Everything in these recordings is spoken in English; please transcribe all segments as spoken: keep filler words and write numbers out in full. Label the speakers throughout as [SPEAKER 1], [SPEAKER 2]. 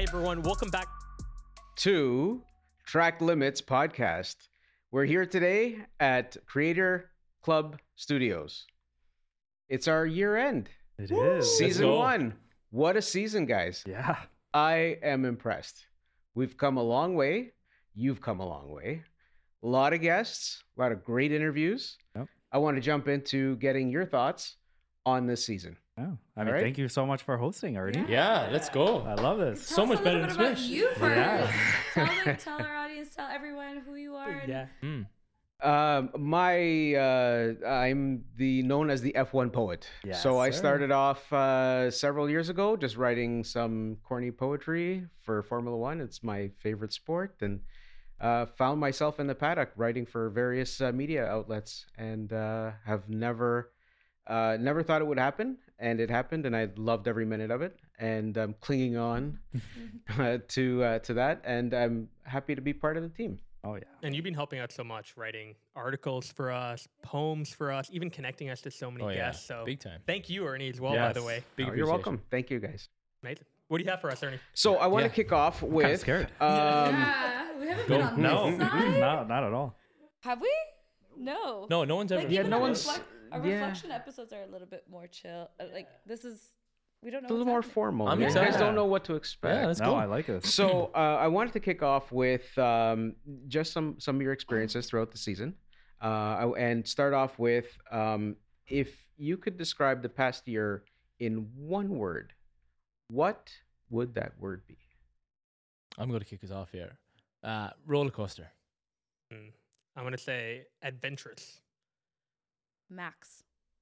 [SPEAKER 1] everyone. Welcome back
[SPEAKER 2] to Track Limits Podcast. We're here today at Creator Club Studios. It's our year end.
[SPEAKER 3] It is.
[SPEAKER 2] Season one. What a season, guys.
[SPEAKER 3] Yeah.
[SPEAKER 2] I am impressed. We've come a long way. You've come a long way. A lot of guests, a lot of great interviews.
[SPEAKER 3] Yep.
[SPEAKER 2] I want to jump into getting your thoughts on this season.
[SPEAKER 3] Oh, I mean,
[SPEAKER 2] right.
[SPEAKER 3] thank you so much for hosting, Artie.
[SPEAKER 4] Yeah, yeah, let's go.
[SPEAKER 3] I love this.
[SPEAKER 4] So much better than
[SPEAKER 5] about
[SPEAKER 4] Swish.
[SPEAKER 5] you first.
[SPEAKER 3] Yeah.
[SPEAKER 5] tell, the, tell our audience, tell everyone who you are. And
[SPEAKER 1] Yeah.
[SPEAKER 4] Mm.
[SPEAKER 2] Um, my uh, I'm the known as the F one poet.
[SPEAKER 3] Yes,
[SPEAKER 2] so I
[SPEAKER 3] sir.
[SPEAKER 2] started off uh, several years ago just writing some corny poetry for Formula One. It's my favorite sport, and uh, found myself in the paddock writing for various uh, media outlets, and uh, have never uh, never thought it would happen, and it happened, and I loved every minute of it, and I'm clinging on uh, to uh, to that, and I'm happy to be part of the team.
[SPEAKER 3] Oh, yeah.
[SPEAKER 1] And you've been helping out so much, writing articles for us, poems for us, even connecting us to so many
[SPEAKER 4] Oh, yeah.
[SPEAKER 1] guests. So
[SPEAKER 4] Big time.
[SPEAKER 1] thank you, Ernie, as well, by the
[SPEAKER 4] Yes.
[SPEAKER 1] way.
[SPEAKER 4] Big
[SPEAKER 2] Oh, you're
[SPEAKER 4] appreciation.
[SPEAKER 2] welcome. Thank you, guys.
[SPEAKER 1] Amazing. What do you have for us, Ernie?
[SPEAKER 2] So I want
[SPEAKER 4] Yeah.
[SPEAKER 2] to kick off
[SPEAKER 3] Kinda
[SPEAKER 2] with
[SPEAKER 3] scared.
[SPEAKER 2] um,
[SPEAKER 5] yeah, we haven't
[SPEAKER 4] Go.
[SPEAKER 5] been on
[SPEAKER 3] No,
[SPEAKER 5] this side.
[SPEAKER 3] no, not at all.
[SPEAKER 5] Have we? No.
[SPEAKER 4] No, no one's ever.
[SPEAKER 5] Like,
[SPEAKER 2] Yeah,
[SPEAKER 5] even
[SPEAKER 2] no
[SPEAKER 5] our,
[SPEAKER 2] one's-
[SPEAKER 5] reflect- our
[SPEAKER 2] yeah.
[SPEAKER 5] reflection episodes are a little bit more chill. Uh, Like this is, we don't know.
[SPEAKER 2] a little
[SPEAKER 5] what's
[SPEAKER 2] more
[SPEAKER 5] happening.
[SPEAKER 2] formal.
[SPEAKER 4] I'm
[SPEAKER 2] you guys
[SPEAKER 4] excited.
[SPEAKER 2] don't know what to expect.
[SPEAKER 4] Yeah, let's
[SPEAKER 3] no,
[SPEAKER 4] go.
[SPEAKER 3] I like this.
[SPEAKER 2] So uh, I wanted to kick off with um, just some some of your experiences throughout the season, uh, I- and start off with um, if you could describe the past year in one word, what would that word be?
[SPEAKER 4] I'm going to kick us off here. Uh, roller coaster.
[SPEAKER 1] Hmm. I'm going to say adventurous.
[SPEAKER 5] Max.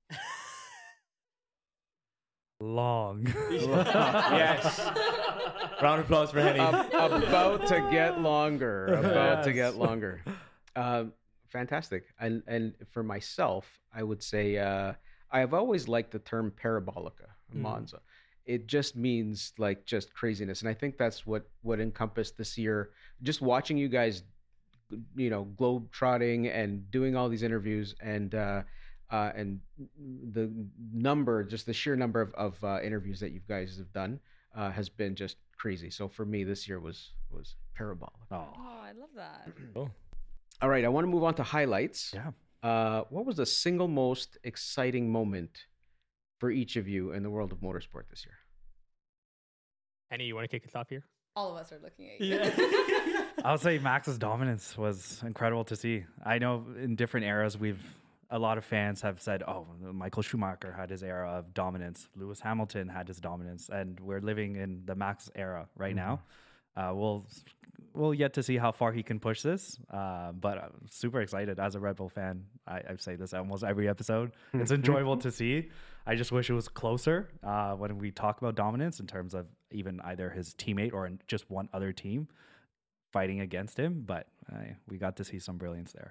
[SPEAKER 3] Long.
[SPEAKER 4] Yes. Round of applause for Henny.
[SPEAKER 2] Ab- about to get longer. About to
[SPEAKER 3] Yes.
[SPEAKER 2] get longer. Um, fantastic. And and for myself, I would say uh, I have always liked the term parabolica,
[SPEAKER 1] Mm.
[SPEAKER 2] Monza. It just means like just craziness, and I think that's what what encompassed this year. Just watching you guys, you know, globe trotting and doing all these interviews, and uh, uh, and the number, just the sheer number of, of uh, interviews that you guys have done uh, has been just crazy. So for me, this year was was parabolic.
[SPEAKER 3] Oh,
[SPEAKER 5] Oh, I love that.
[SPEAKER 4] Oh.
[SPEAKER 2] All right, I want to move on to highlights.
[SPEAKER 3] yeah.
[SPEAKER 2] Uh, what was the single most exciting moment for each of you in the world of motorsport this year?
[SPEAKER 1] Henny, you want to kick us off here?
[SPEAKER 5] All of us are looking at you.
[SPEAKER 3] I would say Max's dominance was incredible to see. I know in different eras, we've a lot of fans have said, "Oh, Michael Schumacher had his era of dominance. Lewis Hamilton had his dominance," and we're living in the Max era right now. Uh, we'll we'll yet to see how far he can push this, uh, but I'm super excited as a Red Bull fan. I, I say this almost every episode. It's enjoyable to see. I just wish it was closer uh, when we talk about dominance in terms of even either his teammate or in just one other team fighting against him. But uh, we got to see some brilliance there.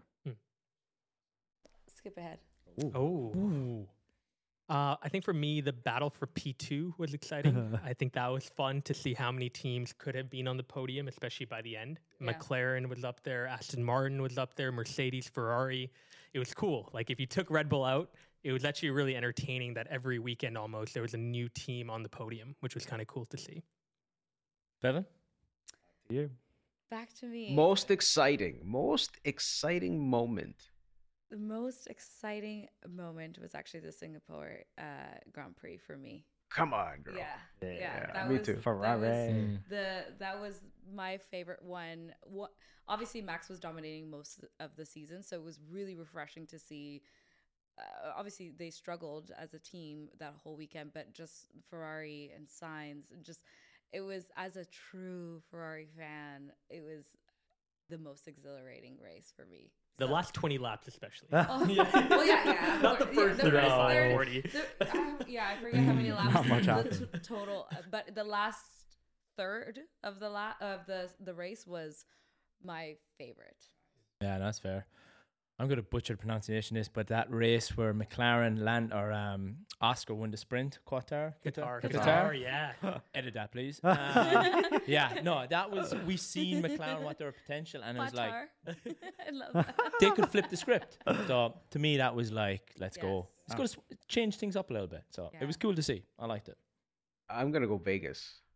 [SPEAKER 5] Skip ahead.
[SPEAKER 1] Oh. Uh, I think for me, the battle for P two was exciting. I think that was fun to see how many teams could have been on the podium, especially by the end.
[SPEAKER 5] Yeah.
[SPEAKER 1] McLaren was up there, Aston Martin was up there, Mercedes, Ferrari. It was cool. Like if you took Red Bull out, it was actually really entertaining that every weekend almost there was a new team on the podium, which was kind of cool to see.
[SPEAKER 4] Bevan?
[SPEAKER 3] You.
[SPEAKER 5] Back to me.
[SPEAKER 2] Most exciting, most exciting moment.
[SPEAKER 5] The most exciting moment was actually the Singapore uh, Grand Prix for me.
[SPEAKER 2] Come on, girl.
[SPEAKER 5] Yeah, yeah,
[SPEAKER 3] Yeah,
[SPEAKER 5] that
[SPEAKER 2] me
[SPEAKER 5] was,
[SPEAKER 2] too.
[SPEAKER 5] That was
[SPEAKER 3] Ferrari.
[SPEAKER 4] Mm.
[SPEAKER 5] the that was my favorite one. What obviously Max was dominating most of the season, so it was really refreshing to see. Uh, obviously, they struggled as a team that whole weekend, but just Ferrari and Sainz, and just it was as a true Ferrari fan, it was the most exhilarating race for me.
[SPEAKER 1] The
[SPEAKER 5] So-
[SPEAKER 1] last twenty laps, especially.
[SPEAKER 5] Oh, well, yeah, yeah.
[SPEAKER 1] Not the
[SPEAKER 5] Yeah,
[SPEAKER 1] first
[SPEAKER 5] the
[SPEAKER 1] thirty,
[SPEAKER 5] first thirty,
[SPEAKER 1] forty.
[SPEAKER 5] the- uh, yeah, I forget how many laps.
[SPEAKER 3] Not much
[SPEAKER 5] the
[SPEAKER 3] happened.
[SPEAKER 5] t- total, uh, but the last third of the la- of the the race was my favorite.
[SPEAKER 4] Yeah, that's fair. I'm going to butcher the pronunciation of this, but that race where McLaren land or um, Oscar won the sprint, Qatar,
[SPEAKER 1] Qatar,
[SPEAKER 5] Qatar.
[SPEAKER 1] Qatar, yeah.
[SPEAKER 4] Edit that, please. Um, yeah, no, that was we seen McLaren what their potential, and it was like
[SPEAKER 5] Qatar. I love that.
[SPEAKER 4] they could flip the script. So to me, that was like, let's go.
[SPEAKER 5] Yes.
[SPEAKER 4] It's going to change things up a little bit. So
[SPEAKER 5] Yeah.
[SPEAKER 4] it was cool to see. I liked it.
[SPEAKER 2] I'm gonna go Vegas.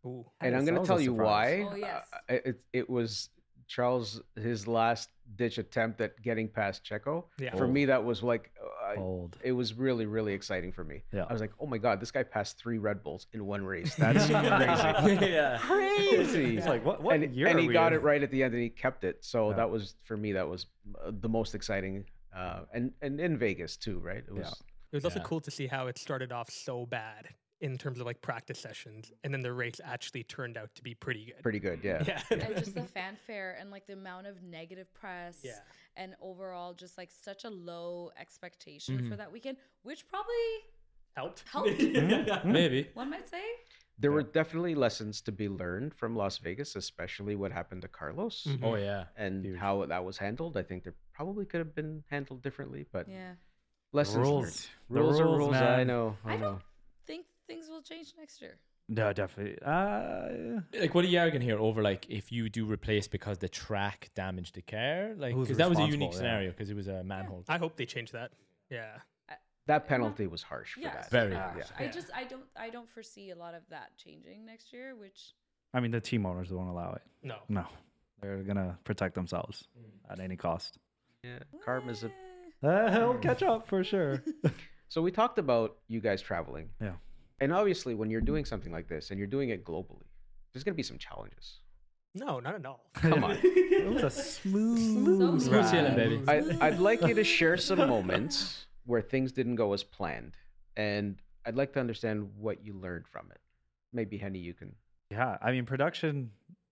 [SPEAKER 1] Ooh.
[SPEAKER 2] and I'm
[SPEAKER 3] That
[SPEAKER 2] going to
[SPEAKER 3] was
[SPEAKER 2] tell
[SPEAKER 3] a
[SPEAKER 2] you
[SPEAKER 3] surprise.
[SPEAKER 2] why.
[SPEAKER 5] Oh, yes.
[SPEAKER 2] Uh, it it was Charles his last ditch attempt at getting past Checo.
[SPEAKER 1] Yeah.
[SPEAKER 2] For
[SPEAKER 3] Oh.
[SPEAKER 2] me, that was like uh, I-
[SPEAKER 3] Bold.
[SPEAKER 2] it was really really exciting for me.
[SPEAKER 3] Yeah.
[SPEAKER 2] I was like, oh my god, this guy passed three Red Bulls in one race. That's crazy.
[SPEAKER 4] yeah.
[SPEAKER 2] Crazy.
[SPEAKER 3] It's like, what- what
[SPEAKER 2] and,
[SPEAKER 3] year
[SPEAKER 2] and
[SPEAKER 3] are
[SPEAKER 2] he
[SPEAKER 3] we
[SPEAKER 2] got
[SPEAKER 3] in?
[SPEAKER 2] it right at the end, and he kept it. So
[SPEAKER 3] Yeah.
[SPEAKER 2] that was for me. That was uh, the most exciting, uh, and and in Vegas too, right? It was.
[SPEAKER 3] Yeah.
[SPEAKER 1] It was also
[SPEAKER 4] Yeah.
[SPEAKER 1] cool to see how it started off so bad in terms of like practice sessions, and then the race actually turned out to be pretty good.
[SPEAKER 2] Pretty good, yeah.
[SPEAKER 1] Yeah.
[SPEAKER 5] And just the fanfare and like the amount of negative press
[SPEAKER 1] Yeah.
[SPEAKER 5] and overall just like such a low expectation
[SPEAKER 4] Mhm.
[SPEAKER 5] for that weekend, which probably
[SPEAKER 1] Helped.
[SPEAKER 5] Helped.
[SPEAKER 4] Maybe.
[SPEAKER 5] one might say.
[SPEAKER 2] There
[SPEAKER 3] Yeah.
[SPEAKER 2] were definitely lessons to be learned from Las Vegas, especially what happened to Carlos
[SPEAKER 1] Mhm.
[SPEAKER 4] Oh yeah.
[SPEAKER 2] and
[SPEAKER 3] Huge.
[SPEAKER 2] how that was handled. I think there probably could have been handled differently, but
[SPEAKER 5] Yeah.
[SPEAKER 2] lessons
[SPEAKER 3] rules.
[SPEAKER 2] learned.
[SPEAKER 3] The
[SPEAKER 2] Rules are
[SPEAKER 3] rules,
[SPEAKER 2] rules. I
[SPEAKER 3] man.
[SPEAKER 2] know. I,
[SPEAKER 5] I
[SPEAKER 2] know.
[SPEAKER 5] don't think things will change next year.
[SPEAKER 3] No, definitely. Uh,
[SPEAKER 4] Like, what are you arguing here over, like, if you do replace because the track damaged the car? Like,
[SPEAKER 3] Who's
[SPEAKER 4] because that was a
[SPEAKER 3] responsible,
[SPEAKER 4] unique
[SPEAKER 3] yeah.
[SPEAKER 4] scenario because it was a manhole.
[SPEAKER 1] I hope they change that. Yeah.
[SPEAKER 2] That penalty was harsh for
[SPEAKER 5] Yeah,
[SPEAKER 2] that.
[SPEAKER 4] Very
[SPEAKER 5] super
[SPEAKER 4] harsh.
[SPEAKER 5] harsh. I
[SPEAKER 1] Yeah.
[SPEAKER 5] just I don't I don't foresee a lot of that changing next year, which
[SPEAKER 3] I mean, the team owners won't allow it.
[SPEAKER 1] No.
[SPEAKER 3] No, they're gonna protect themselves at any cost.
[SPEAKER 2] Yeah, karma's a.
[SPEAKER 5] eh,
[SPEAKER 3] Uh, he'll catch up for sure.
[SPEAKER 2] So we talked about you guys traveling.
[SPEAKER 3] Yeah.
[SPEAKER 2] And obviously, when you're doing something like this and you're doing it globally, there's going to be some challenges.
[SPEAKER 1] No, not at all.
[SPEAKER 2] Come on.
[SPEAKER 3] It was a smooth,
[SPEAKER 5] So
[SPEAKER 4] Smooth
[SPEAKER 3] ride.
[SPEAKER 4] sailing, baby.
[SPEAKER 2] I, I'd like you to share some moments where things didn't go as planned. And I'd like to understand what you learned from it. Maybe, Henny, you can.
[SPEAKER 3] Yeah, I mean, production.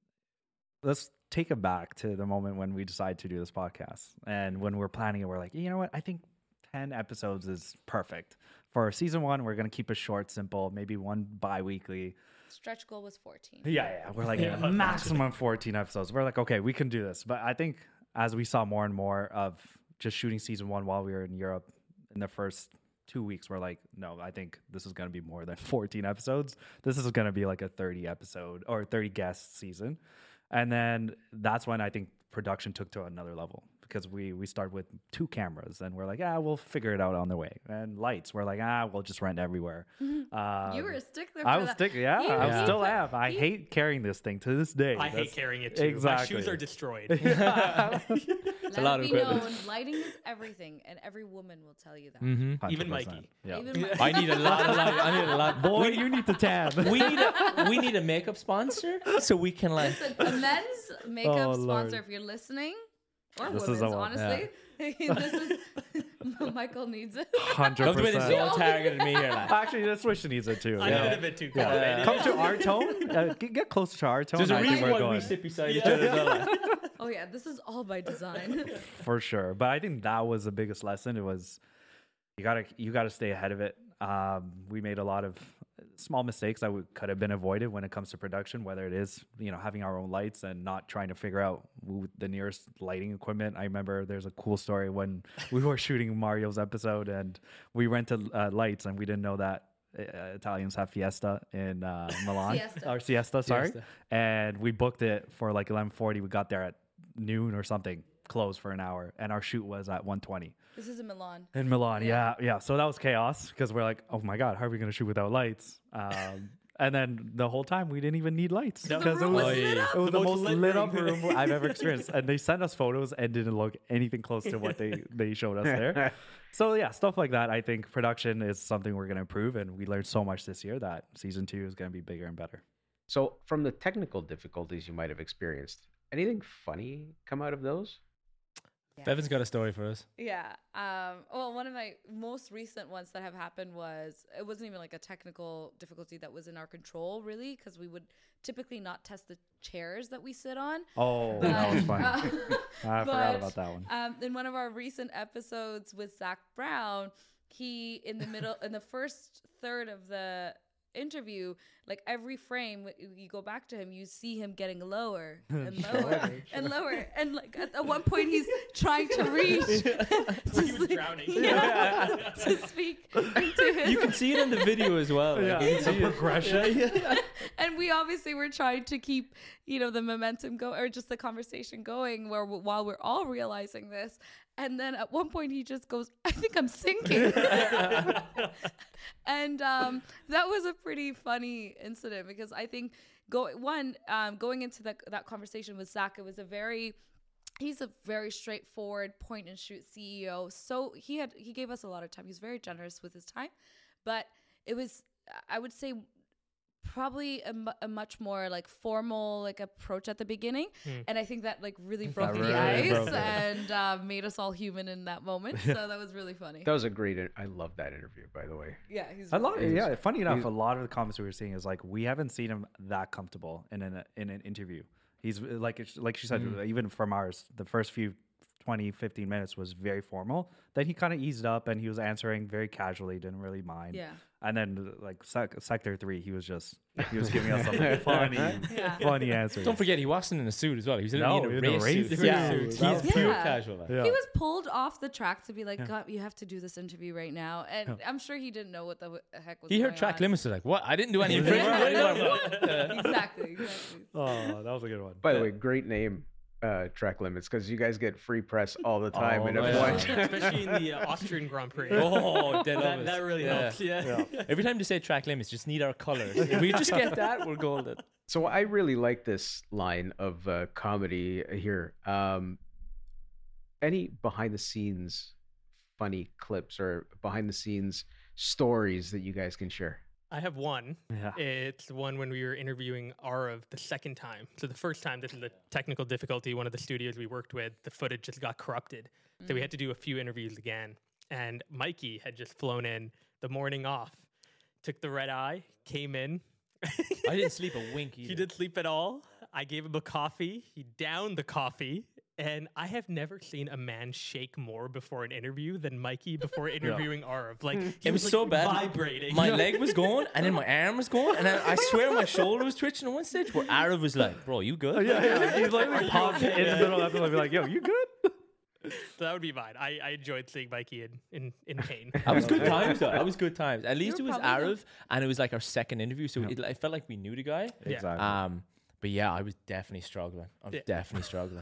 [SPEAKER 3] Let's take it back to the moment when we decided to do this podcast, and when we're planning it, we're like, you know what? I think ten episodes is perfect for season one. We're gonna keep it short, simple, maybe one bi-weekly.
[SPEAKER 5] stretch goal was fourteen.
[SPEAKER 3] Yeah, yeah. We're like
[SPEAKER 1] Yeah.
[SPEAKER 3] maximum fourteen episodes. We're like, okay, we can do this. But I think as we saw more and more of just shooting season one while we were in Europe in the first two weeks, we're like, no, I think this is going to be more than fourteen episodes. This is going to be like a thirty episode or thirty guest season. And then that's when I think production took to another level, because we we started with two cameras and we're like, ah, we'll figure it out on the way. And lights, we're like, ah, we'll just rent everywhere. Um,
[SPEAKER 5] You were a stickler for
[SPEAKER 3] I was
[SPEAKER 5] that.
[SPEAKER 3] sticking, yeah,
[SPEAKER 5] He-
[SPEAKER 3] I
[SPEAKER 5] he
[SPEAKER 3] still
[SPEAKER 5] put-
[SPEAKER 3] am. I
[SPEAKER 5] he-
[SPEAKER 3] hate carrying this thing to this day.
[SPEAKER 1] I hate
[SPEAKER 3] That's-
[SPEAKER 1] carrying it too.
[SPEAKER 3] Exactly.
[SPEAKER 1] My shoes are destroyed.
[SPEAKER 5] Let
[SPEAKER 4] a lot
[SPEAKER 5] it
[SPEAKER 4] of
[SPEAKER 5] be
[SPEAKER 4] equipment.
[SPEAKER 5] known, lighting is everything, and every woman will tell you that.
[SPEAKER 4] Mm-hmm.
[SPEAKER 1] Even
[SPEAKER 3] one hundred percent.
[SPEAKER 1] Mikey.
[SPEAKER 3] Yeah.
[SPEAKER 5] Even my-
[SPEAKER 4] I need a lot of light. I need a lot.
[SPEAKER 3] Boy, you need to tan.
[SPEAKER 4] we need a we need a makeup sponsor so we can like.
[SPEAKER 5] Listen, a men's makeup
[SPEAKER 3] Oh,
[SPEAKER 5] sponsor,
[SPEAKER 3] Lord.
[SPEAKER 5] if you're listening, or
[SPEAKER 3] This is
[SPEAKER 5] women's,
[SPEAKER 3] the one,
[SPEAKER 5] honestly. this is Michael needs it.
[SPEAKER 3] Hundred
[SPEAKER 4] Love the way this is all
[SPEAKER 3] percent.
[SPEAKER 4] targeted me here. Like.
[SPEAKER 3] Actually, the Switch needs it too.
[SPEAKER 1] I
[SPEAKER 3] yeah.
[SPEAKER 1] need it a bit too.
[SPEAKER 3] Yeah.
[SPEAKER 1] complicated.
[SPEAKER 3] Come to our tone. Uh, get, get closer to our tone.
[SPEAKER 4] There's a
[SPEAKER 3] I think
[SPEAKER 4] reason
[SPEAKER 3] we're
[SPEAKER 4] why
[SPEAKER 3] going
[SPEAKER 4] we sit beside each
[SPEAKER 1] Yeah.
[SPEAKER 4] other. as well, like.
[SPEAKER 5] Oh yeah, this is all by design.
[SPEAKER 3] for sure. But I think that was the biggest lesson. It was you gotta you gotta stay ahead of it. Um, we made a lot of small mistakes that would, could have been avoided when it comes to production, whether it is, you know, having our own lights and not trying to figure out who- the nearest lighting equipment. I remember there's a cool story when we were shooting Mario's episode and we rented uh, lights and we didn't know that uh, Italians have Fiesta in uh, Milan
[SPEAKER 5] Siesta.
[SPEAKER 3] or Siesta, sorry.
[SPEAKER 4] Siesta.
[SPEAKER 3] And we booked it for like eleven forty. We got there at noon or something, closed for an hour, and our shoot was at one twenty.
[SPEAKER 5] This is in Milan.
[SPEAKER 3] In Milan, yeah,
[SPEAKER 5] Yeah.
[SPEAKER 3] yeah. So that was chaos because we're like, oh my god, how are we gonna shoot without lights? Um, and then the whole time we didn't even need lights
[SPEAKER 1] The
[SPEAKER 3] because it
[SPEAKER 5] room
[SPEAKER 3] was
[SPEAKER 5] was lit up.
[SPEAKER 3] it was the,
[SPEAKER 1] The
[SPEAKER 3] most
[SPEAKER 1] most
[SPEAKER 3] lit,
[SPEAKER 1] lit
[SPEAKER 3] up
[SPEAKER 1] room.
[SPEAKER 3] room I've ever experienced. And they sent us photos and didn't look anything close to what they they showed us there. So yeah, stuff like that. I think production is something we're gonna improve, and we learned so much this year that season two is gonna be bigger and better.
[SPEAKER 2] So, from the technical difficulties you might have experienced, anything funny come out of those?
[SPEAKER 4] Bevan's got a story for us.
[SPEAKER 5] Yeah. Um, well, one of my most recent ones that have happened was it wasn't even like a technical difficulty that was in our control, really, because we would typically not test the chairs that we sit on.
[SPEAKER 3] Oh, that was fun.
[SPEAKER 5] Uh,
[SPEAKER 3] I forgot
[SPEAKER 5] but,
[SPEAKER 3] about that one.
[SPEAKER 5] Um, in one of our recent episodes with Zach Brown, he in the middle, in the first third of the interview, like every frame, w- you go back to him, you see him getting lower and lower and lower, and like at, at one point he's trying to reach to,
[SPEAKER 1] He was
[SPEAKER 5] speak-
[SPEAKER 1] drowning.
[SPEAKER 5] yeah, to speak into his.
[SPEAKER 4] You can see it in the video as well. Like,
[SPEAKER 3] Yeah,
[SPEAKER 4] you can
[SPEAKER 3] the
[SPEAKER 4] see it.
[SPEAKER 3] progression.
[SPEAKER 5] And we obviously were trying to keep, you know, the momentum go or just the conversation going where while we're all realizing this. And then at one point he just goes, I think I'm sinking. And um, that was a pretty funny incident because I think go one um, going into that that conversation with Zach, it was a very he's a very straightforward point and shoot C E O. So he had he gave us a lot of time. He was very generous with his time, but it was I would say probably a, mu- a much more like formal like approach at the beginning,
[SPEAKER 1] Hmm.
[SPEAKER 5] and I think that like really broke
[SPEAKER 3] That
[SPEAKER 5] the
[SPEAKER 3] really
[SPEAKER 5] ice
[SPEAKER 3] broke it.
[SPEAKER 5] and uh, made us all human in that moment. So that was really funny.
[SPEAKER 2] That was a great. in- I love that interview, by the way.
[SPEAKER 5] Yeah, he's
[SPEAKER 3] A lot,
[SPEAKER 5] really-
[SPEAKER 3] yeah. Funny enough,
[SPEAKER 2] he's-
[SPEAKER 3] a lot of the comments we were seeing is like we haven't seen him that comfortable in an in an interview. He's like it's- like she said, even from ours, the first few twenty, fifteen minutes was very formal. Then he kind of eased up and he was answering very casually, didn't really mind.
[SPEAKER 5] Yeah.
[SPEAKER 3] And then like sec- sector three, he was just he was giving us some funny,
[SPEAKER 5] Yeah.
[SPEAKER 3] funny answers.
[SPEAKER 4] Don't forget, he wasn't in a suit as well. He was in,
[SPEAKER 3] No,
[SPEAKER 4] in a
[SPEAKER 3] in a
[SPEAKER 4] race,
[SPEAKER 3] race
[SPEAKER 4] suit.
[SPEAKER 3] suit.
[SPEAKER 4] Yeah,
[SPEAKER 3] That
[SPEAKER 4] he's
[SPEAKER 3] was
[SPEAKER 4] pure
[SPEAKER 5] Yeah.
[SPEAKER 4] casual. Like.
[SPEAKER 3] Yeah.
[SPEAKER 5] He was pulled off the track to be like, God, you have to do this interview right now. And I'm sure he didn't know what the w- heck was
[SPEAKER 4] He
[SPEAKER 5] going
[SPEAKER 4] heard track
[SPEAKER 5] on.
[SPEAKER 4] limits. Was like, what? I didn't do any
[SPEAKER 5] Yeah,
[SPEAKER 4] infringement.
[SPEAKER 5] I
[SPEAKER 4] What?
[SPEAKER 5] know,
[SPEAKER 4] What?
[SPEAKER 5] what? exactly, exactly.
[SPEAKER 3] Oh, that was a good one.
[SPEAKER 2] By the way, great name, uh, Track Limits, because you guys get free press all the time
[SPEAKER 3] Oh,
[SPEAKER 2] in
[SPEAKER 3] yeah.
[SPEAKER 2] F one.
[SPEAKER 1] Especially in the uh, Austrian Grand Prix.
[SPEAKER 4] Oh, dead
[SPEAKER 1] that,
[SPEAKER 4] obvious.
[SPEAKER 1] that really
[SPEAKER 4] Yeah.
[SPEAKER 1] helps. Yeah.
[SPEAKER 4] Every time they say track limits, just need our colors. If we just get that, we're golden.
[SPEAKER 2] So I really like this line of uh, comedy here. Um, any behind the scenes funny clips or behind the scenes stories that you guys can share?
[SPEAKER 1] I have one.
[SPEAKER 3] Yeah.
[SPEAKER 1] It's the one when we were interviewing Arav the second time. So the first time, this is a technical difficulty. One of the studios we worked with, the footage just got corrupted. So we had to do a few interviews again. And Mikey had just flown in the morning off, took the red eye, came in.
[SPEAKER 4] I didn't sleep a wink either.
[SPEAKER 1] He didn't sleep at all. I gave him a coffee. He downed the coffee. And I have never seen a man shake more before an interview than Mikey before interviewing Arav. Like he
[SPEAKER 4] It was
[SPEAKER 1] like,
[SPEAKER 4] so bad.
[SPEAKER 1] vibrating.
[SPEAKER 4] My leg was going, and then my arm was going, and then I swear my shoulder was twitching at one stage. Where Arav was like, "Bro, you good?"
[SPEAKER 3] yeah, yeah. He's like popped in the middle of it and be like, "Yo, you good?"
[SPEAKER 1] So that would be mine. I, I enjoyed seeing Mikey in, in, in pain.
[SPEAKER 4] That was good times, though. That was good times. At least it
[SPEAKER 5] were
[SPEAKER 4] was
[SPEAKER 5] probably
[SPEAKER 4] Arav, and it was like our second interview, so it, it felt like we knew the guy.
[SPEAKER 1] Yeah.
[SPEAKER 3] Exactly.
[SPEAKER 4] Um, but yeah, I was definitely struggling. I was
[SPEAKER 1] Yeah.
[SPEAKER 4] definitely struggling.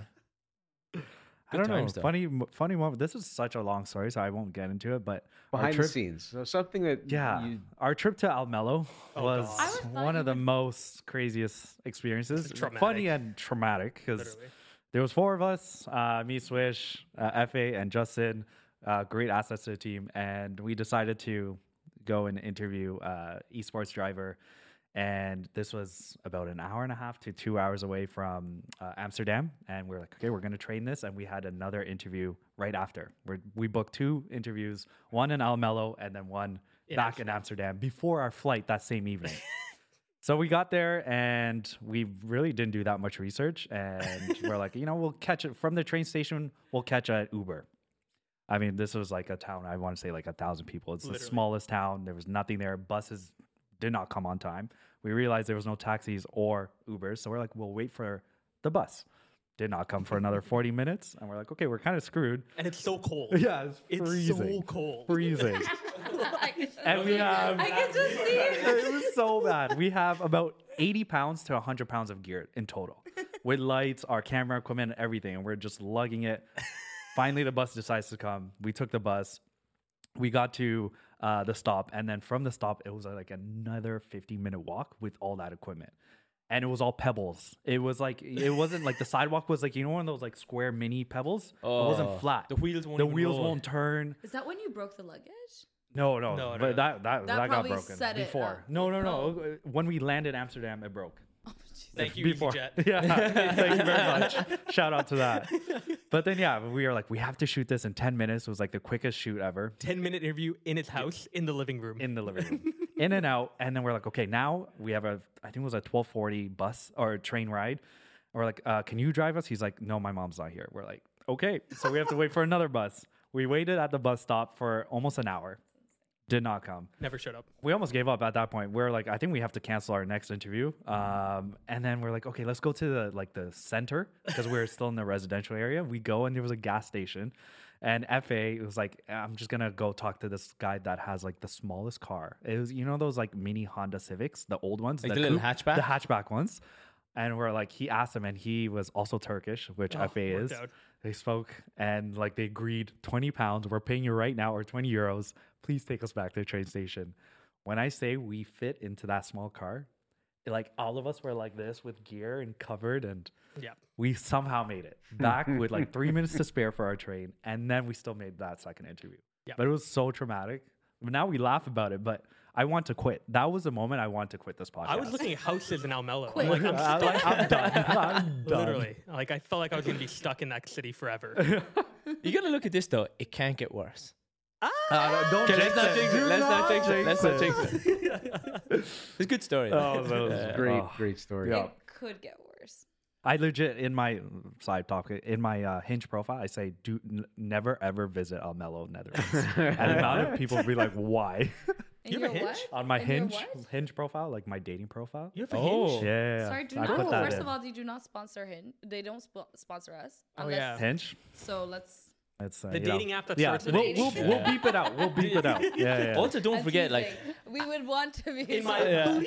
[SPEAKER 3] I don't know.
[SPEAKER 4] times, though.
[SPEAKER 3] Funny, funny moment. This is such a long story, so I won't get into it. But our
[SPEAKER 2] Behind
[SPEAKER 3] trip,
[SPEAKER 2] the scenes. So something that
[SPEAKER 3] yeah,
[SPEAKER 2] you,
[SPEAKER 3] our trip to Almelo
[SPEAKER 1] Oh,
[SPEAKER 3] was
[SPEAKER 1] God. I
[SPEAKER 5] would thought
[SPEAKER 3] one
[SPEAKER 5] you
[SPEAKER 3] of the
[SPEAKER 5] would-
[SPEAKER 3] most craziest experiences.
[SPEAKER 1] It's traumatic.
[SPEAKER 3] Funny and traumatic because
[SPEAKER 1] Literally.
[SPEAKER 3] there was four of us: uh, me, Swish, uh, F A, and Justin. Uh, great assets to the team, and we decided to go and interview uh, esports driver. And this was about an hour and a half to two hours away from uh, Amsterdam. And we're like, okay, we're going to train this. And we had another interview right after. We're, we booked two interviews, one in Almelo and then one
[SPEAKER 1] In
[SPEAKER 3] back in Amsterdam before our flight that same evening. So we got there and we really didn't do that much research. And we're like, you know, we'll catch it from the train station. We'll catch an Uber. I mean, this was like a town, I want to say like a thousand people. It's the
[SPEAKER 1] Literally.
[SPEAKER 3] smallest town. There was nothing there. Buses did not come on time. We realized there was no taxis or Ubers. So we're like, we'll wait for the bus. Did not come for another forty minutes. And we're like, okay, we're kind of screwed.
[SPEAKER 1] And it's so cold.
[SPEAKER 3] Yeah, it's
[SPEAKER 1] It's
[SPEAKER 3] freezing.
[SPEAKER 1] so cold.
[SPEAKER 3] Freezing.
[SPEAKER 5] I
[SPEAKER 3] And we have,
[SPEAKER 5] can just see it.
[SPEAKER 3] it was so bad. We have about eighty pounds to one hundred pounds of gear in total with lights, our camera equipment, and everything. And we're just lugging it. Finally, the bus decides to come. We took the bus. We got to uh, the stop. And then from the stop, it was uh, like another fifty minute walk with all that equipment. And it was all pebbles. It was like, it wasn't like the sidewalk was like, you know, one of those like square mini pebbles? it
[SPEAKER 4] Oh,
[SPEAKER 3] wasn't flat.
[SPEAKER 4] the wheels won't
[SPEAKER 3] The
[SPEAKER 4] even
[SPEAKER 3] wheels
[SPEAKER 4] roll.
[SPEAKER 3] won't turn.
[SPEAKER 5] Is that when you broke the luggage?
[SPEAKER 3] No, no,
[SPEAKER 1] No, no,
[SPEAKER 3] but
[SPEAKER 1] no.
[SPEAKER 3] that that,
[SPEAKER 5] That
[SPEAKER 3] that got
[SPEAKER 5] probably
[SPEAKER 3] broken
[SPEAKER 5] set it
[SPEAKER 3] before.
[SPEAKER 5] up.
[SPEAKER 3] No, no, no. When we landed Amsterdam, it broke.
[SPEAKER 5] Oh, jeez.
[SPEAKER 1] Thank you,
[SPEAKER 3] Before.
[SPEAKER 1] EasyJet.
[SPEAKER 3] Yeah, thank you very much. Shout out to that. But then yeah, we were like, we have to shoot this in ten minutes. It was like the quickest shoot ever
[SPEAKER 1] ten minute interview in his house in the living room.
[SPEAKER 3] in the living room, in and out. And then we're like, okay, now we have a, I think it was a twelve forty bus or train ride. And we're like, uh, can you drive us? He's like, no, my mom's not here. We're like, okay, so we have to wait for another bus. We waited at the bus stop for almost an hour. Did not come.
[SPEAKER 1] Never showed up.
[SPEAKER 3] We almost gave up at that point. We're like, I think we have to cancel our next interview. Um, and then we're like, okay, let's go to the like the center because we're still in the residential area. We go and there was a gas station, and F A was like, I'm just gonna go talk to this guy that has like the smallest car. It was, you know, those like mini Honda Civics, the old ones,
[SPEAKER 4] Like the little
[SPEAKER 3] coupe-
[SPEAKER 4] hatchback?
[SPEAKER 3] the hatchback ones. And we're like, he asked him, and he was also Turkish, which
[SPEAKER 1] Oh,
[SPEAKER 3] F A
[SPEAKER 1] worked
[SPEAKER 3] is.
[SPEAKER 1] out.
[SPEAKER 3] They spoke and like they agreed twenty pounds. We're paying you right now or twenty euros. Please take us back to the train station. When I say we fit into that small car, like all of us were like this with gear and covered, and
[SPEAKER 1] Yeah.
[SPEAKER 3] we somehow made it back with like three minutes to spare for our train, and then we still made that second interview.
[SPEAKER 1] Yeah.
[SPEAKER 3] But it was so traumatic. Now we laugh about it, but I want to quit. That was the moment I want to quit this podcast.
[SPEAKER 1] I was looking at houses in Almelo.
[SPEAKER 5] Quit.
[SPEAKER 1] I'm like, I'm
[SPEAKER 3] I'm,
[SPEAKER 1] stuck.
[SPEAKER 3] I'm done. I'm done.
[SPEAKER 1] Literally. Like, I felt like I was going to be stuck in that city forever.
[SPEAKER 4] You got to look at this though. It can't get worse.
[SPEAKER 3] Uh, no, don't
[SPEAKER 4] Okay, let's
[SPEAKER 3] jinx
[SPEAKER 4] not
[SPEAKER 3] it.
[SPEAKER 4] jinx it.
[SPEAKER 3] Do
[SPEAKER 4] Let's not jinx it. Let's not
[SPEAKER 3] jinx
[SPEAKER 4] jinx it. It's a good story.
[SPEAKER 3] Oh, that was
[SPEAKER 4] Yeah.
[SPEAKER 2] Great,
[SPEAKER 3] Oh.
[SPEAKER 2] great story.
[SPEAKER 3] Yeah.
[SPEAKER 5] It could get worse.
[SPEAKER 3] I legit in my side topic in my uh, Hinge profile, I say do n- never ever visit Almelo, Netherlands. And the amount of people be like, why?
[SPEAKER 5] In
[SPEAKER 1] You have a
[SPEAKER 5] your
[SPEAKER 1] Hinge?
[SPEAKER 5] what?
[SPEAKER 3] On my
[SPEAKER 5] In your
[SPEAKER 3] Hinge
[SPEAKER 5] what?
[SPEAKER 3] Hinge profile, like my dating profile.
[SPEAKER 1] You have a
[SPEAKER 4] Oh.
[SPEAKER 1] hinge?
[SPEAKER 3] Yeah,
[SPEAKER 5] Sorry, do
[SPEAKER 3] I
[SPEAKER 5] not.
[SPEAKER 3] put that
[SPEAKER 5] First
[SPEAKER 3] in.
[SPEAKER 5] of all, they do not sponsor Hinge. They don't sp- sponsor us.
[SPEAKER 1] Oh,
[SPEAKER 5] Unless,
[SPEAKER 1] yeah.
[SPEAKER 3] Hinge.
[SPEAKER 5] So let's.
[SPEAKER 3] It's uh,
[SPEAKER 1] The
[SPEAKER 3] you know.
[SPEAKER 1] dating app that
[SPEAKER 3] Yeah,
[SPEAKER 1] starts with
[SPEAKER 3] we'll,
[SPEAKER 1] H.
[SPEAKER 3] we'll,
[SPEAKER 5] Yeah.
[SPEAKER 3] we'll beep it out. We'll beep it out. Yeah, yeah.
[SPEAKER 4] Also, don't
[SPEAKER 5] I'm
[SPEAKER 4] forget, like,
[SPEAKER 5] teasing. we would want to be
[SPEAKER 1] In my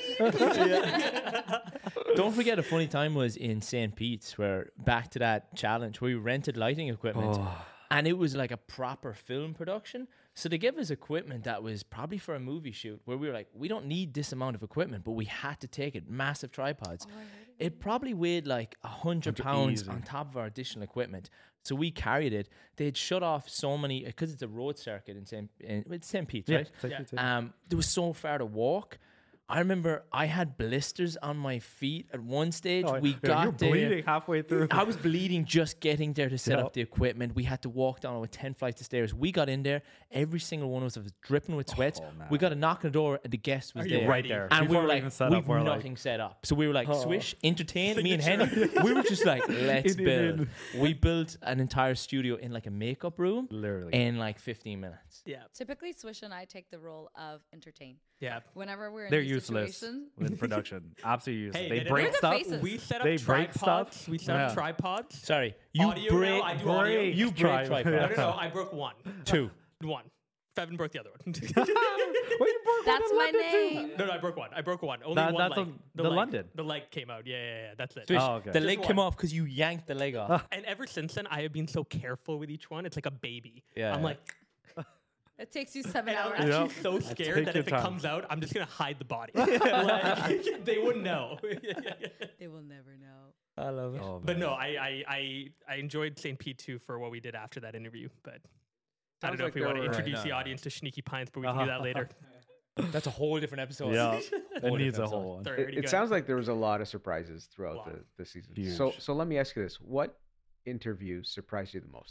[SPEAKER 4] don't forget a funny time was in Saint Pete's, where back to that challenge where we rented lighting equipment,
[SPEAKER 3] Oh.
[SPEAKER 4] and it was like a proper film production. So they gave us equipment that was probably for a movie shoot, where we were like, we don't need this amount of equipment, but we had to take it. Massive tripods. It probably weighed like a hundred pounds
[SPEAKER 3] Easy.
[SPEAKER 4] on top of our additional equipment. So we carried it. They'd shut off so many because it's a road circuit in Saint in, it's Saint Pete's,
[SPEAKER 3] Yeah,
[SPEAKER 4] right?
[SPEAKER 3] take
[SPEAKER 1] Yeah.
[SPEAKER 3] it, take it.
[SPEAKER 4] Um, there was so far to walk. I remember I had blisters on my feet at one stage.
[SPEAKER 3] Oh,
[SPEAKER 4] we
[SPEAKER 3] yeah,
[SPEAKER 4] got
[SPEAKER 3] you're
[SPEAKER 4] there.
[SPEAKER 3] bleeding halfway through.
[SPEAKER 4] I was bleeding just getting there to set
[SPEAKER 3] Yeah.
[SPEAKER 4] up the equipment. We had to walk down with ten flights of stairs. We got in there. Every single one of us was dripping with sweat.
[SPEAKER 3] Oh, man.
[SPEAKER 4] we got a knock on the door, and the guest was
[SPEAKER 1] Are you
[SPEAKER 4] there.
[SPEAKER 3] right there.
[SPEAKER 4] And we
[SPEAKER 3] Before
[SPEAKER 4] were
[SPEAKER 3] we
[SPEAKER 4] like,
[SPEAKER 3] even set
[SPEAKER 4] we've
[SPEAKER 3] up, we're like-
[SPEAKER 4] nothing set up. So we were like,
[SPEAKER 3] Oh.
[SPEAKER 4] swish, entertain, me and Henry.
[SPEAKER 1] Signature.
[SPEAKER 4] We were just like, let's
[SPEAKER 3] In, in,
[SPEAKER 4] build. We built an entire studio in like a makeup room
[SPEAKER 3] Literally.
[SPEAKER 4] in like fifteen minutes.
[SPEAKER 1] Yeah.
[SPEAKER 5] Typically, Swish and I take the role of entertain.
[SPEAKER 1] Yeah.
[SPEAKER 5] Whenever we're in
[SPEAKER 3] They're
[SPEAKER 5] these
[SPEAKER 3] useless
[SPEAKER 5] situations,
[SPEAKER 3] in production. Absolutely useless.
[SPEAKER 1] Hey,
[SPEAKER 3] they
[SPEAKER 1] they did
[SPEAKER 3] break
[SPEAKER 5] We're the
[SPEAKER 3] stuff.
[SPEAKER 5] faces.
[SPEAKER 1] We set up
[SPEAKER 3] They break
[SPEAKER 1] tripods.
[SPEAKER 3] stuff.
[SPEAKER 1] We set up
[SPEAKER 3] Yeah.
[SPEAKER 1] tripods.
[SPEAKER 4] Sorry, you
[SPEAKER 1] Audio
[SPEAKER 4] break.
[SPEAKER 1] now, I do audio.
[SPEAKER 3] break
[SPEAKER 4] You break
[SPEAKER 3] tri-
[SPEAKER 4] tripod.
[SPEAKER 1] No, no, no. I broke one.
[SPEAKER 4] Two.
[SPEAKER 1] One. Feven broke the other one.
[SPEAKER 3] Wait, you broke
[SPEAKER 5] that's
[SPEAKER 3] one in
[SPEAKER 5] my
[SPEAKER 3] London too?
[SPEAKER 5] name.
[SPEAKER 1] No, no, I broke one. I broke one. Only
[SPEAKER 3] That-
[SPEAKER 1] one
[SPEAKER 3] that's
[SPEAKER 1] leg.
[SPEAKER 3] a-
[SPEAKER 1] the
[SPEAKER 3] the
[SPEAKER 1] leg.
[SPEAKER 3] London.
[SPEAKER 1] The leg came out. Yeah, yeah, yeah. That's it.
[SPEAKER 4] Swish,
[SPEAKER 3] Oh, okay.
[SPEAKER 4] The
[SPEAKER 1] Just
[SPEAKER 4] leg
[SPEAKER 1] one.
[SPEAKER 4] came off because you yanked the leg off.
[SPEAKER 1] And ever since then, I have been so careful with each one. It's like a baby.
[SPEAKER 4] Yeah,
[SPEAKER 1] I'm
[SPEAKER 4] yeah.
[SPEAKER 1] like,
[SPEAKER 5] It takes you seven
[SPEAKER 1] and I'm
[SPEAKER 5] hours.
[SPEAKER 1] actually
[SPEAKER 3] Yep.
[SPEAKER 1] so
[SPEAKER 3] Take
[SPEAKER 1] scared that
[SPEAKER 3] your
[SPEAKER 1] if it
[SPEAKER 3] time.
[SPEAKER 1] comes out, I'm just gonna hide the body. Like, they wouldn't know.
[SPEAKER 5] They will never know.
[SPEAKER 4] I love it.
[SPEAKER 3] Oh,
[SPEAKER 1] But
[SPEAKER 3] man.
[SPEAKER 1] no, I, I, I, I enjoyed Saint Pete too for what we did after that interview. But I don't
[SPEAKER 2] Sounds
[SPEAKER 1] know
[SPEAKER 2] like
[SPEAKER 1] if we
[SPEAKER 2] there
[SPEAKER 1] want to
[SPEAKER 2] were-
[SPEAKER 1] introduce
[SPEAKER 4] Right,
[SPEAKER 1] the
[SPEAKER 4] no, no.
[SPEAKER 1] audience to Sneaky Pints, but we can do that later.
[SPEAKER 4] That's a whole different episode.
[SPEAKER 3] Yeah, it
[SPEAKER 4] Whole
[SPEAKER 3] needs a
[SPEAKER 4] different
[SPEAKER 3] whole one.
[SPEAKER 1] Sorry,
[SPEAKER 2] It,
[SPEAKER 1] already
[SPEAKER 2] it
[SPEAKER 1] good.
[SPEAKER 2] sounds like there was a lot of surprises throughout
[SPEAKER 1] Lot.
[SPEAKER 2] the, the season. So,
[SPEAKER 3] Huge.
[SPEAKER 2] so let me ask you this: what interview surprised you the most?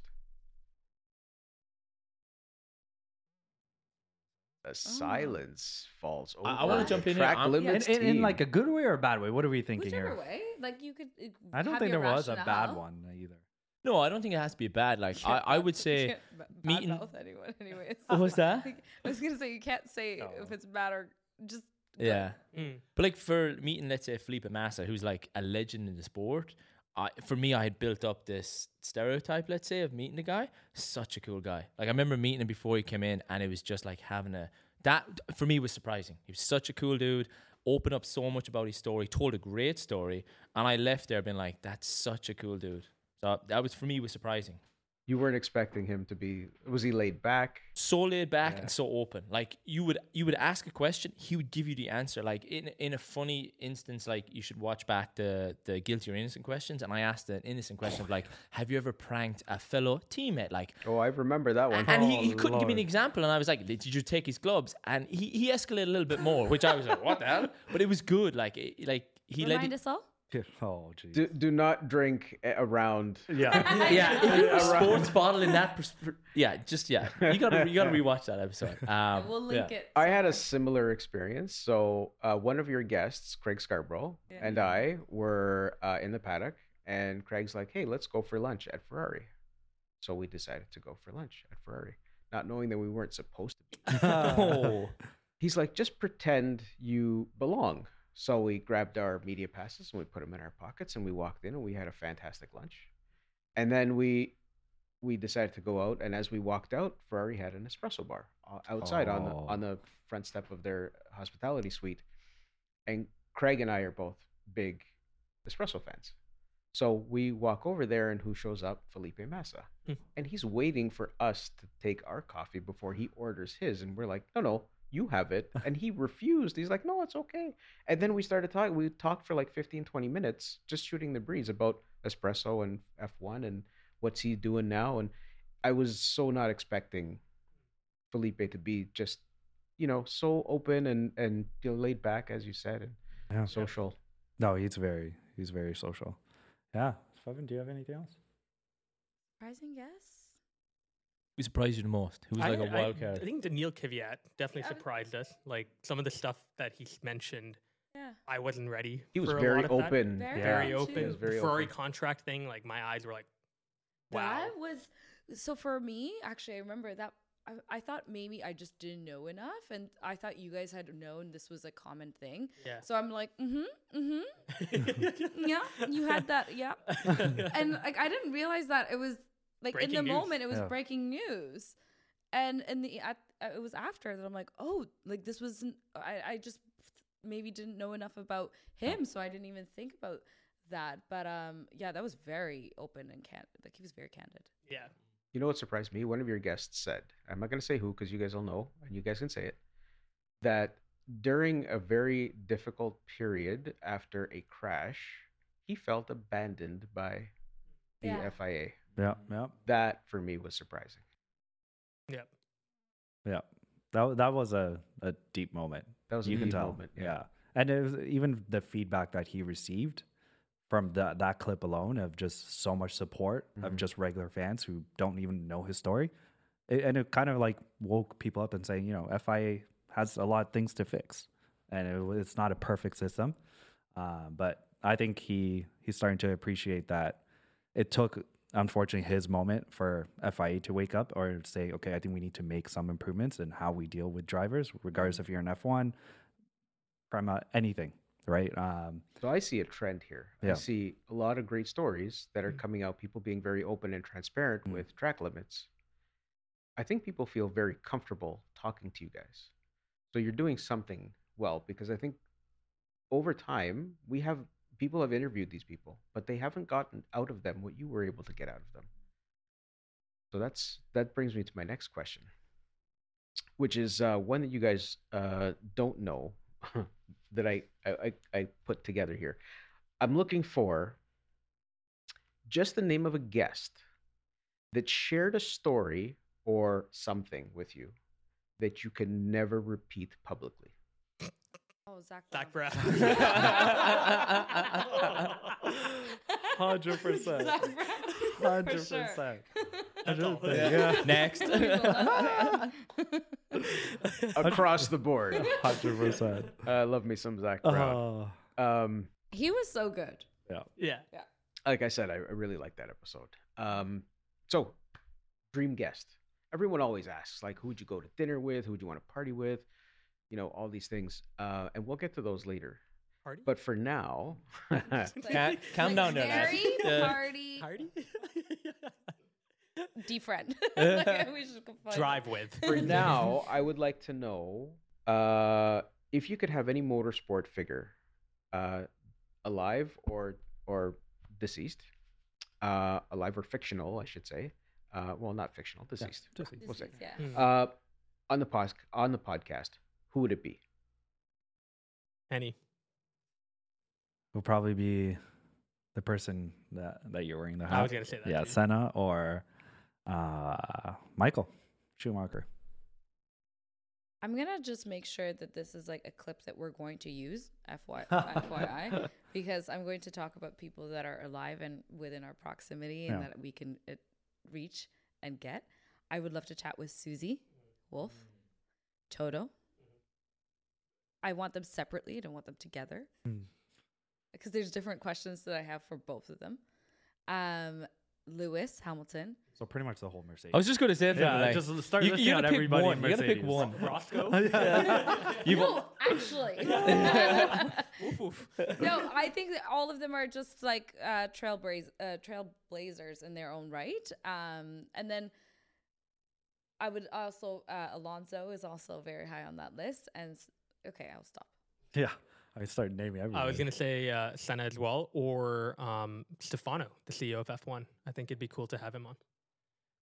[SPEAKER 2] The silence falls over.
[SPEAKER 4] I- I wanna
[SPEAKER 2] the
[SPEAKER 4] jump in here.
[SPEAKER 2] Track
[SPEAKER 4] I'm-
[SPEAKER 3] In,
[SPEAKER 2] limits
[SPEAKER 3] in, in
[SPEAKER 2] team.
[SPEAKER 3] like a good way or a bad way? What are we thinking
[SPEAKER 5] Whichever
[SPEAKER 3] here?
[SPEAKER 5] way, like you could. uh,
[SPEAKER 3] I don't
[SPEAKER 5] have
[SPEAKER 3] think there
[SPEAKER 5] your
[SPEAKER 3] was a bad
[SPEAKER 5] rationale.
[SPEAKER 3] one either.
[SPEAKER 4] No, I don't think it has to be bad. Like I, I would
[SPEAKER 5] You
[SPEAKER 4] say,
[SPEAKER 5] can't ba-
[SPEAKER 4] meeting-
[SPEAKER 5] badmouth anyone, anyways.
[SPEAKER 4] what was that?
[SPEAKER 5] Like, I was gonna say you can't say
[SPEAKER 3] No.
[SPEAKER 5] if it's bad or just. good.
[SPEAKER 4] Yeah,
[SPEAKER 1] Mm.
[SPEAKER 4] but like for meeting, let's say Felipe Massa, who's like a legend in the sport. I, for me, I had built up this stereotype, let's say, of meeting the guy. Such a cool guy. Like I remember meeting him before he came in, and it was just like having a that for me was surprising. He was such a cool dude. Opened up so much about his story, told a great story, and I left there being like, "That's such a cool dude." So that was for me was surprising.
[SPEAKER 2] You weren't expecting him to be. Was he laid back?
[SPEAKER 4] So laid back
[SPEAKER 2] Yeah.
[SPEAKER 4] and so open. Like you would you would ask a question, he would give you the answer. Like in in a funny instance, like you should watch back the the guilty or innocent questions. And I asked an innocent question of like, have you ever pranked a fellow teammate? Like
[SPEAKER 2] Oh, I remember that one.
[SPEAKER 4] and he, he
[SPEAKER 3] Oh,
[SPEAKER 4] couldn't give me an
[SPEAKER 3] Lord.
[SPEAKER 4] example, and I was like, "Did you take his gloves?" And he, he escalated a little bit more, which I was like, "What the hell?" But it was good. Like it, like he let
[SPEAKER 5] Remind
[SPEAKER 4] it,
[SPEAKER 5] us all.
[SPEAKER 3] Oh, geez.
[SPEAKER 2] do, do not drink a- around.
[SPEAKER 3] yeah.
[SPEAKER 4] yeah, if you have a sports bottle in that, pers- yeah, just yeah, you gotta you gotta rewatch that episode. Um,
[SPEAKER 5] We'll link
[SPEAKER 4] yeah.
[SPEAKER 5] it.
[SPEAKER 2] I had a
[SPEAKER 5] somewhere.
[SPEAKER 2] similar experience. So uh, one of your guests, Craig Scarborough,
[SPEAKER 5] Yeah.
[SPEAKER 2] and I were uh, in the paddock, and Craig's like, "Hey, let's go for lunch at Ferrari." So we decided to go for lunch at Ferrari, not knowing that we weren't supposed to be.
[SPEAKER 4] Oh,
[SPEAKER 2] He's like, "Just pretend you belong." So we grabbed our media passes and we put them in our pockets, and we walked in, and we had a fantastic lunch. And then we we decided to go out, and as we walked out, Ferrari had an espresso bar uh, outside on the
[SPEAKER 3] Oh.
[SPEAKER 2] on the front step of their hospitality suite. And Craig and I are both big espresso fans. So we walk over there, and who shows up? Felipe Massa.
[SPEAKER 1] Hmm.
[SPEAKER 2] And he's waiting for us to take our coffee before he orders his. And we're like, no, no, you have it. And he refused. He's like, no, it's okay. And then we started talking. We talked for like fifteen, twenty minutes, just shooting the breeze about espresso and F one and what's he doing now. And I was so not expecting Felipe to be just, you know, so open and, and you know, laid back, as you said, and
[SPEAKER 3] Yeah.
[SPEAKER 2] social.
[SPEAKER 3] No, he's very he's very social. Yeah. Fevin, do you have anything else?
[SPEAKER 5] Surprising guess.
[SPEAKER 4] Who surprised you the most? Who was
[SPEAKER 1] I,
[SPEAKER 4] like a
[SPEAKER 1] I-
[SPEAKER 4] wild
[SPEAKER 1] I
[SPEAKER 4] card?
[SPEAKER 1] think Daniil Kvyat definitely
[SPEAKER 5] Yeah, I was-
[SPEAKER 1] surprised us. Like some of the stuff that he mentioned,
[SPEAKER 5] Yeah.
[SPEAKER 1] I wasn't ready.
[SPEAKER 2] He was
[SPEAKER 1] for a
[SPEAKER 2] very
[SPEAKER 1] lot of that.
[SPEAKER 2] open.
[SPEAKER 5] Very
[SPEAKER 1] Very
[SPEAKER 3] Yeah.
[SPEAKER 5] open,
[SPEAKER 1] open.
[SPEAKER 5] too.
[SPEAKER 2] was very
[SPEAKER 1] the Ferrari
[SPEAKER 2] open.
[SPEAKER 1] contract thing, like my eyes were like, wow.
[SPEAKER 5] That was so for me. Actually, I remember that. I, I thought maybe I just didn't know enough, and I thought you guys had known this was a common thing.
[SPEAKER 1] Yeah.
[SPEAKER 5] So I'm like, mm-hmm, mm-hmm, yeah. You had that, yeah. And like I didn't realize that it was like in
[SPEAKER 1] Breaking
[SPEAKER 5] the
[SPEAKER 1] news.
[SPEAKER 5] moment it was
[SPEAKER 3] Yeah.
[SPEAKER 5] breaking news, and in the at, uh, it was after that I'm like, oh, like this wasn't. I I just maybe didn't know enough about him, so I didn't even think about that. But um, yeah, that was very open and candid. Like he was very candid.
[SPEAKER 1] Yeah.
[SPEAKER 2] You know what surprised me? One of your guests said, I'm not going to say who because you guys all know and you guys can say it, that during a very difficult period after a crash, he felt abandoned by the
[SPEAKER 5] Yeah.
[SPEAKER 2] F I A.
[SPEAKER 3] Yeah, yeah,
[SPEAKER 2] That for me was surprising.
[SPEAKER 1] Yeah.
[SPEAKER 3] yeah. That that was a, a deep moment.
[SPEAKER 2] That was a
[SPEAKER 3] You can
[SPEAKER 2] deep
[SPEAKER 3] tell.
[SPEAKER 2] moment.
[SPEAKER 3] Yeah. And it was even the feedback that he received from that that clip alone of just so much support of
[SPEAKER 2] Mhm.
[SPEAKER 3] just regular fans who don't even know his story. It, and it kind of like woke people up and saying, you know, F I A has a lot of things to fix, and it, it's not a perfect system. Uh, but I think he he's starting to appreciate that it took, unfortunately, his moment for F I A to wake up or say, okay, I think we need to make some improvements in how we deal with drivers, regardless if you're in F one, from uh, anything, right? Um,
[SPEAKER 2] So I see a trend here. I
[SPEAKER 3] Yeah.
[SPEAKER 2] see a lot of great stories that are
[SPEAKER 1] Mm.
[SPEAKER 2] coming out, people being very open and transparent
[SPEAKER 3] Mm.
[SPEAKER 2] with track limits. I think people feel very comfortable talking to you guys. So you're doing something well because I think over time we have people have interviewed these people, but they haven't gotten out of them what you were able to get out of them. So that's that brings me to my next question, which is uh, one that you guys uh, don't know that I, I I I put together here. I'm looking for just the name of a guest that shared a story or something with you that you can never repeat publicly.
[SPEAKER 5] Oh, Zach.
[SPEAKER 1] Zach
[SPEAKER 5] Brown.
[SPEAKER 1] Brown.
[SPEAKER 3] Hundred percent.
[SPEAKER 5] Zach Brown, for
[SPEAKER 3] Hundred
[SPEAKER 5] sure.
[SPEAKER 3] percent.
[SPEAKER 1] That's all.
[SPEAKER 3] Yeah.
[SPEAKER 4] Next.
[SPEAKER 2] Across the board.
[SPEAKER 3] Hundred percent.
[SPEAKER 2] I love me some Zach Brown.
[SPEAKER 3] Oh,
[SPEAKER 2] Um,
[SPEAKER 5] He was so good.
[SPEAKER 3] yeah.
[SPEAKER 1] Yeah.
[SPEAKER 2] like I said, I, I really like that episode. Um, so, dream guest. Everyone always asks, like, who would you go to dinner with? Who would you want to party with? You know, all these things. Uh, and we'll get to those later.
[SPEAKER 1] Party?
[SPEAKER 2] But for now,
[SPEAKER 4] Ca- calm down there, lads.
[SPEAKER 5] Scary
[SPEAKER 4] Yeah.
[SPEAKER 5] party.
[SPEAKER 1] Party?
[SPEAKER 5] Defriend. Like, we should go find
[SPEAKER 1] Drive with.
[SPEAKER 2] for now, I would like to know uh, if you could have any motorsport figure, uh, alive or or deceased, uh, alive or fictional, I should say. Uh, well, not fictional, deceased.
[SPEAKER 3] just-
[SPEAKER 5] This
[SPEAKER 2] We'll say.
[SPEAKER 5] is- yeah.
[SPEAKER 1] Hmm.
[SPEAKER 2] Uh, on the pos- on the podcast, who would it be?
[SPEAKER 1] Any.
[SPEAKER 3] Will probably be the person that that you're wearing the hat.
[SPEAKER 1] I was gonna say that.
[SPEAKER 3] Yeah,
[SPEAKER 1] too.
[SPEAKER 3] Senna or uh, Michael Schumacher.
[SPEAKER 5] I'm gonna just make sure that this is like a clip that we're going to use, F Y F Y I, because I'm going to talk about people that are alive and within our proximity and
[SPEAKER 3] Yeah.
[SPEAKER 5] that we can uh, reach and get. I would love to chat with Susie Wolf, Toto. I want them separately. I don't want them together
[SPEAKER 3] Hmm.
[SPEAKER 5] because there's different questions that I have for both of them. Um, Lewis Hamilton.
[SPEAKER 3] So pretty much the whole Mercedes.
[SPEAKER 4] I was just going to say,
[SPEAKER 3] yeah,
[SPEAKER 4] like,
[SPEAKER 3] just start
[SPEAKER 4] you,
[SPEAKER 3] listing
[SPEAKER 4] you
[SPEAKER 3] out
[SPEAKER 4] gotta pick
[SPEAKER 3] everybody
[SPEAKER 4] one.
[SPEAKER 3] in
[SPEAKER 4] You gotta pick
[SPEAKER 3] Mercedes.
[SPEAKER 4] one.
[SPEAKER 1] Roscoe?
[SPEAKER 4] You've-
[SPEAKER 5] No, actually.
[SPEAKER 1] Woof, woof.
[SPEAKER 5] No, I think that all of them are just like uh, trailblaze, uh, trailblazers in their own right. Um, and then I would also uh, Alonso is also very high on that list. And s- okay, I'll stop.
[SPEAKER 3] Yeah, I start naming everybody.
[SPEAKER 1] I was gonna say uh, Senna as well, or um, Stefano, the C E O of F one. I think it'd be cool to have him on.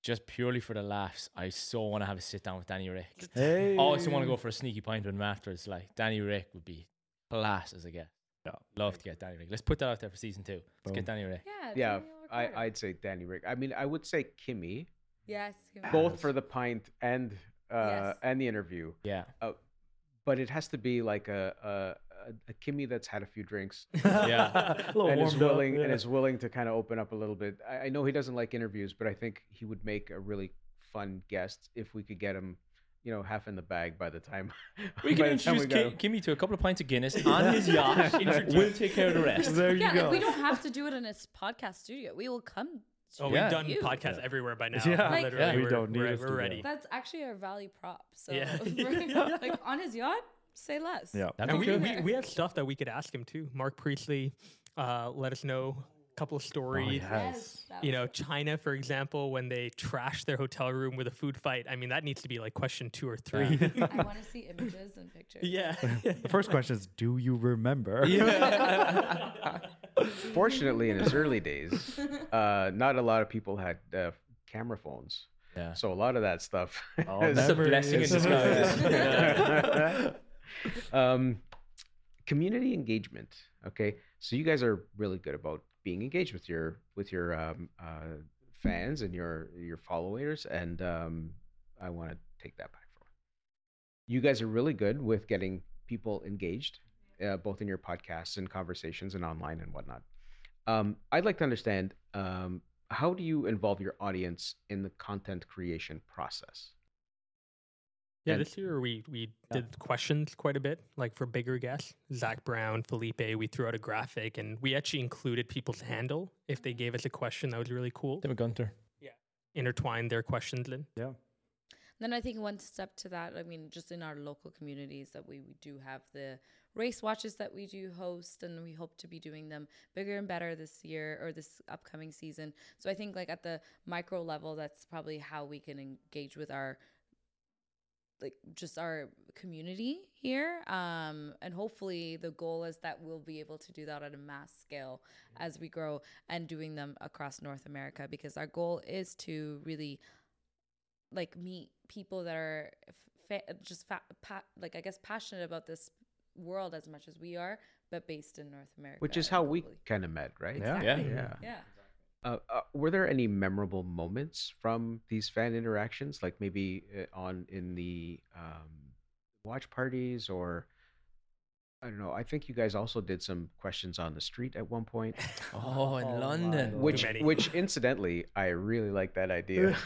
[SPEAKER 4] just purely for the laughs, I so want to have a sit down with Danny Rick.
[SPEAKER 3] Hey.
[SPEAKER 4] I also want to go for a sneaky pint with him afterwards. Like Danny Rick would be class as a guest.
[SPEAKER 3] Yeah.
[SPEAKER 4] Love to get Danny Rick. Let's put that out there for season two. Let's
[SPEAKER 3] Boom.
[SPEAKER 4] get Danny Rick.
[SPEAKER 5] Yeah.
[SPEAKER 2] Yeah,
[SPEAKER 5] Daniel
[SPEAKER 2] I,
[SPEAKER 5] Ricciardo.
[SPEAKER 2] I'd say Danny Rick. I mean, I would say Kimmy,
[SPEAKER 5] Yes. he was-
[SPEAKER 2] both for the pint and uh,
[SPEAKER 5] Yes.
[SPEAKER 2] and the interview.
[SPEAKER 4] Yeah.
[SPEAKER 2] But it has to be like a a, a, a Kimmy that's had a few drinks
[SPEAKER 4] Yeah.
[SPEAKER 3] A little
[SPEAKER 2] and is
[SPEAKER 3] warmed up,
[SPEAKER 2] willing and
[SPEAKER 3] yeah.
[SPEAKER 2] is willing to kind of open up a little bit. I, I know he doesn't like interviews, but I think he would make a really fun guest if we could get him, you know, half in the bag by the time
[SPEAKER 4] We
[SPEAKER 2] by
[SPEAKER 4] can
[SPEAKER 2] the time
[SPEAKER 4] introduce
[SPEAKER 2] got
[SPEAKER 4] Ki-
[SPEAKER 2] him.
[SPEAKER 4] Kimmy to a couple of pints of Guinness on his yacht. We'll take care of the rest.
[SPEAKER 3] There you
[SPEAKER 5] Yeah,
[SPEAKER 3] go.
[SPEAKER 5] like we don't have to do it in a s- podcast studio. We will come.
[SPEAKER 1] Oh,
[SPEAKER 4] Yeah.
[SPEAKER 1] we've done
[SPEAKER 5] You.
[SPEAKER 1] podcasts everywhere by now.
[SPEAKER 3] Yeah.
[SPEAKER 5] Like-
[SPEAKER 1] Literally,
[SPEAKER 4] Yeah.
[SPEAKER 3] We
[SPEAKER 1] we're,
[SPEAKER 3] don't need
[SPEAKER 1] we're,
[SPEAKER 3] a
[SPEAKER 1] we're
[SPEAKER 3] studio.
[SPEAKER 1] ready.
[SPEAKER 5] That's actually our value prop. So
[SPEAKER 1] Yeah.
[SPEAKER 5] like on his yacht, say less.
[SPEAKER 3] Yeah.
[SPEAKER 4] That'd
[SPEAKER 1] And
[SPEAKER 4] be
[SPEAKER 1] we,
[SPEAKER 4] cool.
[SPEAKER 1] we, we have stuff that we could ask him too. Mark Priestley, uh, let us know a couple of
[SPEAKER 3] Oh,
[SPEAKER 1] stories.
[SPEAKER 3] yes.
[SPEAKER 5] that
[SPEAKER 1] You
[SPEAKER 5] was
[SPEAKER 1] know,
[SPEAKER 5] it.
[SPEAKER 1] China, for example, when they trashed their hotel room with a food fight. I mean, that needs to be like question two or three.
[SPEAKER 5] I want to see images and pictures.
[SPEAKER 1] Yeah.
[SPEAKER 3] The first question is, do you remember?
[SPEAKER 2] Fortunately, in his early days, uh, not a lot of people had uh, camera phones,
[SPEAKER 4] Yeah.
[SPEAKER 2] so a lot of that stuff.
[SPEAKER 3] Oh,
[SPEAKER 2] is-
[SPEAKER 4] That's a blessing in
[SPEAKER 3] Memories.
[SPEAKER 4] disguise.
[SPEAKER 2] um, community engagement. Okay, so you guys are really good about being engaged with your with your um, uh, fans and your your followers, and um, I want to take that back for you. Guys are really good with getting people engaged, uh, both in your podcasts and conversations and online and whatnot. Um, I'd like to understand, um, how do you involve your audience in the content creation process?
[SPEAKER 1] Yeah,
[SPEAKER 2] And-
[SPEAKER 1] this year we we did questions quite a bit, like for bigger guests. Zach Brown, Felipe, we threw out a graphic and we actually included people's handle if they gave us a question. That was really cool.
[SPEAKER 4] Tim Gunter.
[SPEAKER 1] Intertwine their questions in.
[SPEAKER 3] Yeah.
[SPEAKER 5] Then I think one step to that, I mean, just in our local communities, that we, we do have the race watches that we do host, and we hope to be doing them bigger and better this year or this upcoming season. So I think like at the micro level, that's probably how we can engage with our like just our community here, um and hopefully the goal is that we'll be able to do that at a mass scale as we grow and doing them across North America, because our goal is to really like meet people that are fa- just fa- pa- like I guess passionate about this world as much as we are, but based in North America,
[SPEAKER 2] Which is
[SPEAKER 5] and
[SPEAKER 2] how we
[SPEAKER 5] globally.
[SPEAKER 2] kind of met, right?
[SPEAKER 3] Yeah.
[SPEAKER 5] Exactly.
[SPEAKER 2] Yeah.
[SPEAKER 5] yeah.
[SPEAKER 2] Uh, uh, were there any memorable moments from these fan interactions, like maybe uh, on in the um, watch parties, or I don't know? I think you guys also did some questions on the street at one point,
[SPEAKER 4] Oh, in
[SPEAKER 3] Oh, my
[SPEAKER 4] London.
[SPEAKER 3] Lord.
[SPEAKER 2] which,
[SPEAKER 1] many.
[SPEAKER 2] which incidentally, I really like that idea.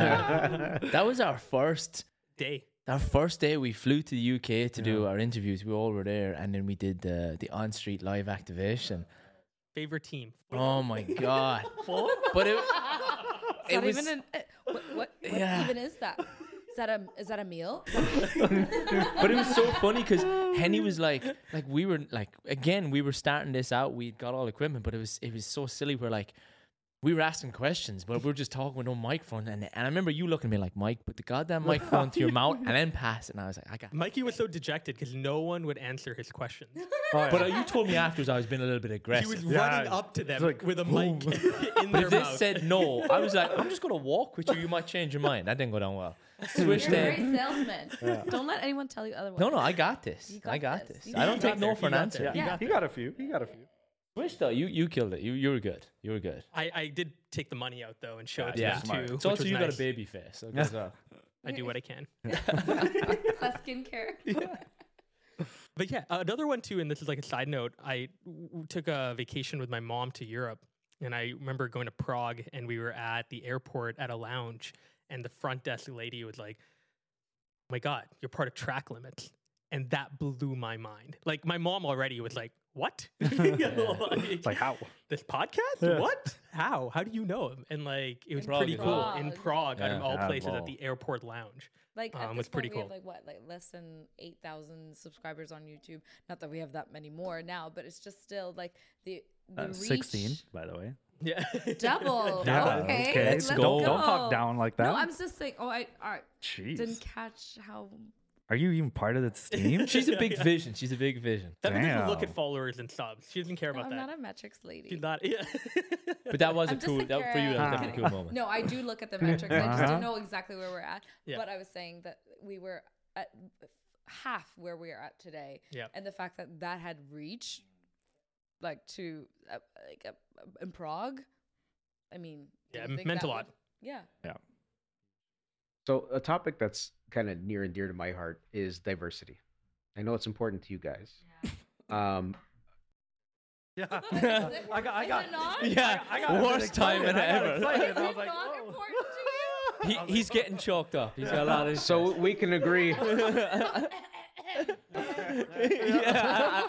[SPEAKER 4] That was our first
[SPEAKER 1] Day.
[SPEAKER 4] our first day. We flew to the U K to do our interviews. We all were there, and then we did the the on street live activation.
[SPEAKER 1] Favorite team.
[SPEAKER 4] Oh my god! But it,
[SPEAKER 5] Is
[SPEAKER 4] it
[SPEAKER 5] that
[SPEAKER 4] was
[SPEAKER 5] even an, uh, what, what, what
[SPEAKER 4] Yeah.
[SPEAKER 5] even is that? Is that a is that a meal?
[SPEAKER 4] but it was so funny because Henny was like, like we were like, again, we were starting this out. We got all equipment, but it was it was so silly. We're like, we were asking questions, but we were just talking with no microphone. And, and I remember you looking at me like, Mike, put the goddamn microphone to your mouth and then pass it. And I was like, I got.
[SPEAKER 1] Mikey was so dejected because no one would answer his questions.
[SPEAKER 4] But uh, you told me afterwards I was being a little bit
[SPEAKER 1] He
[SPEAKER 4] aggressive.
[SPEAKER 1] was
[SPEAKER 3] Yeah,
[SPEAKER 1] running up to them
[SPEAKER 3] it's like,
[SPEAKER 1] with a
[SPEAKER 3] boom.
[SPEAKER 1] mic in
[SPEAKER 4] But
[SPEAKER 1] their
[SPEAKER 4] if they
[SPEAKER 1] mouth.
[SPEAKER 4] said no, I was like, I'm just gonna walk with you. You might change your mind. That didn't go down well. Switch
[SPEAKER 5] You're a great
[SPEAKER 4] then.
[SPEAKER 5] salesman. Don't let anyone tell you otherwise.
[SPEAKER 4] No, no, I got this.
[SPEAKER 5] You got
[SPEAKER 4] I got
[SPEAKER 5] this.
[SPEAKER 4] this.
[SPEAKER 5] You
[SPEAKER 4] I don't
[SPEAKER 1] got
[SPEAKER 4] take
[SPEAKER 1] there.
[SPEAKER 4] no for
[SPEAKER 1] You
[SPEAKER 4] an
[SPEAKER 1] got
[SPEAKER 4] answer.
[SPEAKER 1] there.
[SPEAKER 3] Yeah,
[SPEAKER 5] Yeah.
[SPEAKER 3] he got a few. He got a few.
[SPEAKER 4] Switch though. You you killed it. You you were good. You were good.
[SPEAKER 1] I, I did take the money out though and show it to
[SPEAKER 4] Yeah.
[SPEAKER 1] them
[SPEAKER 3] Smart.
[SPEAKER 1] too.
[SPEAKER 4] It's
[SPEAKER 1] which
[SPEAKER 4] also
[SPEAKER 1] was
[SPEAKER 4] you got
[SPEAKER 1] nice.
[SPEAKER 4] a baby face. So good as well.
[SPEAKER 1] I do what I can.
[SPEAKER 5] Is that skincare?
[SPEAKER 1] But yeah, another one too, and this is like a side note. I w- w- took a vacation with my mom to Europe, and I remember going to Prague, and we were at the airport at a lounge, and the front desk lady was like, "Oh my God, you're part of Track Limits," and that blew my mind. Like my mom already was like, "What?
[SPEAKER 3] It's like, how?
[SPEAKER 1] This podcast?
[SPEAKER 3] Yeah.
[SPEAKER 1] What? How? How do you know him?" And like it was
[SPEAKER 4] Prague
[SPEAKER 1] pretty
[SPEAKER 4] as
[SPEAKER 1] cool
[SPEAKER 5] well.
[SPEAKER 1] in
[SPEAKER 5] Prague.
[SPEAKER 1] Prague, out of
[SPEAKER 4] Yeah.
[SPEAKER 1] all
[SPEAKER 3] Yeah,
[SPEAKER 1] places,
[SPEAKER 3] wow.
[SPEAKER 1] at the airport lounge.
[SPEAKER 5] Like at
[SPEAKER 1] Um,
[SPEAKER 5] this
[SPEAKER 1] it's pretty
[SPEAKER 5] point, we have
[SPEAKER 1] cool.
[SPEAKER 5] like what, like less than eight thousand subscribers on YouTube. Not that we have that many more now, but it's just still like the the
[SPEAKER 3] Uh,
[SPEAKER 5] reach.
[SPEAKER 3] sixteen, by the way.
[SPEAKER 1] Yeah,
[SPEAKER 5] Double.
[SPEAKER 3] Yeah,
[SPEAKER 5] okay,
[SPEAKER 3] okay.
[SPEAKER 4] Let's
[SPEAKER 5] let's
[SPEAKER 4] go.
[SPEAKER 3] Don't talk down like that.
[SPEAKER 5] No, I'm just saying. Oh, I all right.
[SPEAKER 3] Jeez.
[SPEAKER 5] Didn't catch how.
[SPEAKER 3] Are Are you even part of this team?
[SPEAKER 4] She's a big vision. She's a big vision.
[SPEAKER 1] Devin doesn't look at
[SPEAKER 3] Damn.
[SPEAKER 1] followers and subs. She doesn't care
[SPEAKER 5] No,
[SPEAKER 1] about
[SPEAKER 5] I'm
[SPEAKER 1] that.
[SPEAKER 5] not a metrics lady.
[SPEAKER 1] She's not. Yeah.
[SPEAKER 4] But that was
[SPEAKER 5] I'm
[SPEAKER 4] a
[SPEAKER 5] just
[SPEAKER 4] cool.
[SPEAKER 5] like,
[SPEAKER 4] That, for you, that was
[SPEAKER 5] uh,
[SPEAKER 4] definitely a cool moment.
[SPEAKER 5] No, I do look at the metrics. I just
[SPEAKER 3] Uh-huh.
[SPEAKER 5] don't know exactly where we're at.
[SPEAKER 1] Yeah.
[SPEAKER 5] But I was saying that we were at half where we are at today.
[SPEAKER 1] Yeah.
[SPEAKER 5] And the fact that that had reached like to uh, like uh, in Prague, I mean, do
[SPEAKER 1] Yeah,
[SPEAKER 5] you think
[SPEAKER 1] meant
[SPEAKER 5] that
[SPEAKER 1] a lot.
[SPEAKER 5] would- yeah.
[SPEAKER 2] So a topic that's kind of near and dear to my heart is diversity. I know it's important to you guys. Um,
[SPEAKER 3] Yeah.
[SPEAKER 5] Is it-
[SPEAKER 3] I got. I
[SPEAKER 5] is
[SPEAKER 3] got.
[SPEAKER 5] it not?
[SPEAKER 4] Yeah,
[SPEAKER 3] I got a bit
[SPEAKER 4] worst time
[SPEAKER 3] excited. I got
[SPEAKER 4] ever.
[SPEAKER 3] excited.
[SPEAKER 5] Is
[SPEAKER 3] I
[SPEAKER 5] it
[SPEAKER 3] was like,
[SPEAKER 5] not
[SPEAKER 3] "Whoa."
[SPEAKER 5] important to you?
[SPEAKER 4] He, he's getting choked up. He's got a lot of.
[SPEAKER 2] so we can agree.
[SPEAKER 4] Yeah.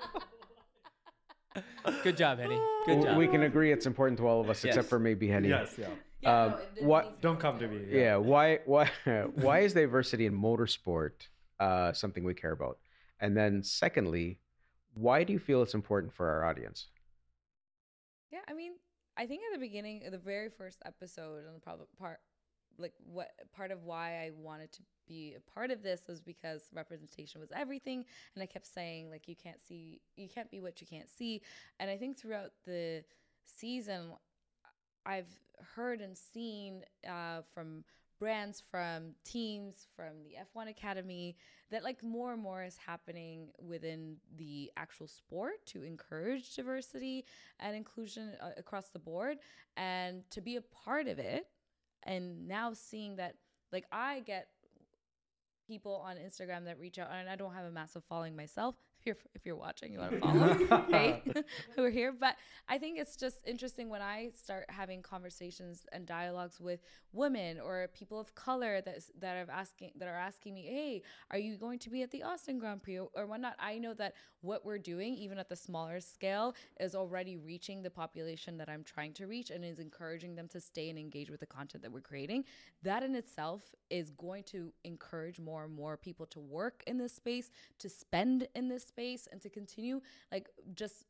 [SPEAKER 4] Good job, Henny. Good job.
[SPEAKER 2] We can agree it's important to all of us,
[SPEAKER 4] Yes.
[SPEAKER 2] except for maybe Henny.
[SPEAKER 3] Yes. Yeah.
[SPEAKER 5] Yeah,
[SPEAKER 2] Um,
[SPEAKER 5] no, it- it
[SPEAKER 2] what-
[SPEAKER 5] needs to
[SPEAKER 3] Don't
[SPEAKER 5] be
[SPEAKER 3] come to
[SPEAKER 5] important.
[SPEAKER 3] me.
[SPEAKER 2] Yeah. Why? Why? Why is diversity in motorsport uh, something we care about? And then, secondly, why do you feel it's important for our audience?
[SPEAKER 5] Yeah, I mean, I think at the beginning, the very first episode, and the prob- part, like what part of why I wanted to be a part of this was because representation was everything, and I kept saying like you can't see, you can't be what you can't see, and I think throughout the season, I've heard and seen uh, from brands, from teams, from the F one Academy, that like more and more is happening within the actual sport to encourage diversity and inclusion uh, across the board, and to be a part of it. And now seeing that, like, I get people on Instagram that reach out, and I don't have a massive following myself. If you're, if you're watching, you want to follow, hey, who are here. But I think it's just interesting when I start having conversations and dialogues with women or people of color that is- that are asking that are asking me, hey, are you going to be at the Austin Grand Prix or, or whatnot? I know that what we're doing, even at the smaller scale, is already reaching the population that I'm trying to reach and is encouraging them to stay and engage with the content that we're creating. That in itself is going to encourage more and more people to work in this space, to spend in this space, and to continue like just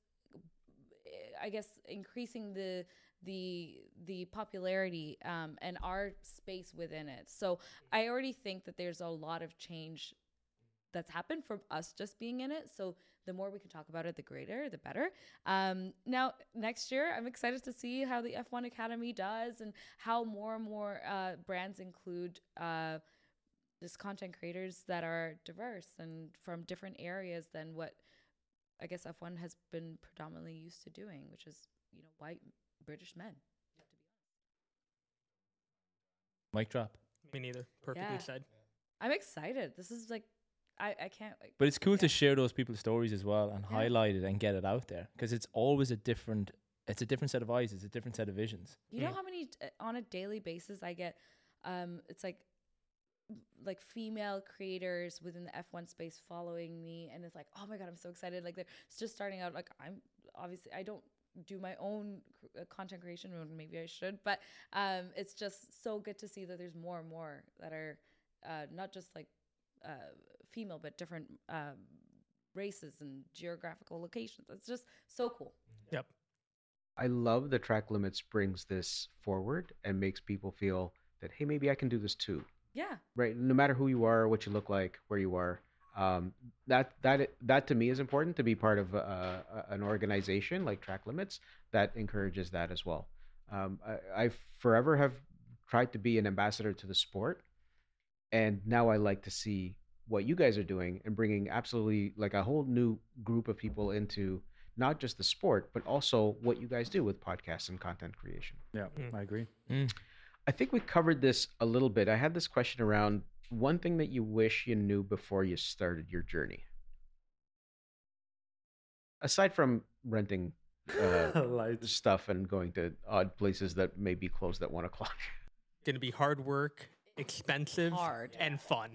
[SPEAKER 5] I guess increasing the the the popularity um, and our space within it. So I already think that there's a lot of change that's happened from us just being in it. So the more we can talk about it, the greater, the better. Um, now, next year, I'm excited to see how the F one Academy does and how more and more uh, brands include uh, just content creators that are diverse and from different areas than what I guess F one has been predominantly used to doing, which is, you know, white British men.
[SPEAKER 4] Mic drop.
[SPEAKER 1] Me neither. Perfectly
[SPEAKER 5] Yeah.
[SPEAKER 1] said.
[SPEAKER 5] I'm excited. This is like, I, I can't. Like,
[SPEAKER 4] But it's cool to
[SPEAKER 5] Yeah.
[SPEAKER 4] share those people's stories as well and
[SPEAKER 5] Yeah.
[SPEAKER 4] highlight it and get it out there because it's always a different. It's a different set of eyes. It's a different set of visions.
[SPEAKER 5] you know
[SPEAKER 1] Mm.
[SPEAKER 5] how many uh, on a daily basis I get? Um, it's like like female creators within the F one space following me, and it's like, oh my god, I'm so excited! Like they're just starting out. Like I'm obviously I don't do my own cr- uh, content creation, or maybe I should, but um, it's just so good to see that there's more and more that are uh, not just like uh, female, but different um, races and geographical locations. It's just so cool.
[SPEAKER 1] Yep.
[SPEAKER 2] I love that Track Limits brings this forward and makes people feel that, hey, maybe I can do this too.
[SPEAKER 5] Yeah.
[SPEAKER 2] Right? No matter who you are, what you look like, where you are, um, that that that to me is important to be part of uh, a- an organization like Track Limits that encourages that as well. Um, I, I forever have tried to be an ambassador to the sport, and now I like to see what you guys are doing and bringing absolutely like a whole new group of people into not just the sport, but also what you guys do with podcasts and content creation.
[SPEAKER 3] Yeah,
[SPEAKER 1] Mm.
[SPEAKER 3] I agree.
[SPEAKER 2] I think we covered this a little bit. I had this question around one thing that you wish you knew before you started your journey. Aside from renting uh,
[SPEAKER 3] Lights.
[SPEAKER 2] stuff and going to odd places that may be closed at one o'clock.
[SPEAKER 1] Going to be hard work, expensive,
[SPEAKER 5] Hard.
[SPEAKER 1] and fun.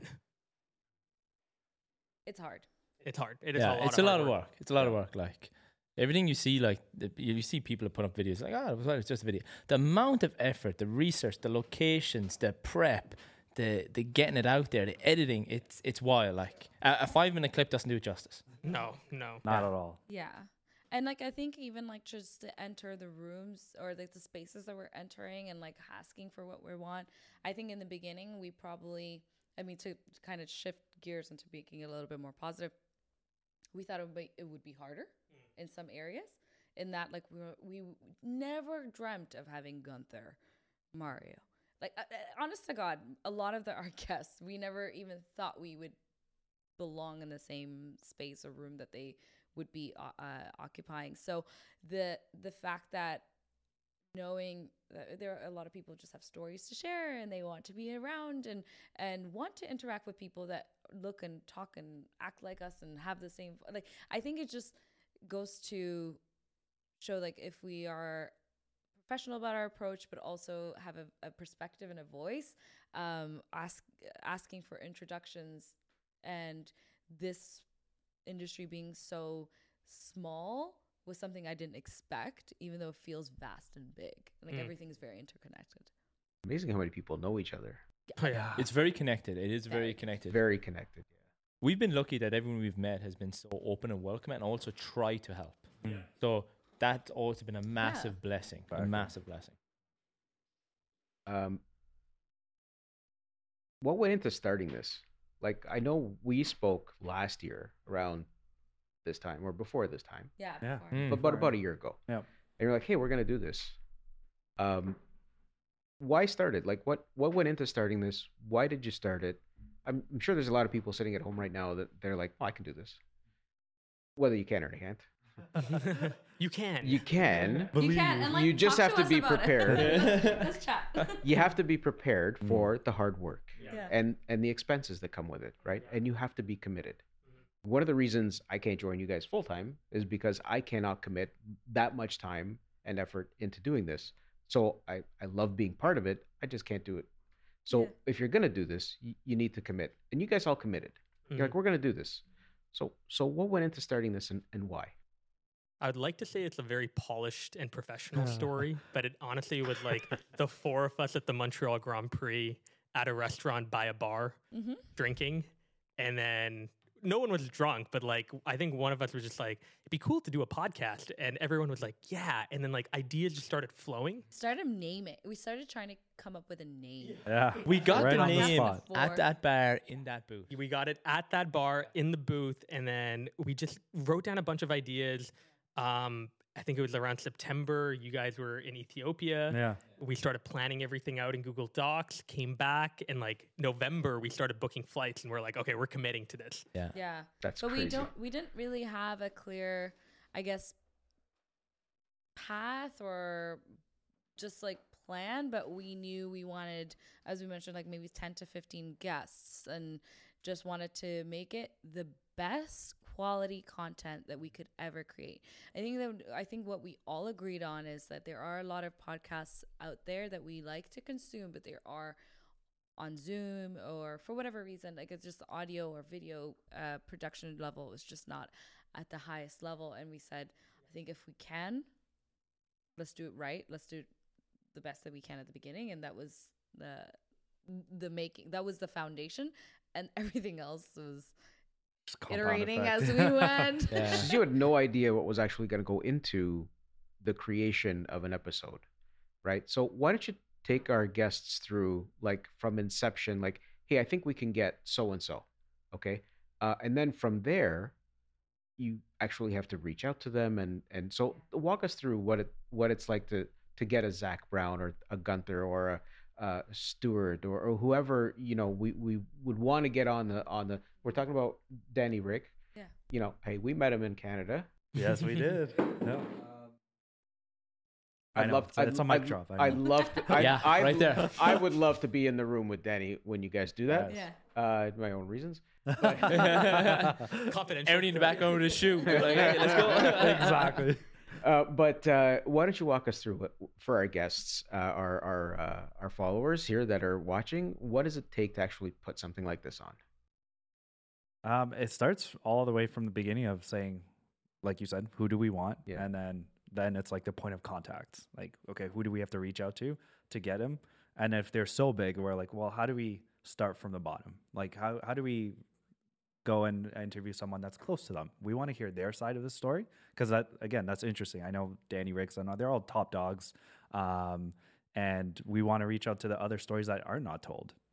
[SPEAKER 5] It's hard.
[SPEAKER 1] It's hard. It is
[SPEAKER 4] Yeah,
[SPEAKER 1] a lot
[SPEAKER 4] it's
[SPEAKER 1] of
[SPEAKER 4] a lot
[SPEAKER 1] hard
[SPEAKER 4] of work. It's a lot of work. Like everything you see, like the, you you see people that put up videos like, oh, well, it's just a video. The amount of effort, the research, the locations, the prep, the the getting it out there, the editing, it's it's wild. Like a, a five minute clip doesn't do it justice.
[SPEAKER 1] No, no.
[SPEAKER 3] Not at all.
[SPEAKER 5] Yeah. And like I think even like just to enter the rooms or like the spaces that we're entering and like asking for what we want. I think in the beginning we probably I mean, to, to kind of shift gears into making it a little bit more positive, we thought it would be, it would be harder in some areas. In that, like, we were, we never dreamt of having Gunther, Mario. Like, uh, uh, honest to God, a lot of the, our guests, we never even thought we would belong in the same space or room that they would be uh, uh, occupying. So the the fact that knowing that there are a lot of people just have stories to share and they want to be around and and want to interact with people that look and talk and act like us and have the same, like, I think it just goes to show, like, if we are professional about our approach but also have a, a perspective and a voice, um ask asking for introductions, and this industry being so small was something I didn't expect, even though it feels vast and big. Like
[SPEAKER 1] Mm.
[SPEAKER 5] everything is very interconnected.
[SPEAKER 2] Amazing how many people know each other.
[SPEAKER 1] Oh, yeah.
[SPEAKER 4] It's very connected. It is very
[SPEAKER 5] Very.
[SPEAKER 4] connected.
[SPEAKER 2] Very connected.
[SPEAKER 4] We've been lucky that everyone we've met has been so open and welcoming and also try to help.
[SPEAKER 3] Mm.
[SPEAKER 4] So that's also been a massive blessing. A
[SPEAKER 3] Exactly.
[SPEAKER 4] massive blessing.
[SPEAKER 2] Um, what went into starting this? Like, I know we spoke last year around this time or before this time,
[SPEAKER 5] Yeah.
[SPEAKER 3] Yeah.
[SPEAKER 5] before.
[SPEAKER 4] Mm.
[SPEAKER 2] but about about a year ago.
[SPEAKER 3] Yep.
[SPEAKER 2] And you're like, hey, we're gonna do this. Um, why start it? Like, what what went into starting this? Why did you start it? I'm, I'm sure there's a lot of people sitting at home right now that they're like, oh, I can do this. Whether you can or can't,
[SPEAKER 1] You can.
[SPEAKER 2] you can.
[SPEAKER 5] You can, and like,
[SPEAKER 2] You just
[SPEAKER 5] talk
[SPEAKER 2] have to
[SPEAKER 5] us
[SPEAKER 2] be
[SPEAKER 5] about it.
[SPEAKER 2] prepared.
[SPEAKER 5] Let's chat.
[SPEAKER 2] You have to be prepared
[SPEAKER 3] Mm.
[SPEAKER 2] for the hard work
[SPEAKER 5] Yeah.
[SPEAKER 2] and and the expenses that come with it, right? And you have to be committed. One of the reasons I can't join you guys full time is because I cannot commit that much time and effort into doing this. So I, I love being part of it. I just can't do it. So
[SPEAKER 5] Yeah.
[SPEAKER 2] if you're gonna do this, you, you need to commit. And you guys all committed. You're like, we're gonna do this. So so what went into starting this and, and why?
[SPEAKER 1] I would like to say it's a very polished and professional story, but it honestly was like the four of us at the Montreal Grand Prix at a restaurant by a bar
[SPEAKER 5] Mm-hmm.
[SPEAKER 1] drinking. And then no one was drunk, but like I think one of us was just like, it'd be cool to do a podcast. And everyone was like, yeah. And then like ideas just started flowing.
[SPEAKER 5] Started naming. We started trying to come up with a name.
[SPEAKER 3] Yeah.
[SPEAKER 4] We got
[SPEAKER 3] Right
[SPEAKER 4] the
[SPEAKER 3] on the
[SPEAKER 4] name
[SPEAKER 3] spot.
[SPEAKER 4] at that bar in that booth.
[SPEAKER 1] We got it at that bar in the booth. And then we just wrote down a bunch of ideas. Um, I think it was around September. You guys were in Ethiopia.
[SPEAKER 3] Yeah.
[SPEAKER 1] We started planning everything out in Google Docs, came back, and like November, we started booking flights, and we're like, okay, we're committing to this.
[SPEAKER 4] Yeah.
[SPEAKER 5] Yeah.
[SPEAKER 2] That's
[SPEAKER 5] But
[SPEAKER 2] crazy.
[SPEAKER 5] we don't we didn't really have a clear, I guess, path or just like plan, but we knew we wanted, as we mentioned, like maybe ten to fifteen guests, and just wanted to make it the best quality content that we could ever create. I think that I think what we all agreed on is that there are a lot of podcasts out there that we like to consume, but there are on Zoom or for whatever reason, like it's just the audio or video uh, production level is just not at the highest level. And we said, I think if we can, let's do it right. Let's do the best that we can at the beginning. And that was the the making. That was the foundation, and everything else was
[SPEAKER 3] Just compound
[SPEAKER 5] iterating
[SPEAKER 3] effect.
[SPEAKER 5] as we went.
[SPEAKER 4] Yeah.
[SPEAKER 2] So you had no idea what was actually going to go into the creation of an episode, right? So why don't you take our guests through, like, from inception, like, hey, I think we can get so and so, okay, uh, and then from there, you actually have to reach out to them, and and so walk us through what it what it's like to to get a Zach Brown or a Gunther or a uh, Stewart or, or whoever, you know, we, we would want to get on the on the. We're talking about Danny Rick.
[SPEAKER 5] Yeah.
[SPEAKER 2] You know, hey, we met him in Canada.
[SPEAKER 3] Yes, we did. Yeah. I
[SPEAKER 2] I'd
[SPEAKER 3] know.
[SPEAKER 2] love.
[SPEAKER 3] It's a- it's a mic
[SPEAKER 2] I'd,
[SPEAKER 3] drop, I
[SPEAKER 2] I'd
[SPEAKER 3] know.
[SPEAKER 2] love to. I,
[SPEAKER 4] Yeah,
[SPEAKER 2] I'd,
[SPEAKER 4] right there.
[SPEAKER 2] I would love to be in the room with Danny when you guys do that.
[SPEAKER 5] Yeah.
[SPEAKER 2] Uh, my own reasons.
[SPEAKER 1] Confidential.
[SPEAKER 4] Everybody in the background with a shoe. We're like, hey, let's go.
[SPEAKER 3] Exactly.
[SPEAKER 2] Uh, but uh, why don't you walk us through what, for our guests, uh, our our uh, our followers here that are watching? What does it take to actually put something like this on?
[SPEAKER 3] Um, it starts all the way from the beginning of saying, like you said, who do we want?
[SPEAKER 2] Yeah.
[SPEAKER 3] And then then it's like the point of contact. Like, okay, who do we have to reach out to to get him? And if they're so big, we're like, well, how do we start from the bottom? Like, how how do we go and interview someone that's close to them? We want to hear their side of the story, because that, again, that's interesting. I know Danny Ricks and all, they're all top dogs. Um, and we want to reach out to the other stories that are not told.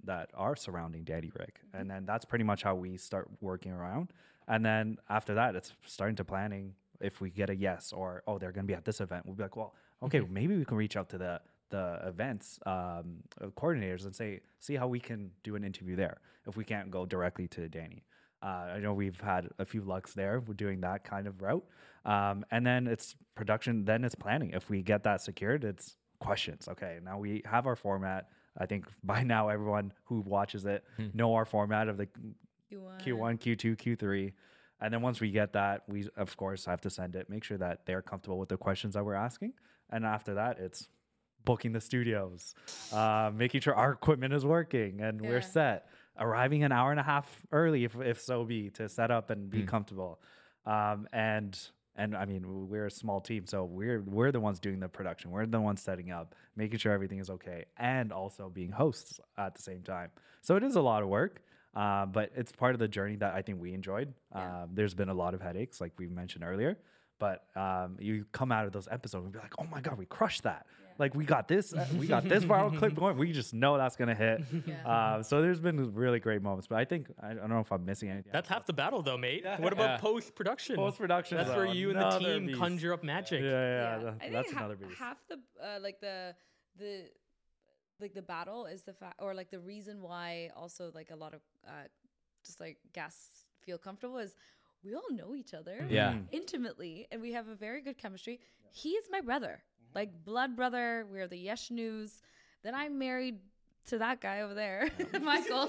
[SPEAKER 3] that are surrounding Danny Rick. And then that's pretty much how we start working around. And then after that, it's starting to planning. If we get a yes or, oh, they're going to be at this event, we'll be like, well, okay,
[SPEAKER 1] Mhm.
[SPEAKER 3] maybe we can reach out to the the events um, uh, coordinators and say, see how we can do an interview there if we can't go directly to Danny. Uh, I know we've had a few lucks there. We're doing that kind of route. Um, and then it's production, then it's planning. If we get that secured, it's questions. Okay, now we have our format. I think by now everyone who watches it
[SPEAKER 4] Hmm.
[SPEAKER 3] know our format of the
[SPEAKER 5] Q one.
[SPEAKER 3] Q one, Q two, Q three. And then once we get that, we of course have to send it, make sure that they're comfortable with the questions that we're asking. And after that, it's booking the studios, uh, making sure our equipment is working and
[SPEAKER 5] Yeah.
[SPEAKER 3] we're set, arriving an hour and a half early, if, if so be, to set up and be
[SPEAKER 4] Mm.
[SPEAKER 3] comfortable. Um, and and I mean, we're a small team, so we're we're the ones doing the production. We're the ones setting up, making sure everything is okay, and also being hosts at the same time. So it is a lot of work. Uh, but it's part of the journey that I think we enjoyed.
[SPEAKER 5] Yeah.
[SPEAKER 3] Um, there's been a lot of headaches, like we mentioned earlier. But um, you come out of those episodes and be like, "Oh my god, we crushed that!
[SPEAKER 5] Yeah.
[SPEAKER 3] Like we got this, uh, we got this viral clip going. We just know that's gonna hit."
[SPEAKER 5] Yeah.
[SPEAKER 3] Uh, so there's been really great moments. But I think I, I don't know if I'm missing anything.
[SPEAKER 1] That's half the battle, though, mate.
[SPEAKER 3] Yeah.
[SPEAKER 1] What about
[SPEAKER 4] Yeah.
[SPEAKER 1] post production?
[SPEAKER 3] Post production.
[SPEAKER 1] That's where you and the team conjure up magic.
[SPEAKER 3] Yeah, yeah, yeah,
[SPEAKER 5] I
[SPEAKER 3] that-
[SPEAKER 5] think
[SPEAKER 3] that's
[SPEAKER 5] ha-
[SPEAKER 3] another beast.
[SPEAKER 5] half the uh, like the the like the battle is the fact, or like the reason why also like a lot of uh, just like guests feel comfortable is we all know each other
[SPEAKER 4] Yeah.
[SPEAKER 3] Mm.
[SPEAKER 5] intimately and we have a very good chemistry. He is my brother, like blood brother. We're the Yesh News. Then I'm married to that guy over there, Michael.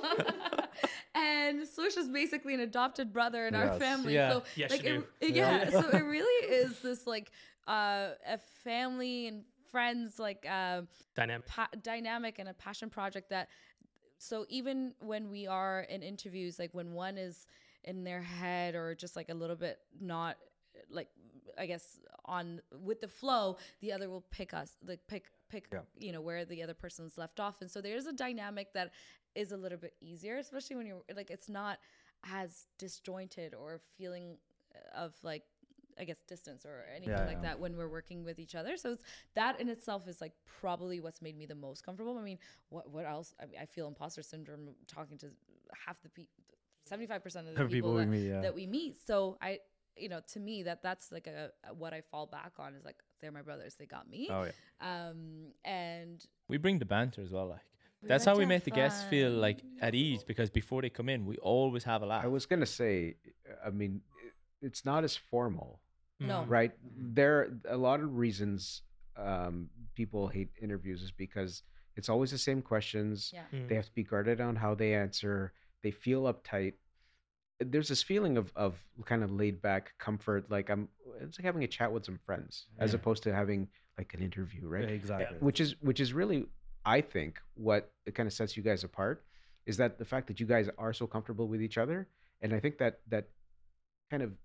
[SPEAKER 5] And Swish is basically an adopted brother in our
[SPEAKER 3] Yes.
[SPEAKER 5] family.
[SPEAKER 4] Yeah.
[SPEAKER 5] So
[SPEAKER 1] Yes,
[SPEAKER 5] like
[SPEAKER 1] you
[SPEAKER 5] it,
[SPEAKER 1] do.
[SPEAKER 5] it- yeah, so it really is this like uh, a family and friends like uh,
[SPEAKER 1] Dynamic.
[SPEAKER 5] pa- dynamic and a passion project that so even when we are in interviews, like when one is in their head or just like a little bit not like I guess on with the flow, the other will pick us like pick pick
[SPEAKER 3] Yeah.
[SPEAKER 5] you know where the other person's left off. And so there's a dynamic that is a little bit easier, especially when you're like it's not as disjointed or feeling of like I guess distance or anything
[SPEAKER 3] Yeah,
[SPEAKER 5] like
[SPEAKER 3] yeah.
[SPEAKER 5] that when we're working with each other. So it's, that in itself is like probably what's made me the most comfortable. I mean, what what else? I, mean, I feel imposter syndrome talking to half the people, seventy-five percent of the
[SPEAKER 3] The
[SPEAKER 5] people,
[SPEAKER 3] people we
[SPEAKER 5] that,
[SPEAKER 3] meet, yeah.
[SPEAKER 5] that we meet. So I, you know, to me that that's like a, a what I fall back on is like they're my brothers. They got me.
[SPEAKER 3] Oh yeah.
[SPEAKER 5] Um, and
[SPEAKER 4] We bring the banter as well. Like
[SPEAKER 5] we
[SPEAKER 4] that's
[SPEAKER 5] like
[SPEAKER 4] how
[SPEAKER 5] to
[SPEAKER 4] we
[SPEAKER 5] have
[SPEAKER 4] make the guests feel
[SPEAKER 5] fun.
[SPEAKER 4] like at ease because before they come in, we always have a laugh.
[SPEAKER 2] I was gonna say, I mean, i- it's not as formal,
[SPEAKER 5] No.
[SPEAKER 1] Mm.
[SPEAKER 2] right? There a lot of reasons um, people hate interviews is because it's always the same questions.
[SPEAKER 5] Yeah.
[SPEAKER 1] Mm.
[SPEAKER 2] They have to be guarded on how they answer. They feel uptight. There's this feeling of of kind of laid back comfort, like I'm. It's like having a chat with some friends, as
[SPEAKER 3] Yeah.
[SPEAKER 2] opposed to having like an interview, right?
[SPEAKER 3] Exactly.
[SPEAKER 2] Which is which is really, I think, what it kind of sets you guys apart is that the fact that you guys are so comfortable with each other, and I think that that kind of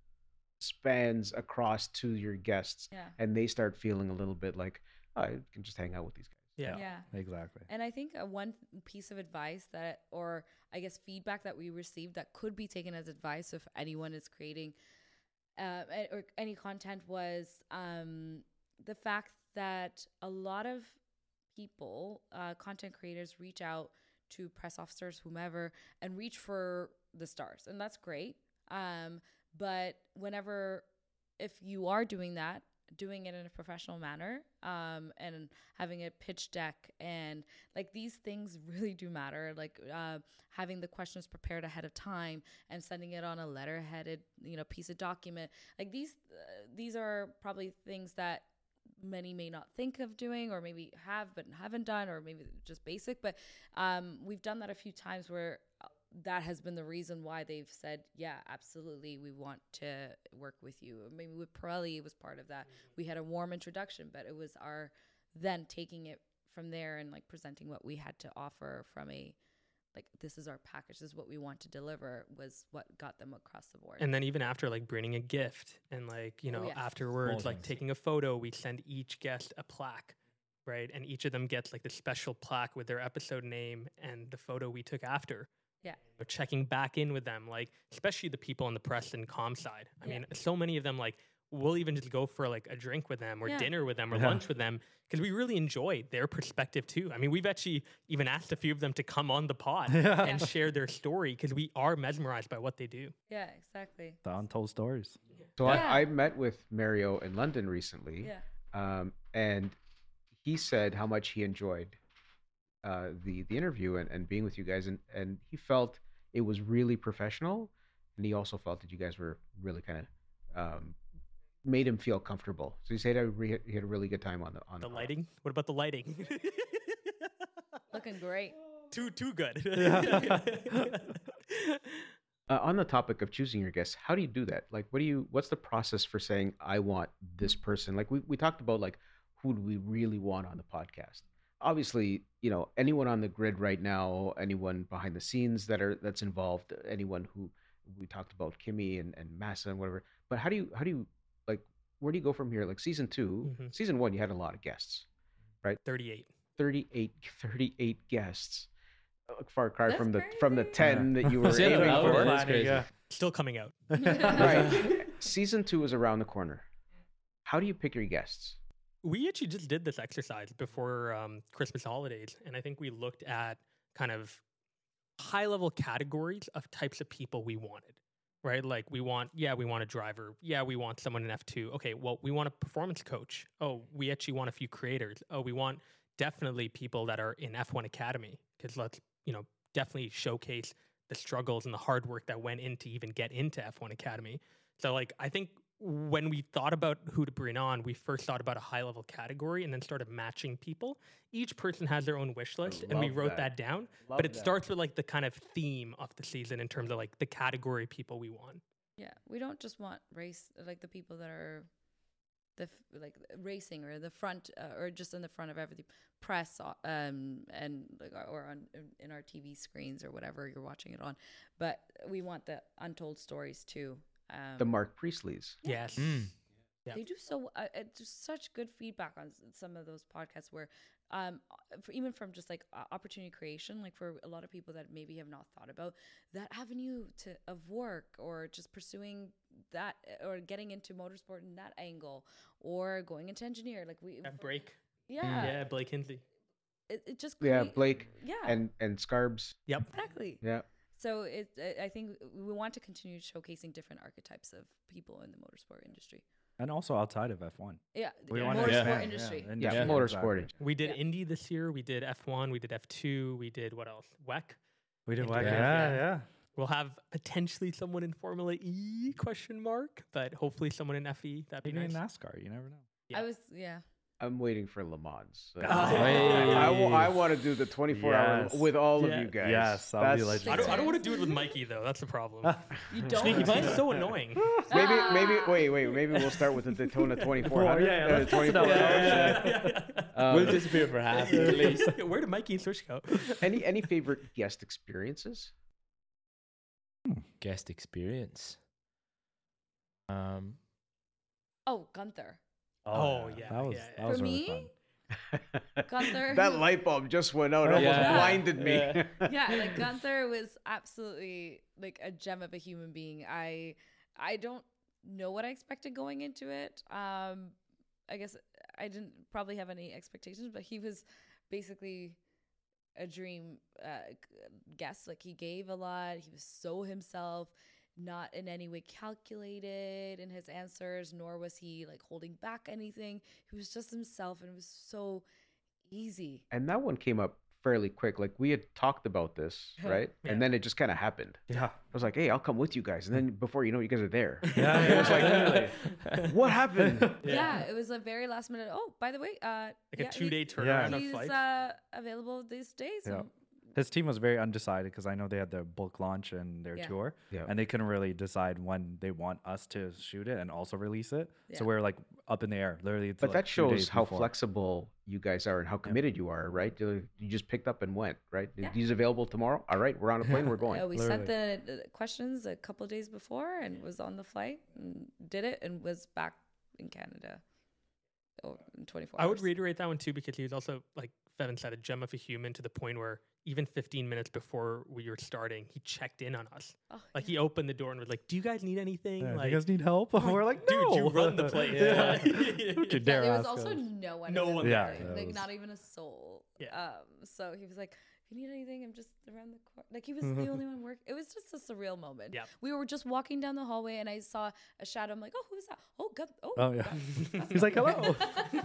[SPEAKER 2] spans across to your guests,
[SPEAKER 5] Yeah.
[SPEAKER 2] and they start feeling a little bit like, oh, I can just hang out with these guys.
[SPEAKER 1] Yeah.
[SPEAKER 5] Yeah.
[SPEAKER 3] Exactly.
[SPEAKER 5] And I think uh, one piece of advice that, or I guess feedback that we received that could be taken as advice if anyone is creating uh, a- or any content was um, the fact that a lot of people, uh, content creators, reach out to press officers, whomever, and reach for the stars. And that's great. Um, but whenever, if you are doing that, doing it in a professional manner um, and having a pitch deck and like these things really do matter, like uh, having the questions prepared ahead of time and sending it on a letter-headed you know piece of document, like these uh, these are probably things that many may not think of doing or maybe have but haven't done, or maybe just basic, but um, we've done that a few times where uh, that has been the reason why they've said, yeah, absolutely, we want to work with you. Maybe with Pirelli, it was part of that. We had a warm introduction, but it was our then taking it from there and like presenting what we had to offer from a, like, this is our package, this is what we want to deliver, was what got them across the board.
[SPEAKER 1] And then even after, like bringing a gift and like, you know,
[SPEAKER 5] Oh, yes.
[SPEAKER 1] afterwards,
[SPEAKER 4] Small
[SPEAKER 1] like
[SPEAKER 4] things.
[SPEAKER 1] taking a photo, we send each guest a plaque, right? And each of them gets like the special plaque with their episode name and the photo we took after.
[SPEAKER 5] Yeah.
[SPEAKER 1] Or checking back in with them, like especially the people on the press and comm side. I
[SPEAKER 5] Yeah.
[SPEAKER 1] mean, so many of them like we'll even just go for like a drink with them or
[SPEAKER 5] Yeah.
[SPEAKER 1] dinner with them or
[SPEAKER 3] Yeah.
[SPEAKER 1] lunch with them because we really enjoy their perspective too. I mean, we've actually even asked a few of them to come on the pod
[SPEAKER 3] Yeah.
[SPEAKER 1] and share their story because we are mesmerized by what they do.
[SPEAKER 5] Yeah, exactly.
[SPEAKER 3] The untold stories.
[SPEAKER 2] So
[SPEAKER 5] Yeah.
[SPEAKER 2] I, I met with Mario in London recently,
[SPEAKER 5] Yeah.
[SPEAKER 2] um, and he said how much he enjoyed uh, the the interview and, and being with you guys, and, and he felt it was really professional, and he also felt that you guys were really kind of um, made him feel comfortable. So he said he re- he had a really good time on the on
[SPEAKER 1] The
[SPEAKER 2] the
[SPEAKER 1] lighting? What about the lighting?
[SPEAKER 5] Looking great.
[SPEAKER 1] too too good.
[SPEAKER 2] Uh, on the topic of choosing your guests, how do you do that? Like, what do you? What's the process for saying I want this person? Like we we talked about, like who do we really want on the podcast? Obviously, you know anyone on the grid right now, anyone behind the scenes that are that's involved, anyone who we talked about, Kimmy and and Massa and whatever. But how do you how do you like where do you go from here? Like season two,
[SPEAKER 1] Mhm.
[SPEAKER 2] season one, you had a lot of guests,
[SPEAKER 1] thirty-eight.
[SPEAKER 2] thirty-eight, thirty-eight guests. A far cry
[SPEAKER 5] That's
[SPEAKER 2] from the from the
[SPEAKER 5] crazy.
[SPEAKER 2] ten that you were
[SPEAKER 4] Yeah,
[SPEAKER 2] aiming
[SPEAKER 4] that
[SPEAKER 2] for.
[SPEAKER 4] was crazy.
[SPEAKER 3] Yeah.
[SPEAKER 1] Still coming out.
[SPEAKER 2] Right. Season two is around the corner. How do you pick your guests?
[SPEAKER 1] We actually just did this exercise before um, Christmas holidays, and I think we looked at kind of high level categories of types of people we wanted, right? Like we want, yeah, we want a driver. Yeah, we want someone in F two. Okay, well, we want a performance coach. Oh, we actually want a few creators. Oh, we want definitely people that are in F one Academy because let's, you know, definitely showcase the struggles and the hard work that went in to even get into F one Academy. So like, I think when we thought about who to bring on, we first thought about a high level category and then started matching people. Each person has their own wish list and we
[SPEAKER 2] love
[SPEAKER 1] wrote
[SPEAKER 2] that.
[SPEAKER 1] that, down.
[SPEAKER 2] Love
[SPEAKER 1] but it
[SPEAKER 2] that.
[SPEAKER 1] starts with like the kind of theme of the season in terms of like the category people we want.
[SPEAKER 5] Yeah, we don't just want race like the people that are the f- like racing or the front uh, or just in the front of everything, press uh, um and like or on in our T V screens or whatever you're watching it on. But we want the untold stories too. Um,
[SPEAKER 2] The Mark Priestleys.
[SPEAKER 1] Yes.
[SPEAKER 4] Mm.
[SPEAKER 1] Yeah.
[SPEAKER 5] They do so. Uh, it's just such good feedback on s- some of those podcasts where, um, uh, for, even from just like uh, opportunity creation, like for a lot of people that maybe have not thought about that avenue to of work or just pursuing that uh, or getting into motorsport in that angle or going into engineer. Like we,
[SPEAKER 1] That break.
[SPEAKER 5] yeah,
[SPEAKER 1] Yeah, Blake Hinsley.
[SPEAKER 5] It, it just
[SPEAKER 2] Yeah,
[SPEAKER 5] create-
[SPEAKER 2] Blake
[SPEAKER 5] yeah,
[SPEAKER 2] and and Scarbs.
[SPEAKER 1] Yep.
[SPEAKER 5] exactly.
[SPEAKER 2] Yeah.
[SPEAKER 5] So it, I I think we want to continue showcasing different archetypes of people in the motorsport industry.
[SPEAKER 3] And also outside of F one.
[SPEAKER 5] Yeah,
[SPEAKER 3] We
[SPEAKER 5] yeah,
[SPEAKER 3] wanna
[SPEAKER 5] motorsport
[SPEAKER 3] expand, yeah,
[SPEAKER 5] industry.
[SPEAKER 3] and
[SPEAKER 2] Yeah,
[SPEAKER 4] Yeah,
[SPEAKER 2] motorsport.
[SPEAKER 3] exactly.
[SPEAKER 1] We did
[SPEAKER 5] Yeah.
[SPEAKER 1] Indy this year. We did F one. We did F two. We did what else? W E C.
[SPEAKER 3] We did
[SPEAKER 1] Yeah.
[SPEAKER 3] like,
[SPEAKER 1] Yeah.
[SPEAKER 3] yeah, yeah.
[SPEAKER 1] We'll have potentially someone in Formula E question mark, but hopefully someone in F E. That'd be
[SPEAKER 3] Maybe in
[SPEAKER 1] nice.
[SPEAKER 3] NASCAR, you never know.
[SPEAKER 1] Yeah.
[SPEAKER 5] I was yeah.
[SPEAKER 2] I'm waiting for Le Mans.
[SPEAKER 1] Oh,
[SPEAKER 2] I, wa- I want to do the twenty-four
[SPEAKER 3] Yes.
[SPEAKER 2] hour with all
[SPEAKER 1] Yeah.
[SPEAKER 2] of you guys.
[SPEAKER 3] Yes, that would be
[SPEAKER 2] That's-
[SPEAKER 3] legendary.
[SPEAKER 1] I don't, I don't want to do it with Mikey though. That's the problem.
[SPEAKER 5] You don't.
[SPEAKER 1] Sneaky Pie's so annoying.
[SPEAKER 2] Maybe, maybe,
[SPEAKER 5] Ah.
[SPEAKER 2] wait, wait. Maybe we'll start with the Daytona twenty-four hundred.
[SPEAKER 3] Yeah, yeah,
[SPEAKER 2] uh,
[SPEAKER 3] let's test it
[SPEAKER 2] twenty-four
[SPEAKER 3] out.
[SPEAKER 2] hours.
[SPEAKER 1] Yeah.
[SPEAKER 2] Um,
[SPEAKER 4] we'll disappear for half at least.
[SPEAKER 1] Where did Mikey and Swish go?
[SPEAKER 2] any any favorite guest experiences?
[SPEAKER 4] Guest experience. Um,
[SPEAKER 5] Oh, Gunther.
[SPEAKER 1] Oh, yeah,
[SPEAKER 3] that was
[SPEAKER 1] yeah,
[SPEAKER 3] that
[SPEAKER 1] yeah.
[SPEAKER 3] was
[SPEAKER 5] For
[SPEAKER 3] really
[SPEAKER 5] me,
[SPEAKER 3] fun.
[SPEAKER 5] Gunther.
[SPEAKER 2] That light bulb just went out. It almost
[SPEAKER 4] Yeah.
[SPEAKER 2] blinded me.
[SPEAKER 4] Yeah.
[SPEAKER 5] yeah, like Gunther was absolutely like a gem of a human being. I I don't know what I expected going into it. Um, I guess I didn't probably have any expectations, but he was basically a dream uh, g- guest. Like he gave a lot. He was so himself, not in any way calculated in his answers, nor was he like holding back anything. He was just himself, and it was so easy.
[SPEAKER 2] And that one came up fairly quick. Like we had talked about this, right?
[SPEAKER 1] Yeah.
[SPEAKER 2] And then it just kind of happened.
[SPEAKER 3] Yeah.
[SPEAKER 2] I was like, "Hey, I'll come with you guys." And then before you know, it, you guys are there.
[SPEAKER 3] Yeah,
[SPEAKER 2] And it was like,
[SPEAKER 3] literally.
[SPEAKER 2] what happened?
[SPEAKER 5] Yeah. it was a very last minute. Oh, by the way, uh,
[SPEAKER 1] Like
[SPEAKER 5] yeah,
[SPEAKER 1] a two day
[SPEAKER 5] he-
[SPEAKER 1] turnaround on
[SPEAKER 5] He's
[SPEAKER 1] flight.
[SPEAKER 5] uh, available these days.
[SPEAKER 3] Yeah.
[SPEAKER 5] and-
[SPEAKER 3] His team was very undecided because I know they had their book launch and their
[SPEAKER 5] Yeah.
[SPEAKER 3] tour,
[SPEAKER 2] Yeah.
[SPEAKER 3] and they couldn't really decide when they want us to shoot it and also release it. So
[SPEAKER 5] Yeah.
[SPEAKER 3] we were like up in the air, literally.
[SPEAKER 2] But
[SPEAKER 3] till,
[SPEAKER 2] that
[SPEAKER 3] like, two days
[SPEAKER 2] shows how
[SPEAKER 3] before.
[SPEAKER 2] flexible you guys are and how committed you are, right? You you just picked up and went, right?
[SPEAKER 5] Yeah.
[SPEAKER 2] He's available tomorrow. All right, we're on a plane. We're going.
[SPEAKER 5] Uh, we
[SPEAKER 3] Literally.
[SPEAKER 5] sent the uh, questions a couple days before and was on the flight and did it and was back in Canada oh, in twenty-four
[SPEAKER 1] I would
[SPEAKER 5] hours.
[SPEAKER 1] reiterate that one too because he was also like Fevin said, a gem of a human to the point where even fifteen minutes before we were starting, he checked in on us.
[SPEAKER 5] Oh,
[SPEAKER 1] Like
[SPEAKER 5] yeah.
[SPEAKER 1] he opened the door and was like, "Do you guys need anything?"
[SPEAKER 3] Yeah,
[SPEAKER 1] like,
[SPEAKER 3] you guys need help? We're like,
[SPEAKER 1] dude,
[SPEAKER 3] no.
[SPEAKER 1] you run the place.
[SPEAKER 3] Yeah.
[SPEAKER 1] Yeah.
[SPEAKER 3] Don't you
[SPEAKER 5] Yeah,
[SPEAKER 3] dare
[SPEAKER 5] there was
[SPEAKER 3] ask
[SPEAKER 5] also
[SPEAKER 3] us.
[SPEAKER 5] no one.
[SPEAKER 1] No
[SPEAKER 5] in the
[SPEAKER 1] one
[SPEAKER 3] there.
[SPEAKER 5] building,
[SPEAKER 3] Yeah,
[SPEAKER 5] like
[SPEAKER 3] that
[SPEAKER 5] not even a soul.
[SPEAKER 1] Yeah.
[SPEAKER 5] Um. So he was like, "If you need anything, I'm just around the corner." Like he was the only one working. It was just a surreal moment.
[SPEAKER 1] Yeah.
[SPEAKER 5] We were just walking down the hallway, and I saw a shadow. I'm like, "Oh, who's that? Oh, God. Oh,
[SPEAKER 3] Oh, yeah.
[SPEAKER 5] God.
[SPEAKER 3] He's like, hello.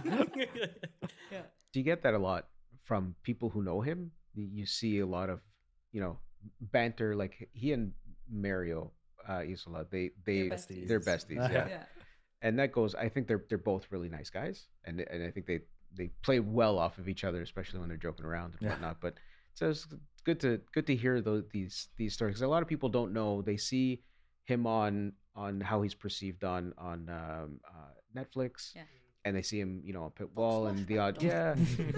[SPEAKER 5] Yeah.
[SPEAKER 2] Do you get that a lot from people who know him? Y- You see a lot of, you know, banter. Like he and Mario uh, Isola, they they
[SPEAKER 5] They're besties.
[SPEAKER 2] they're besties, yeah.
[SPEAKER 5] Yeah.
[SPEAKER 2] And that goes. I think they're they're both really nice guys, and and I think they they play well off of each other, especially when they're joking around and
[SPEAKER 3] Yeah.
[SPEAKER 2] whatnot. But so it's good to good to hear those these these stories, 'cause a lot of people don't know. They see him on on how he's perceived on on um, uh, Netflix,
[SPEAKER 5] Yeah.
[SPEAKER 2] and they see him, you know, on Pitbull and
[SPEAKER 5] Smash
[SPEAKER 2] the odd,
[SPEAKER 5] Bros.
[SPEAKER 2] yeah.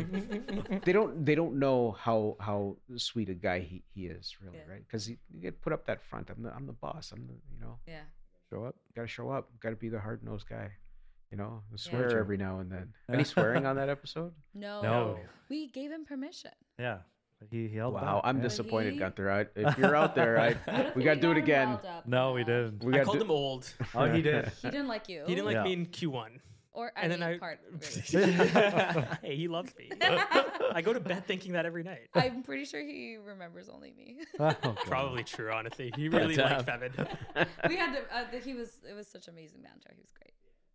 [SPEAKER 2] they don't they don't know how how sweet a guy he, he is, really,
[SPEAKER 5] Yeah.
[SPEAKER 2] right? Because you get put up that front. I'm the I'm the boss. I'm the, you know,
[SPEAKER 5] Yeah.
[SPEAKER 3] Show up.
[SPEAKER 2] got to show up. Got to be the hard nosed guy. You know,
[SPEAKER 5] Yeah.
[SPEAKER 2] swear
[SPEAKER 3] True.
[SPEAKER 2] every now and then. Any swearing on that episode?
[SPEAKER 5] No.
[SPEAKER 3] No.
[SPEAKER 5] We gave him permission.
[SPEAKER 3] Yeah. But he, he held
[SPEAKER 2] Wow,
[SPEAKER 3] back,
[SPEAKER 2] I'm
[SPEAKER 3] yeah.
[SPEAKER 2] disappointed,
[SPEAKER 5] He-
[SPEAKER 2] Gunther. I, if you're out there, I
[SPEAKER 5] I don't
[SPEAKER 2] we
[SPEAKER 5] think
[SPEAKER 2] got to do it
[SPEAKER 5] got him
[SPEAKER 2] again.
[SPEAKER 5] riled up
[SPEAKER 3] No, we
[SPEAKER 5] enough.
[SPEAKER 3] didn't.
[SPEAKER 2] We
[SPEAKER 1] I
[SPEAKER 2] got
[SPEAKER 1] called
[SPEAKER 2] do-
[SPEAKER 1] him old.
[SPEAKER 3] Oh, he did.
[SPEAKER 5] He didn't like you.
[SPEAKER 1] He didn't like
[SPEAKER 3] Yeah.
[SPEAKER 1] me in Q one.
[SPEAKER 5] Or
[SPEAKER 1] And
[SPEAKER 5] any
[SPEAKER 1] then I,
[SPEAKER 5] part. Really.
[SPEAKER 1] hey, he loves me. I go to bed thinking that every night.
[SPEAKER 5] I'm pretty sure he remembers only me.
[SPEAKER 3] Oh, God.
[SPEAKER 1] Probably true, honestly. He really liked
[SPEAKER 4] Damn.
[SPEAKER 1] Fevin.
[SPEAKER 5] we had to, uh, the, he was it was such amazing banter. He was great.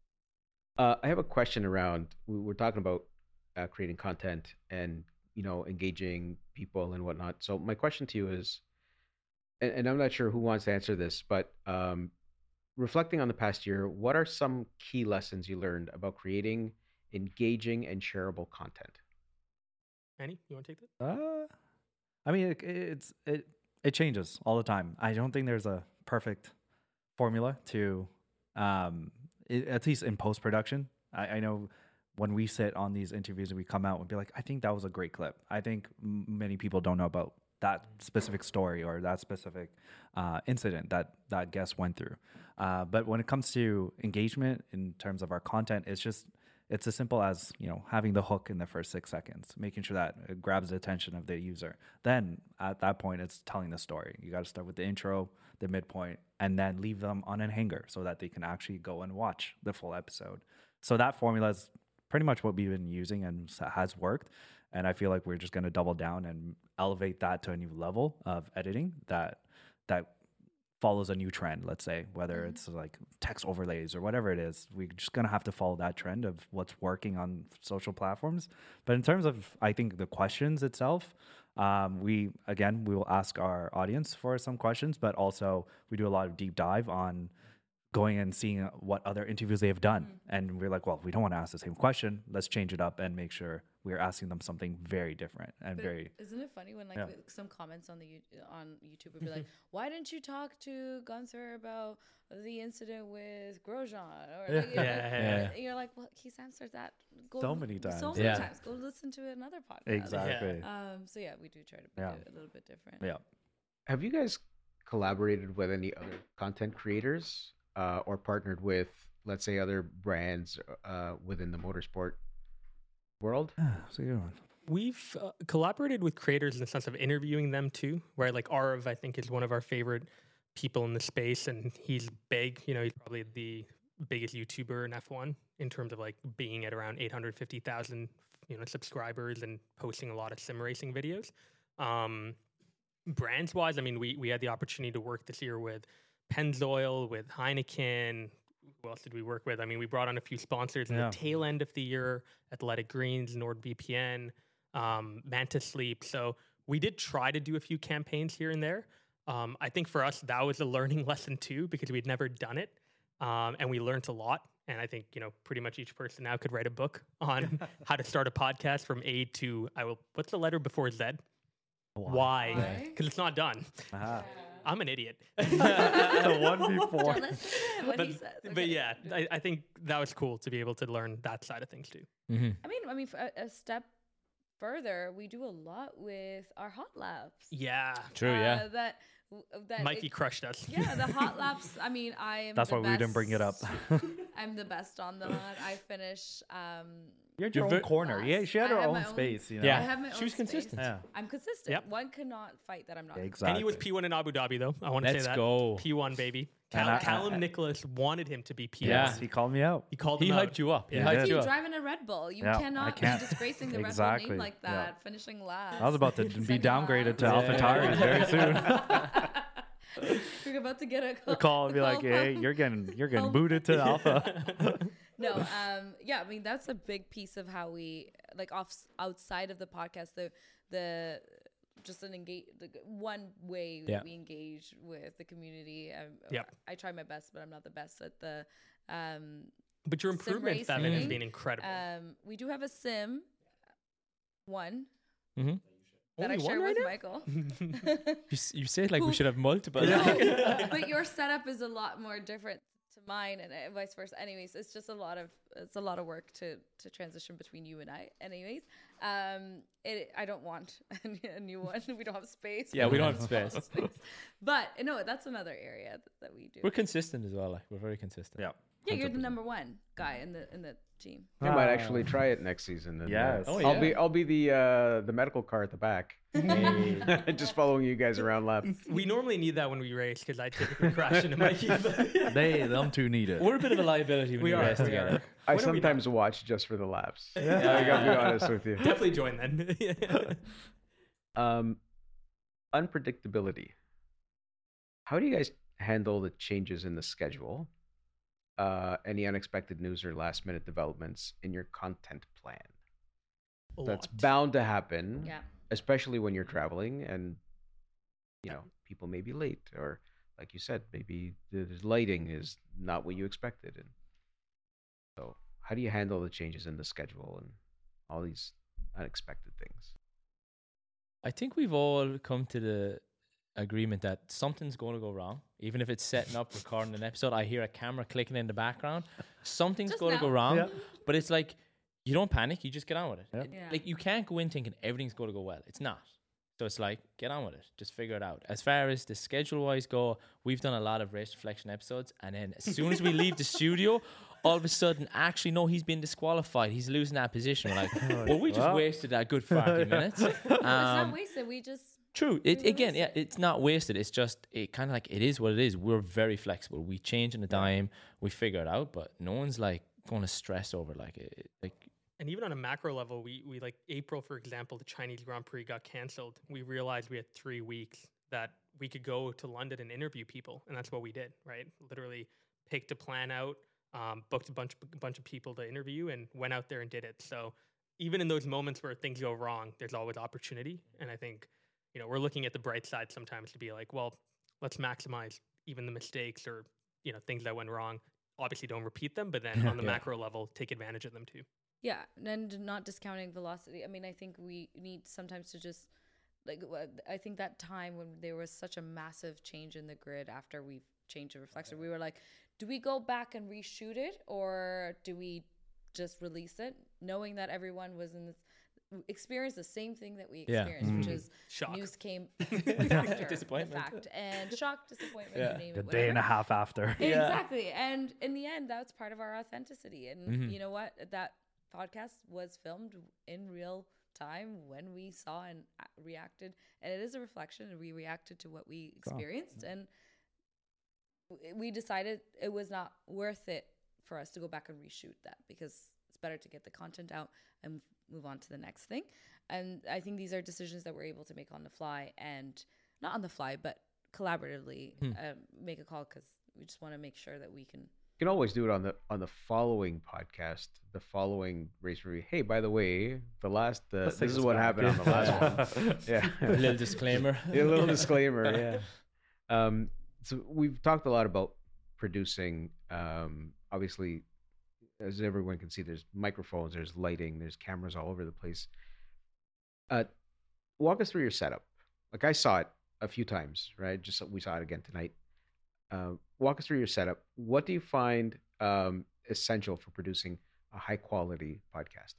[SPEAKER 2] Uh, I have a question around. We were talking about uh, creating content and, you know, engaging people and whatnot. So my question to you is, and, and I'm not sure who wants to answer this, but um, reflecting on the past year, what are some key lessons you learned about creating engaging and shareable content?
[SPEAKER 1] Annie, you want to take that?
[SPEAKER 3] Uh, I mean, it, it's it it changes all the time. I don't think there's a perfect formula to, um, it, at least in post production. I, I know when we sit on these interviews and we come out and be like, I think that was a great clip. I think m- many people don't know about that specific story or that specific uh, incident that that guest went through. Uh, but when it comes to engagement in terms of our content, it's just it's as simple as, you know, having the hook in the first six seconds, making sure that it grabs the attention of the user. Then at that point, it's telling the story. You got to start with the intro, the midpoint, and then leave them on a hanger so that they can actually go and watch the full episode. So that formula is pretty much what we've been using and s- has worked. And I feel like we're just going to double down and elevate that to a new level of editing that that follows a new trend, let's say, whether
[SPEAKER 5] Mhm.
[SPEAKER 3] it's like text overlays or whatever it is. We're just going to have to follow that trend of what's working on social platforms. But in terms of, I think, the questions itself, um, we, again, we will ask our audience for some questions, but also we do a lot of deep dive on going and seeing what other interviews they have done.
[SPEAKER 5] Mhm.
[SPEAKER 3] And we're like, well, we don't want to ask the same question. Let's change it up and make sure we're asking them something very different and
[SPEAKER 5] But
[SPEAKER 3] very,
[SPEAKER 5] isn't it funny when like
[SPEAKER 3] Yeah.
[SPEAKER 5] w- some comments on the you- on YouTube would be like, "Why didn't you talk to Gunther about the incident with Grosjean?" Or
[SPEAKER 3] Yeah.
[SPEAKER 5] like, you know,
[SPEAKER 1] Yeah.
[SPEAKER 5] and you're like, "Well, he's answered that Go,
[SPEAKER 3] So many
[SPEAKER 5] So
[SPEAKER 3] times.
[SPEAKER 5] many
[SPEAKER 4] Yeah.
[SPEAKER 5] times. Go listen to another podcast."
[SPEAKER 3] exactly.
[SPEAKER 5] Um. So yeah, we do try to be
[SPEAKER 3] Yeah.
[SPEAKER 5] a little bit different.
[SPEAKER 3] Yeah.
[SPEAKER 2] Have you guys collaborated with any other content creators uh, or partnered with, let's say, other brands uh, within the motorsport world?
[SPEAKER 3] That's a good one.
[SPEAKER 1] We've uh, collaborated with creators in the sense of interviewing them too, right? Like Arv, I think, is one of our favorite people in the space, and he's big. You know, he's probably the biggest YouTuber in F one in terms of like being at around eight hundred fifty thousand, you know, subscribers and posting a lot of sim racing videos. Um, brands wise, I mean, we we had the opportunity to work this year with Pennzoil, with Heineken. Who else did we work with? I mean, we brought on a few sponsors in
[SPEAKER 3] Yeah.
[SPEAKER 1] the tail end of the year: Athletic Greens, NordVPN, um, Manta Sleep. So we did try to do a few campaigns here and there. Um, I think for us that was a learning lesson too, because we'd never done it, um, and we learned a lot. And I think, you know, pretty much each person now could write a book on how to start a podcast from A to I will. What's the letter before Z? Why?
[SPEAKER 5] Why?
[SPEAKER 1] Because it's not done.
[SPEAKER 3] Uh-huh.
[SPEAKER 1] I'm an idiot.
[SPEAKER 3] The one before.
[SPEAKER 5] Don't listen to him, what
[SPEAKER 1] but,
[SPEAKER 5] he says.
[SPEAKER 1] but
[SPEAKER 5] Okay.
[SPEAKER 1] yeah, I, I think that was cool to be able to learn that side of things too.
[SPEAKER 4] Mm-hmm.
[SPEAKER 5] I mean, I mean, f- a, a step further, we do a lot with our hot laps.
[SPEAKER 1] Yeah,
[SPEAKER 4] True, yeah.
[SPEAKER 5] Uh, that w- that
[SPEAKER 1] Mikey
[SPEAKER 5] it-
[SPEAKER 1] crushed us.
[SPEAKER 5] Yeah, the hot laps. I mean, I am.
[SPEAKER 3] That's
[SPEAKER 5] the
[SPEAKER 3] why we didn't bring it up.
[SPEAKER 5] best- I'm the best on the hot. I finish um,
[SPEAKER 3] You had
[SPEAKER 4] You're
[SPEAKER 3] your
[SPEAKER 4] ver-
[SPEAKER 3] own corner. Yeah, she had
[SPEAKER 5] I
[SPEAKER 3] her
[SPEAKER 5] have
[SPEAKER 3] own
[SPEAKER 5] my own-
[SPEAKER 3] space. You know?
[SPEAKER 4] Yeah.
[SPEAKER 5] I have my
[SPEAKER 1] She
[SPEAKER 5] own
[SPEAKER 1] was
[SPEAKER 5] space.
[SPEAKER 1] consistent.
[SPEAKER 3] Yeah.
[SPEAKER 5] I'm consistent.
[SPEAKER 1] Yep.
[SPEAKER 5] One cannot fight that I'm not.
[SPEAKER 3] Exactly.
[SPEAKER 1] And he was P one in Abu Dhabi, though. I want to say
[SPEAKER 4] Let's
[SPEAKER 1] that.
[SPEAKER 4] go.
[SPEAKER 1] P one, baby.
[SPEAKER 3] And
[SPEAKER 1] Cal-
[SPEAKER 3] I- I-
[SPEAKER 1] Callum
[SPEAKER 3] I-
[SPEAKER 1] Nicholas wanted him to be P one.
[SPEAKER 4] Yeah.
[SPEAKER 3] Yes, he called me out.
[SPEAKER 1] He called
[SPEAKER 4] He
[SPEAKER 1] him out.
[SPEAKER 4] hyped you up. He
[SPEAKER 1] Yeah.
[SPEAKER 3] He
[SPEAKER 4] hyped
[SPEAKER 3] did.
[SPEAKER 4] you
[SPEAKER 5] You
[SPEAKER 4] up.
[SPEAKER 5] driving a Red Bull. You
[SPEAKER 3] Yeah, I
[SPEAKER 5] cannot
[SPEAKER 3] can't.
[SPEAKER 5] be disgracing the Red Bull
[SPEAKER 3] Exactly.
[SPEAKER 5] name like
[SPEAKER 3] Yeah.
[SPEAKER 5] that, finishing last.
[SPEAKER 3] I was about to be
[SPEAKER 5] Second
[SPEAKER 3] downgraded to
[SPEAKER 5] last.
[SPEAKER 3] AlphaTauri very soon.
[SPEAKER 5] We're about to get a
[SPEAKER 3] A
[SPEAKER 5] call,
[SPEAKER 3] call and be like,
[SPEAKER 5] call
[SPEAKER 3] "Hey,
[SPEAKER 5] from-
[SPEAKER 3] you're getting you're getting
[SPEAKER 5] Help.
[SPEAKER 3] booted to Alpha."
[SPEAKER 5] No, um, yeah, I mean that's a big piece of how we like off outside of the podcast. The the just an engage the one way
[SPEAKER 4] Yeah.
[SPEAKER 5] that we engage with the community. Um,
[SPEAKER 1] Yep.
[SPEAKER 5] I try my best, but I'm not the best at the. Um,
[SPEAKER 1] But your
[SPEAKER 5] Sim
[SPEAKER 1] improvement, Devin, has
[SPEAKER 5] racing.
[SPEAKER 1] been incredible.
[SPEAKER 5] um, we do have a sim, one
[SPEAKER 4] Mhm.
[SPEAKER 5] that
[SPEAKER 1] Only
[SPEAKER 5] I
[SPEAKER 1] one
[SPEAKER 5] share
[SPEAKER 1] right
[SPEAKER 5] with
[SPEAKER 1] now?
[SPEAKER 5] Michael.
[SPEAKER 4] You, s- you say it like we
[SPEAKER 5] Who-
[SPEAKER 4] should have multiple.
[SPEAKER 5] No, but your setup is a lot more different to mine, and uh, vice versa. Anyways, it's just a lot of it's a lot of work to to transition between you and I. Anyways, um, it I don't want a new one. We don't have space.
[SPEAKER 4] Yeah, we don't have space.
[SPEAKER 5] But no, that's another area that, that we do.
[SPEAKER 4] We're consistent as well. Like we're very consistent.
[SPEAKER 3] Yeah.
[SPEAKER 5] Yeah, you're the
[SPEAKER 3] one hundred percent.
[SPEAKER 5] number one guy in the in the team.
[SPEAKER 2] I might
[SPEAKER 3] Ah.
[SPEAKER 2] actually try it next season. And, uh,
[SPEAKER 3] Yes.
[SPEAKER 4] Oh,
[SPEAKER 2] I'll
[SPEAKER 4] yeah.
[SPEAKER 2] be I'll be the uh, the medical car at the back, just following you guys around laps.
[SPEAKER 1] We normally need that when we race because I typically crash into Mikey. but-
[SPEAKER 3] They them two need it.
[SPEAKER 4] We're a bit of a liability when
[SPEAKER 1] we
[SPEAKER 4] we
[SPEAKER 1] are.
[SPEAKER 4] race
[SPEAKER 1] We
[SPEAKER 4] together.
[SPEAKER 1] are.
[SPEAKER 2] I
[SPEAKER 1] When are we not?
[SPEAKER 2] sometimes watch just for the laps. I gotta be honest with you.
[SPEAKER 1] Definitely join then.
[SPEAKER 2] Um, unpredictability. How do you guys handle the changes in the schedule? Uh, any unexpected news or last minute developments in your content plan?
[SPEAKER 1] A
[SPEAKER 2] That's
[SPEAKER 1] lot.
[SPEAKER 2] bound to happen,
[SPEAKER 5] Yeah.
[SPEAKER 2] especially when you're traveling and you know people may be late, or like you said, maybe the the lighting is not what you expected. And so how do you handle the changes in the schedule and all these unexpected things?
[SPEAKER 4] I think we've all come to the agreement that something's going to go wrong. Even if it's setting up, recording an episode, I hear a camera clicking in the background. Something's
[SPEAKER 5] Just
[SPEAKER 4] going to go
[SPEAKER 5] now.
[SPEAKER 4] wrong.
[SPEAKER 3] Yeah.
[SPEAKER 4] But it's like, you don't panic, you just get on with it.
[SPEAKER 3] Yeah.
[SPEAKER 4] It-
[SPEAKER 5] Yeah.
[SPEAKER 4] Like, you can't go in thinking everything's going to go well. It's not. So it's like, get on with it. Just figure it out. As far as the schedule-wise go, we've done a lot of race reflection episodes. And then as soon as we leave the studio, all of a sudden, actually, no, he's been disqualified. He's losing that position. We're like, well, we just
[SPEAKER 3] Well.
[SPEAKER 4] wasted that good forty minutes.
[SPEAKER 5] No, it's not
[SPEAKER 4] Um,
[SPEAKER 5] wasted. We just
[SPEAKER 4] True. It
[SPEAKER 5] We
[SPEAKER 4] again,
[SPEAKER 5] release
[SPEAKER 4] yeah,
[SPEAKER 5] it.
[SPEAKER 4] it's not wasted. It's just it kind of like it is what it is. We're very flexible. We change in a dime. We figure it out, but no one's like going to stress over like it. Like
[SPEAKER 1] And even on a macro level, we, we like April, for example, the Chinese Grand Prix got canceled. We realized we had three weeks that we could go to London and interview people. And that's what we did, right? Literally picked a plan out, um, booked a bunch, a bunch of people to interview and went out there and did it. So even in those moments where things go wrong, there's always opportunity. And I think, you know, we're looking at the bright side sometimes to be like, well, let's maximize even the mistakes or, you know, things that went wrong. Obviously don't repeat them, but then on the
[SPEAKER 4] Yeah.
[SPEAKER 1] macro level, take advantage of them too.
[SPEAKER 5] Yeah, and not discounting velocity. I mean, I think we need sometimes to just like wh- I think that time when there was such a massive change in the grid after we changed the reflector, we were like, do we go back and reshoot it or do we just release it, knowing that everyone was in this experienced the same thing that we
[SPEAKER 4] Yeah.
[SPEAKER 5] experienced, which
[SPEAKER 3] Mhm.
[SPEAKER 5] is
[SPEAKER 1] Shock.
[SPEAKER 5] news came after the
[SPEAKER 4] Disappointment.
[SPEAKER 5] fact and shock, disappointment,
[SPEAKER 4] Yeah.
[SPEAKER 5] you name
[SPEAKER 3] A
[SPEAKER 5] it,
[SPEAKER 3] day and a
[SPEAKER 5] whatever.
[SPEAKER 3] half after.
[SPEAKER 4] Yeah.
[SPEAKER 5] Exactly. And in the end, that's part of our authenticity. And
[SPEAKER 4] Mhm.
[SPEAKER 5] you know what? That podcast was filmed in real time when we saw and a- reacted. And it is a reflection. And we reacted to what we experienced. And w- we decided it was not worth it for us to go back and reshoot that because it's better to get the content out and move on to the next thing. And I think these are decisions that we're able to make on the fly and not on the fly, but collaboratively
[SPEAKER 4] Hmm.
[SPEAKER 5] um, make a call because we just want to make sure that we can.
[SPEAKER 2] You can always do it on the on the following podcast, the following race review. Hey, by the way, the last uh,
[SPEAKER 3] Let's
[SPEAKER 2] this
[SPEAKER 3] take
[SPEAKER 2] is
[SPEAKER 3] this
[SPEAKER 2] what
[SPEAKER 3] back.
[SPEAKER 2] happened on the last one. Yeah,
[SPEAKER 4] a little disclaimer.
[SPEAKER 2] Yeah, a little disclaimer. Yeah. Um, so we've talked a lot about producing. Um, obviously, as everyone can see, there's microphones, there's lighting, there's cameras all over the place. Uh, walk us through your setup. Like I saw it a few times, right? Just we saw it again tonight. Uh, walk us through your setup. What do you find um, essential for producing a high quality podcast?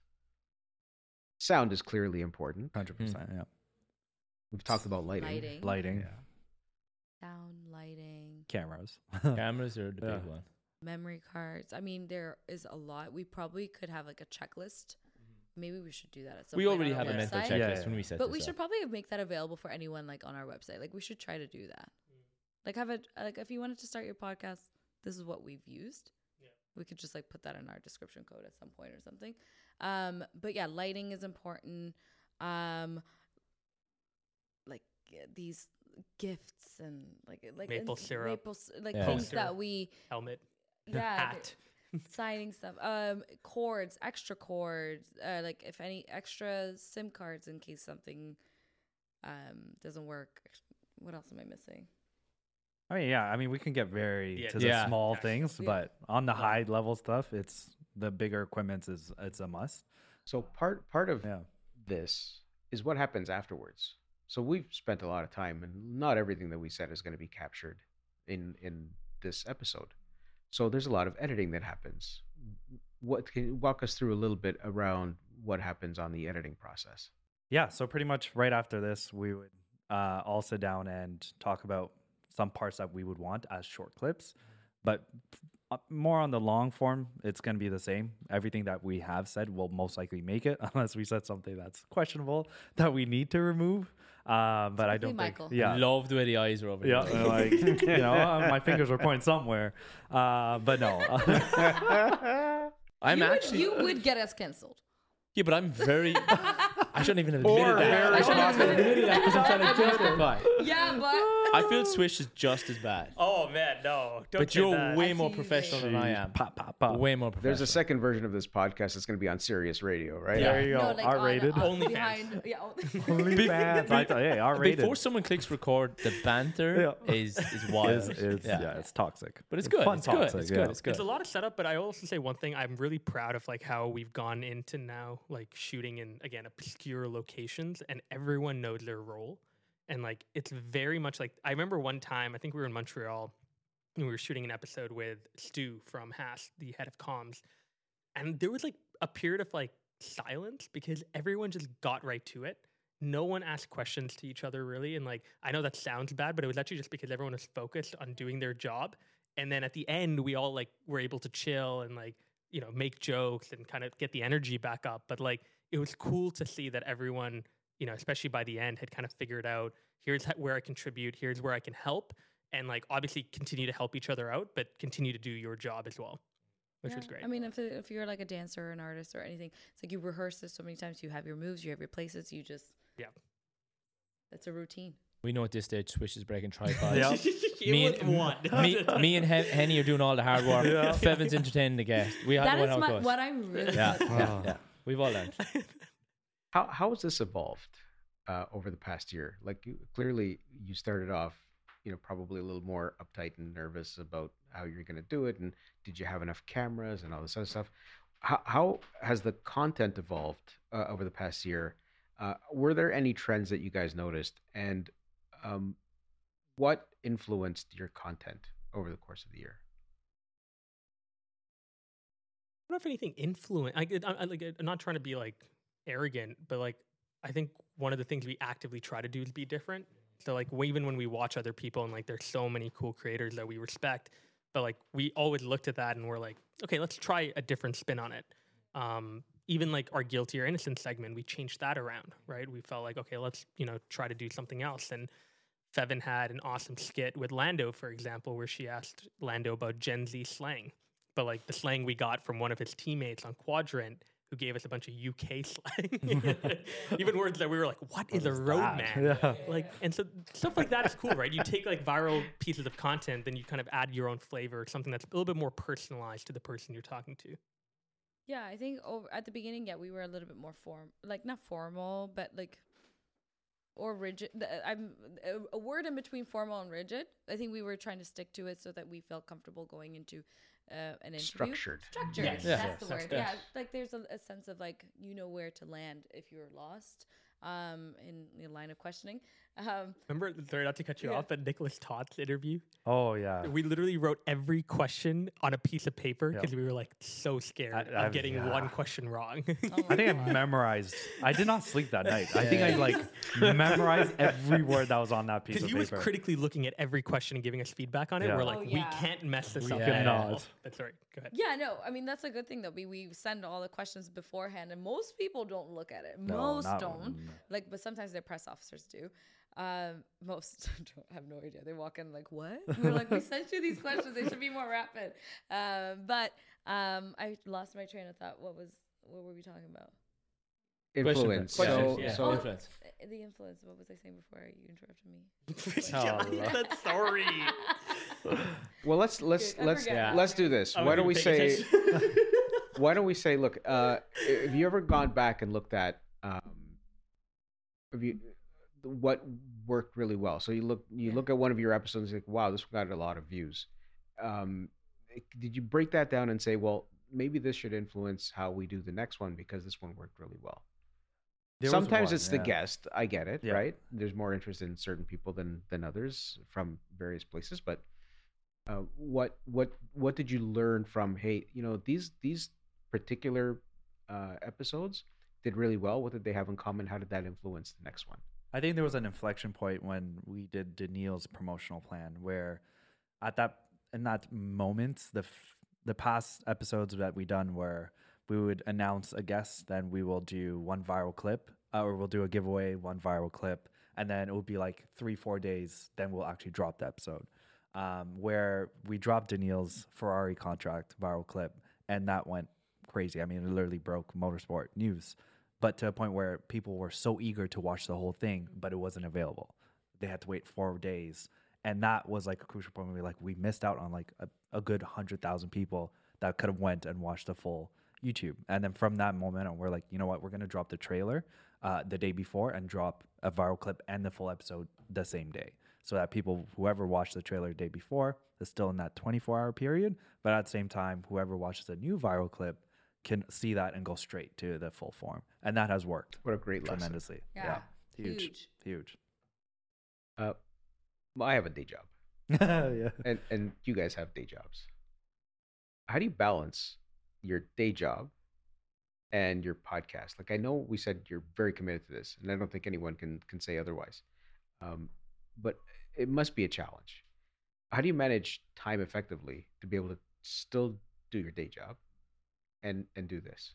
[SPEAKER 2] Sound is clearly important.
[SPEAKER 3] Hundred percent. Yeah.
[SPEAKER 2] We've talked about lighting.
[SPEAKER 5] Lighting,
[SPEAKER 3] Lighting,
[SPEAKER 5] sound, lighting,
[SPEAKER 3] cameras.
[SPEAKER 4] Cameras are the
[SPEAKER 3] Yeah.
[SPEAKER 4] big one.
[SPEAKER 5] memory cards. I mean, there is a lot. We probably could have like a checklist maybe we should do that at some
[SPEAKER 4] We
[SPEAKER 5] point
[SPEAKER 4] already
[SPEAKER 5] on our
[SPEAKER 4] have a mental
[SPEAKER 5] website.
[SPEAKER 4] checklist
[SPEAKER 3] Yeah, yeah.
[SPEAKER 4] when we set
[SPEAKER 5] But
[SPEAKER 4] this
[SPEAKER 5] we
[SPEAKER 4] up.
[SPEAKER 5] should probably make that available for anyone like on our website. Like we should try to do that. Like have it like if you wanted to start your podcast, this is what we've used.
[SPEAKER 1] Yeah.
[SPEAKER 5] We could just like put that in our description code at some point or something. Um, but yeah, lighting is important. Um, like uh, these gifts and like like
[SPEAKER 1] Maple
[SPEAKER 5] and
[SPEAKER 1] syrup.
[SPEAKER 5] maple s- like
[SPEAKER 4] Yeah.
[SPEAKER 5] things
[SPEAKER 1] Poster.
[SPEAKER 5] that we
[SPEAKER 1] Helmet,
[SPEAKER 5] yeah
[SPEAKER 1] hat.
[SPEAKER 5] signing stuff, um, cords, extra cords, uh, like if any extra SIM cards in case something um doesn't work. What else am I missing?
[SPEAKER 3] I mean, yeah. I mean, we can get very
[SPEAKER 1] Yeah.
[SPEAKER 3] to the
[SPEAKER 4] Yeah.
[SPEAKER 3] small
[SPEAKER 1] Yeah.
[SPEAKER 3] things,
[SPEAKER 5] Yeah.
[SPEAKER 3] but on the high level stuff, it's the bigger equipments is it's a must.
[SPEAKER 2] So part part of
[SPEAKER 3] Yeah.
[SPEAKER 2] this is what happens afterwards. So we've spent a lot of time, and not everything that we said is going to be captured in in this episode. So there's a lot of editing that happens. What can you walk us through a little bit around what happens on the editing process?
[SPEAKER 3] Yeah, so pretty much right after this, we would uh, all sit down and talk about some parts that we would want as short clips, but uh, more on the long form, it's going to be the same. Everything that we have said will most likely make it, unless we said something that's questionable that we need to remove. Uh, but I
[SPEAKER 5] Typically
[SPEAKER 3] don't
[SPEAKER 5] Michael.
[SPEAKER 3] think, yeah,
[SPEAKER 4] Love the way the eyes are over
[SPEAKER 3] yeah,
[SPEAKER 4] here.
[SPEAKER 3] uh, like you know, uh, my fingers were pointing somewhere, uh, but no.
[SPEAKER 4] I'm
[SPEAKER 5] you
[SPEAKER 4] actually
[SPEAKER 5] would, you would get us cancelled.
[SPEAKER 4] yeah, but I'm very. I shouldn't even admit
[SPEAKER 2] Or
[SPEAKER 4] that.
[SPEAKER 2] very
[SPEAKER 4] I shouldn't even
[SPEAKER 2] positive.
[SPEAKER 4] admit that because I'm trying to justify.
[SPEAKER 5] Yeah, but
[SPEAKER 4] I feel Swish is just as bad,
[SPEAKER 1] Oh man, no! Don't
[SPEAKER 4] but
[SPEAKER 1] say
[SPEAKER 4] you're
[SPEAKER 1] that.
[SPEAKER 4] way
[SPEAKER 5] I
[SPEAKER 4] more
[SPEAKER 5] see.
[SPEAKER 4] professional than I am.
[SPEAKER 3] Pop, pop, pop.
[SPEAKER 4] Way more professional.
[SPEAKER 2] There's a second version of this podcast that's going to be on Sirius Radio, right?
[SPEAKER 4] Yeah.
[SPEAKER 3] There you go.
[SPEAKER 5] no, like
[SPEAKER 3] R-rated.
[SPEAKER 5] on, on
[SPEAKER 1] OnlyFans.
[SPEAKER 5] behind, yeah.
[SPEAKER 3] OnlyFans. I thought, hey, R-rated.
[SPEAKER 4] Before someone clicks record, the banter
[SPEAKER 3] Yeah.
[SPEAKER 4] is is wild.
[SPEAKER 3] Is, is, yeah. it's toxic.
[SPEAKER 4] But it's good.
[SPEAKER 3] Fun
[SPEAKER 4] It's good.
[SPEAKER 3] toxic,
[SPEAKER 4] It's
[SPEAKER 3] yeah.
[SPEAKER 4] good. It's good.
[SPEAKER 1] It's a lot of setup, but I also say one thing. I'm really proud of like how we've gone into now, like shooting in again obscure locations, and everyone knows their role. And like it's very much like I remember one time I think we were in Montreal and we were shooting an episode with Stu from Haas, the head of comms, and there was like a period of like silence because everyone just got right to it. No one asked questions to each other really, and like I know that sounds bad, but it was actually just because everyone was focused on doing their job. And then at the end, we all like were able to chill and like you know make jokes and kind of get the energy back up. But like it was cool to see that everyone, you know, especially by the end, had kind of figured out here's h- where I contribute, here's where I can help, and like obviously continue to help each other out, but continue to do your job as well, which
[SPEAKER 5] Yeah.
[SPEAKER 1] was great.
[SPEAKER 5] I mean, if, it- if you're like a dancer or an artist or anything, it's like you rehearse this so many times. You have your moves, you have your places. You just
[SPEAKER 1] Yeah.
[SPEAKER 5] It's a routine.
[SPEAKER 4] We know at this stage Swish is breaking tripods.
[SPEAKER 3] Yeah.
[SPEAKER 4] Me and
[SPEAKER 1] one.
[SPEAKER 4] me, me and Hen- Henny are doing all the hard work.
[SPEAKER 3] Yeah.
[SPEAKER 4] Fevin's entertaining the guest. We have
[SPEAKER 5] That
[SPEAKER 4] to
[SPEAKER 5] is
[SPEAKER 4] know how it
[SPEAKER 5] my,
[SPEAKER 4] goes.
[SPEAKER 5] what I'm really
[SPEAKER 4] Yeah,
[SPEAKER 5] good at.
[SPEAKER 4] yeah, yeah. We've all learned.
[SPEAKER 2] How how has this evolved uh, over the past year? Like you, clearly you started off, you know, probably a little more uptight and nervous about how you're going to do it, and did you have enough cameras and all this other stuff? How how has the content evolved uh, over the past year? Uh, were there any trends that you guys noticed, and um, what influenced your content over the course of the year?
[SPEAKER 1] I don't know if anything influence. I, I, I like. I'm not trying to be like arrogant, but like I think one of the things we actively try to do is be different. So like w- even when we watch other people and like there's so many cool creators that we respect, but like we always looked at that and we're like, okay, let's try a different spin on it. Um, even like our guilty or innocent segment, we changed that around, right? We felt like, okay, let's you know try to do something else. And Fevin had an awesome skit with Lando, for example, where she asked Lando about Gen Z slang. But like the slang we got from one of his teammates on Quadrant, who gave us a bunch of U K slang, even words that we were like, "What is a roadman?"
[SPEAKER 3] Yeah.
[SPEAKER 1] Like, and so stuff like that is cool, right? You take like viral pieces of content, then you kind of add your own flavor, something that's a little bit more personalized to the person you're talking to.
[SPEAKER 5] Yeah, I think over at the beginning, yeah, we were a little bit more form, like not formal, but like, or rigid. the- I'm a, a word in between formal and rigid. I think we were trying to stick to it so that we felt comfortable going into uh, an interview.
[SPEAKER 2] Structured.
[SPEAKER 5] Structured.
[SPEAKER 1] Yes.
[SPEAKER 4] Yeah.
[SPEAKER 5] That's the
[SPEAKER 1] That's
[SPEAKER 5] word.
[SPEAKER 1] good.
[SPEAKER 5] Yeah, like there's a, a sense of like you know where to land if you're lost um, in the line of questioning. Um,
[SPEAKER 1] Remember, sorry not to cut you
[SPEAKER 5] Yeah.
[SPEAKER 1] off, but Nicholas Todd's interview.
[SPEAKER 3] Oh yeah.
[SPEAKER 1] We literally wrote every question on a piece of paper
[SPEAKER 3] Yeah.
[SPEAKER 1] because we were like so scared
[SPEAKER 3] I-
[SPEAKER 1] of
[SPEAKER 3] I-
[SPEAKER 1] getting
[SPEAKER 3] yeah.
[SPEAKER 1] one question wrong.
[SPEAKER 5] oh my
[SPEAKER 3] I think I
[SPEAKER 5] God.
[SPEAKER 3] memorized. I did not sleep that night. I think I like memorized every word that was on that piece
[SPEAKER 1] Because
[SPEAKER 3] of
[SPEAKER 1] he was
[SPEAKER 3] paper.
[SPEAKER 1] critically looking at every question and giving us feedback on it.
[SPEAKER 3] Yeah.
[SPEAKER 1] We're
[SPEAKER 3] Oh,
[SPEAKER 1] like, we
[SPEAKER 5] yeah.
[SPEAKER 1] can't mess this
[SPEAKER 3] We
[SPEAKER 1] up.
[SPEAKER 3] cannot.
[SPEAKER 1] at all. But sorry, go ahead.
[SPEAKER 5] Yeah, no, I mean that's a good thing though. We we send all the questions beforehand, and most people don't look at it.
[SPEAKER 3] No,
[SPEAKER 5] most
[SPEAKER 3] not-
[SPEAKER 5] don't.
[SPEAKER 3] mm.
[SPEAKER 5] Like, but sometimes their press officers do. Um, most don't have no idea. They walk in like, "What?" We're like, "We sent you these questions. They should be more rapid." Um, but um, I lost my train of thought. What was what were we talking about?
[SPEAKER 2] Influence.
[SPEAKER 4] Question,
[SPEAKER 2] So,
[SPEAKER 4] yeah.
[SPEAKER 2] so
[SPEAKER 5] Oh,
[SPEAKER 4] influence.
[SPEAKER 5] uh, the influence. What was I saying before you interrupted me?
[SPEAKER 1] Yeah, that's- sorry.
[SPEAKER 2] well, let's let's
[SPEAKER 5] Good, I
[SPEAKER 2] let's
[SPEAKER 5] forget.
[SPEAKER 4] Yeah.
[SPEAKER 2] let's do this.
[SPEAKER 1] I
[SPEAKER 2] Why
[SPEAKER 1] wasn't
[SPEAKER 2] don't we
[SPEAKER 1] even
[SPEAKER 2] say?
[SPEAKER 1] paying attention.
[SPEAKER 2] Why don't we say? Look, uh, have you ever gone back and looked at um, have you what worked really well? So you look you
[SPEAKER 5] Yeah.
[SPEAKER 2] look at one of your episodes, like, wow, this got a lot of views. Um, did you break that down and say, well, maybe this should influence how we do the next one because this one worked really well?
[SPEAKER 3] There was
[SPEAKER 2] Sometimes
[SPEAKER 3] one,
[SPEAKER 2] it's the
[SPEAKER 3] yeah.
[SPEAKER 2] guest. I get it,
[SPEAKER 3] Yeah.
[SPEAKER 2] right? There's more interest in certain people than than others from various places. But uh, what what what did you learn from? Hey, you know these these particular uh, episodes did really well. What did they have in common? How did that influence the next one?
[SPEAKER 3] I think there was an inflection point when we did Daniil's promotional plan, where at that in that moment, the f- the past episodes that we done where we would announce a guest, then we will do one viral clip, uh, or we'll do a giveaway, one viral clip, and then it would be like three four days. Then we'll actually drop the episode. Um, where we dropped Daniil's Ferrari contract viral clip, and that went crazy. I mean, it literally broke motorsport news, but to a point where people were so eager to watch the whole thing, but it wasn't available. They had to wait four days, and that was like a crucial point where we like we missed out on like a, a good hundred thousand people that could have went and watched the full YouTube. And then from that momentum, we're like, you know what, we're gonna drop the trailer uh, the day before and drop a viral clip and the full episode the same day, so that people, whoever watched the trailer the day before, is still in that twenty-four hour period, but at the same time, whoever watches a new viral clip can see that and go straight to the full form. And that has worked
[SPEAKER 2] What a great lesson.
[SPEAKER 3] tremendously.
[SPEAKER 5] Yeah.
[SPEAKER 3] Huge.
[SPEAKER 5] Huge.
[SPEAKER 3] Huge.
[SPEAKER 2] Uh, well, I have a day job,
[SPEAKER 3] yeah.
[SPEAKER 2] and and you guys have day jobs. How do you balance your day job and your podcast? Like, I know we said you're very committed to this, and I don't think anyone can can say otherwise. Um, but it must be a challenge. How do you manage time effectively to be able to still do your day job and and do this?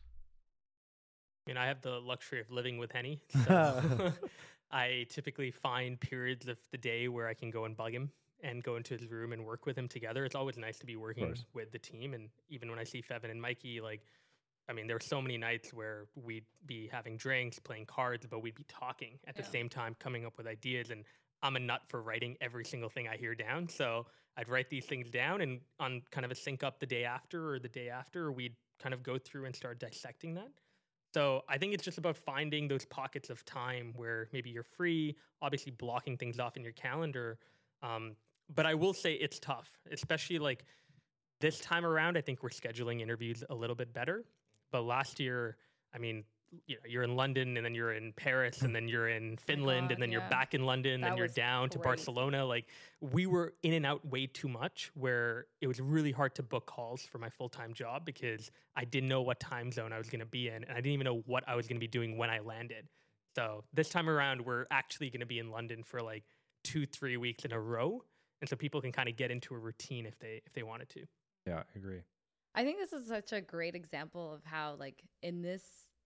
[SPEAKER 1] I mean, I have the luxury of living with Henny, so I typically find periods of the day where I can go and bug him and go into his room and work with him together. It's always nice to be working
[SPEAKER 3] course.
[SPEAKER 1] with the team, and even when I see Fevin and Mikey, like, I mean, there were so many nights where we'd be having drinks, playing cards, but we'd be talking at the
[SPEAKER 5] Yeah.
[SPEAKER 1] same time, coming up with ideas. And I'm a nut for writing every single thing I hear down. So I'd write these things down, and on kind of a sync up the day after or the day after, we'd kind of go through and start dissecting that. So I think it's just about finding those pockets of time where maybe you're free, obviously blocking things off in your calendar. Um, but I will say it's tough, especially like this time around. I think we're scheduling interviews a little bit better. But last year, I mean, you know, you're in London and then you're in Paris and then you're in Finland
[SPEAKER 5] God,
[SPEAKER 1] and then you're
[SPEAKER 5] yeah.
[SPEAKER 1] back in London and
[SPEAKER 5] That
[SPEAKER 1] then you're
[SPEAKER 5] was
[SPEAKER 1] down to
[SPEAKER 5] crazy.
[SPEAKER 1] Barcelona. Like, we were in and out way too much, where it was really hard to book calls for my full-time job because I didn't know what time zone I was going to be in, and I didn't even know what I was going to be doing when I landed. So this time around, we're actually going to be in London for like two, three weeks in a row. And so people can kind of get into a routine if they if they wanted to.
[SPEAKER 3] Yeah, I agree.
[SPEAKER 5] I think this is such a great example of how, like, in this,